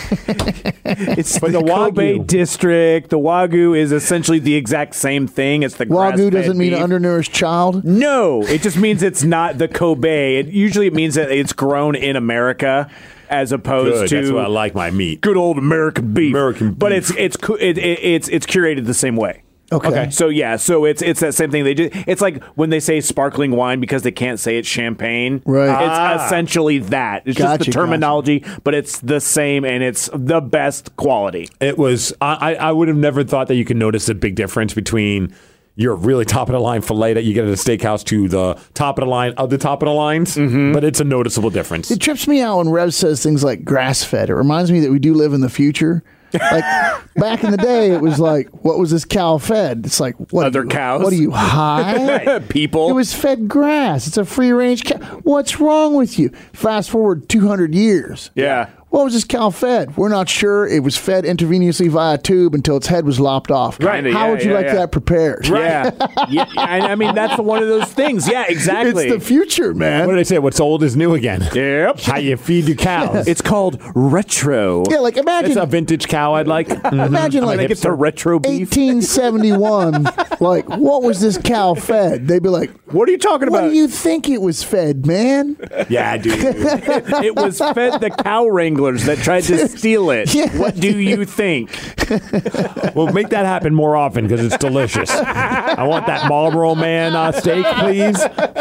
It's
But
the,
the
Kobe
Wagyu.
district. The Wagyu is essentially the exact same thing. It's the
Wagyu
grass-fed
doesn't mean
beef.
an undernourished child.
No, it just means it's not the Kobe. It usually it means that it's grown in America as opposed
Good.
to
That's why I like my meat.
good old American beef.
American
but
beef.
it's it's cu- it, it, it's it's curated the same way.
Okay.
Okay.
So yeah, so it's it's that same thing. They do. It's like when they say sparkling wine because they can't say it's champagne.
Right.
It's
Ah.
essentially that. It's
Gotcha,
just the terminology, but it's the same and it's the best quality.
It was. I, I I would have never thought that you could notice a big difference between your really top of the line filet that you get at a steakhouse to the top of the line of the top of the lines.
Mm-hmm.
But it's a noticeable difference.
It trips me out when Rev says things like grass fed. It reminds me that we do live in the future. Like back in the day, it was like, what was this cow fed? It's like, what?
Other
are you-
cows?
What are you high?
People.
It was fed grass. It's a free range cow. What's wrong with you? Fast forward two hundred years.
Yeah.
What was this cow fed? We're not sure. It was fed intravenously via tube until its head was lopped off.
Kinda,
How
yeah,
would you
yeah,
like
yeah.
that prepared?
Yeah. yeah. I, I mean, that's one of those things. Yeah, exactly.
It's the future, man.
What did I say? What's old is new again.
Yep.
How you feed your cows.
It's called retro.
Yeah, like imagine.
It's a vintage cow I'd like. Mhm.
Imagine
I'm
like
a
I think it's a
hipster.
retro beef.
eighteen seventy-one. Like, what was this cow fed? They'd be like,
What are you talking
what
about?
do you think it was fed, man?
Yeah, dude.
It was fed the cow wranglers that tried to steal it.
Yes.
What do you think?
Well, make that happen more often because it's delicious. I want that Marlboro Man uh, steak, please.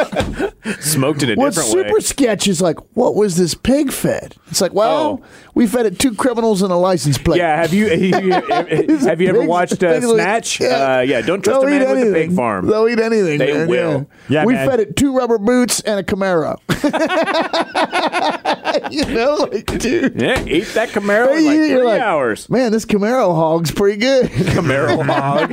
Smoked in a
What's
different
super
way.
sketch is like, what was this pig fed? It's like, well,
Oh.
we fed it two criminals and a license plate.
Yeah, have you have you ever
Pigs-
watched uh,
pigs will-
Snatch?
yeah.
Uh, yeah, don't trust
They'll
a man
eat
with a
anything.
pig farm.
They'll eat anything.
They
man.
will.
Yeah,
we
man.
fed it two rubber boots and a Camaro. you know, like, dude.
Yeah, eat that Camaro in like
You-
three
you're like,
hours.
Man, this Camaro hog's pretty good.
Camaro hog.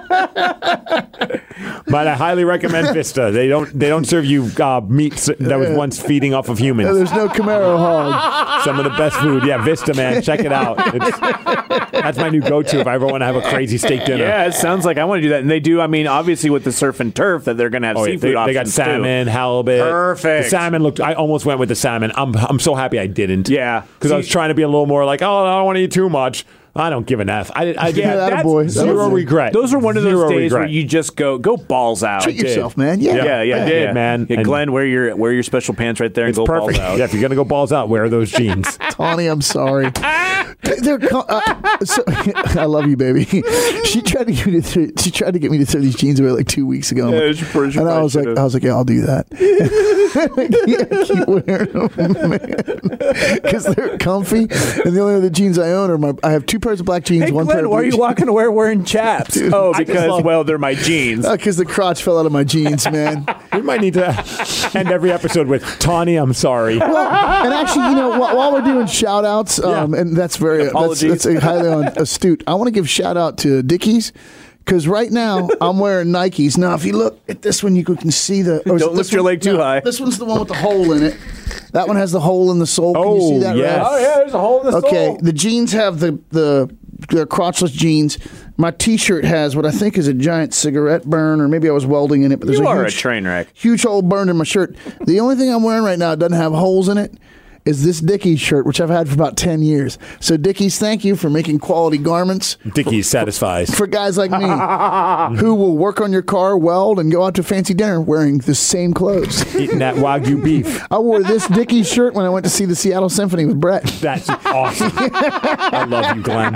But I highly recommend Vista. They don't they don't serve you uh, meat s- that was once feeding off of humans.
There's no Camaro hog.
Some of the best food. Yeah, Vista, man. Check it out. It's, that's my new go-to if I ever want to have a crazy steak dinner.
Yeah, it sounds like I want to do that. And they do, I mean, obviously with the surf and turf that they're going to have
Oh, yeah,
seafood
they, they
options
got salmon,
too.
halibut.
Perfect.
The salmon looked. I almost went with the salmon. I'm I'm so happy I didn't.
Yeah.
because I was
See-
trying to be a little more like, oh, I don't want to eat too much. I don't give an F. I, I
Yeah,
that a
that's
boy. That
zero
a boy.
regret.
Those are one of those
Zero
days
regret.
where you just go go balls out.
Treat
did.
yourself, man. Yeah.
Yeah, yeah,
I did,
yeah.
man.
Yeah,
And-
Glenn, wear your wear your special pants right there and
It's
go
perfect.
balls out.
Yeah, if you're gonna go balls out, wear those jeans.
Tawny, I'm sorry. They're co- uh, so, I love you, baby. She tried to get me to th- she tried to get me to throw these jeans away like two weeks ago.
Yeah, she probably- she
and I
probably
was like,
should've.
I was like, yeah, I'll do that. Yeah, keep wearing them, man, because they're comfy. And the only other jeans I own are my. I have two pairs of black jeans,
Hey,
one pair
Glenn,
of
why are
blue
you walking away wearing chaps? oh,
I just
because,
love-
well, they're my jeans.
Because the crotch fell out of my jeans, man.
We might need to end every episode with Tawny, I'm sorry.
Well, and actually, you know, while, while we're doing shout outs, um,
Yeah.
and that's very that's,
Apologies.
that's highly on, astute. I want to give shout out to Dickies. Because right now I'm wearing Nikes. Now, if you look at this one, you can see the. or is
Don't
it
lift
this
your
one?
leg too
No,
high.
This one's the one with the hole in it. That one has the hole in the sole. Can you see
Oh,
that?
yes.
Red?
Oh,
yeah, there's a hole in the
Okay,
sole.
the jeans have the the they're crotchless jeans. My T-shirt has what I think is a giant cigarette burn, or maybe I was welding in it. But there's
You
a
are
huge,
a train wreck.
huge hole burned in my shirt. The only thing I'm wearing right now that doesn't have holes in it is this Dickies shirt, which I've had for about ten years. So Dickies, thank you for making quality garments
Dickies satisfies.
for guys like me who will work on your car, weld, and go out to fancy dinner wearing the same clothes.
Eating that Wagyu beef.
I wore this Dickies shirt when I went to see the Seattle Symphony with Brett.
That's awesome. I love you, Glenn.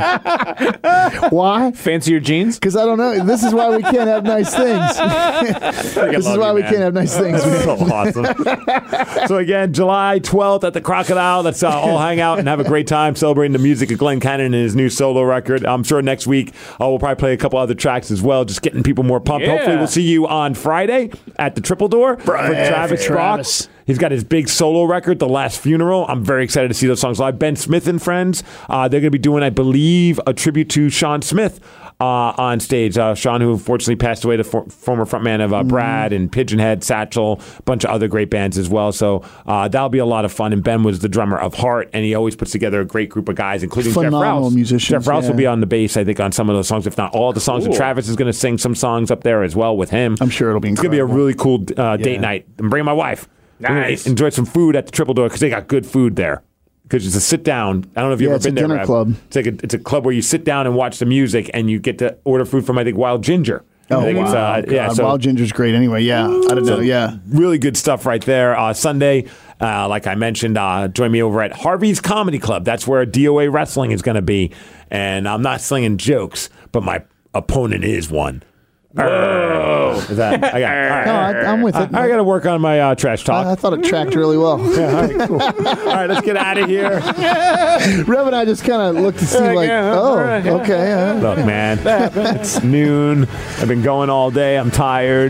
Why?
Fancier jeans?
Because I don't know. This is why we can't have nice things. This is why we can't have nice things.
So awesome. So again, July twelfth at the Crocodile. Let's uh, all hang out and have a great time celebrating the music of Glenn Cannon and his new solo record. I'm sure next week uh, we'll probably play a couple other tracks as well, just getting people more pumped.
Yeah.
Hopefully we'll see you on Friday at the Triple Door for Travis
for
Brock.
Travis.
He's got his big solo record, The Last Funeral. I'm very excited to see those songs live. Ben Smith and Friends, uh, they're going to be doing, I believe, a tribute to Sean Smith uh, on stage. Uh, Sean, who unfortunately passed away, the for- former frontman of uh, Brad and Pigeonhead, Satchel, a bunch of other great bands as well. So uh, that'll be a lot of fun. And Ben was the drummer of Heart, and he always puts together a great group of guys, including Jeff
Phenomenal
Rouse.
musicians,
Jeff Rouse
yeah.
will be on the bass, I think, on some of those songs, if not all the songs. And
Cool.
Travis is going to sing some songs up there as well with him.
I'm sure it'll be
It's going to be a
incredible.
really cool uh, date
Yeah.
night. I'm bringing my wife. We're gonna
Nice.
enjoy some food at the Triple Door because they got good food there. Because it's a sit down. I don't know if you've
Yeah,
ever
it's a
been there.
dinner
Rev.
club.
It's like a, it's a club where you sit down and watch the music, and you get to order food from I think Wild Ginger.
Oh,
I think
wow.
it's, uh, yeah,
God,
so
Wild Ginger's great anyway. Yeah. I don't know. Yeah.
really good stuff right there. Uh, Sunday, uh, like I mentioned, uh, join me over at Harvey's Comedy Club. That's where D O A Wrestling is going to be, and I'm not slinging jokes, but my opponent is one. Whoa! Is that, I got, all right.
No, I, I'm with it.
I, I got to work on my uh, trash talk.
I, I thought it tracked really well.
Yeah, all right, cool. All right, let's get out of here.
Rev and I just kind of looked to see, like,
yeah,
oh,
all right, yeah.
okay. uh,
Look, man, it's noon. I've been going all day. I'm tired.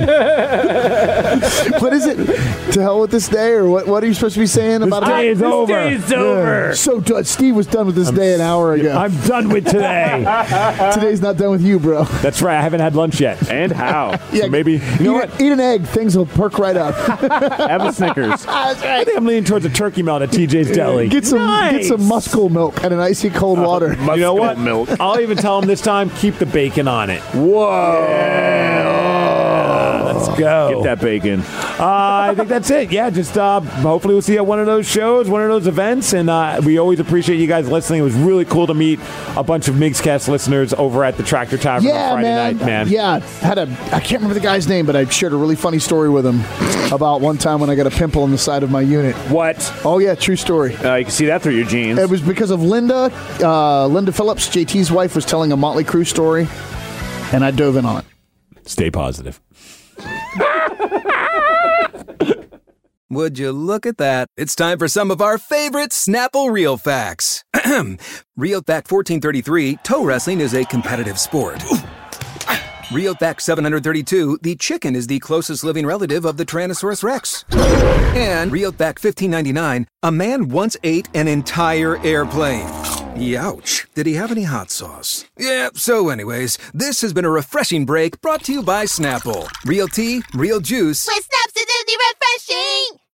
what is it? To hell with this day, or what? What are you supposed to be saying about
day
it?
is over.
It's over.
So done. Steve was done with this day an hour ago.
I'm done with today.
Today's not done with you, bro.
That's right. I haven't had lunch yet.
And how?
So maybe, you know
eat,
what?
eat an egg. Things will perk right up.
Have a Snickers.
I think I'm leaning towards a turkey melt at T J's Deli.
Get some
Nice.
get some muscle milk and an icy cold water.
You know what?
Milk.
I'll even tell him this time, keep the bacon on it.
Whoa.
Let's go.
Get that bacon.
Uh, I think that's it. Yeah, just uh, hopefully we'll see you at one of those shows, one of those events, and uh, we always appreciate you guys listening. It was really cool to meet a bunch of Migscast listeners over at the Tractor Tavern
Yeah,
on Friday
man.
night, man.
Yeah, had a I can't remember the guy's name, but I shared a really funny story with him about one time when I got a pimple on the side of my unit.
What?
Oh yeah, true story.
Uh, you can see that through your jeans.
It was because of Linda, uh, Linda Phillips, J T's wife, was telling a Motley Crue story, and I dove in on it.
Stay positive.
Would you look at that? It's time for some of our favorite Snapple Real Facts. Real Fact fourteen thirty-three, toe wrestling is a competitive sport. Real Fact seven hundred thirty-two, the chicken is the closest living relative of the Tyrannosaurus Rex. And Real Fact fifteen ninety-nine, a man once ate an entire airplane. Youch. Did he have any hot sauce? Yeah, so anyways, this has been a refreshing break brought to you by Snapple. Real tea, real juice.
With Snaps, it's really refreshing.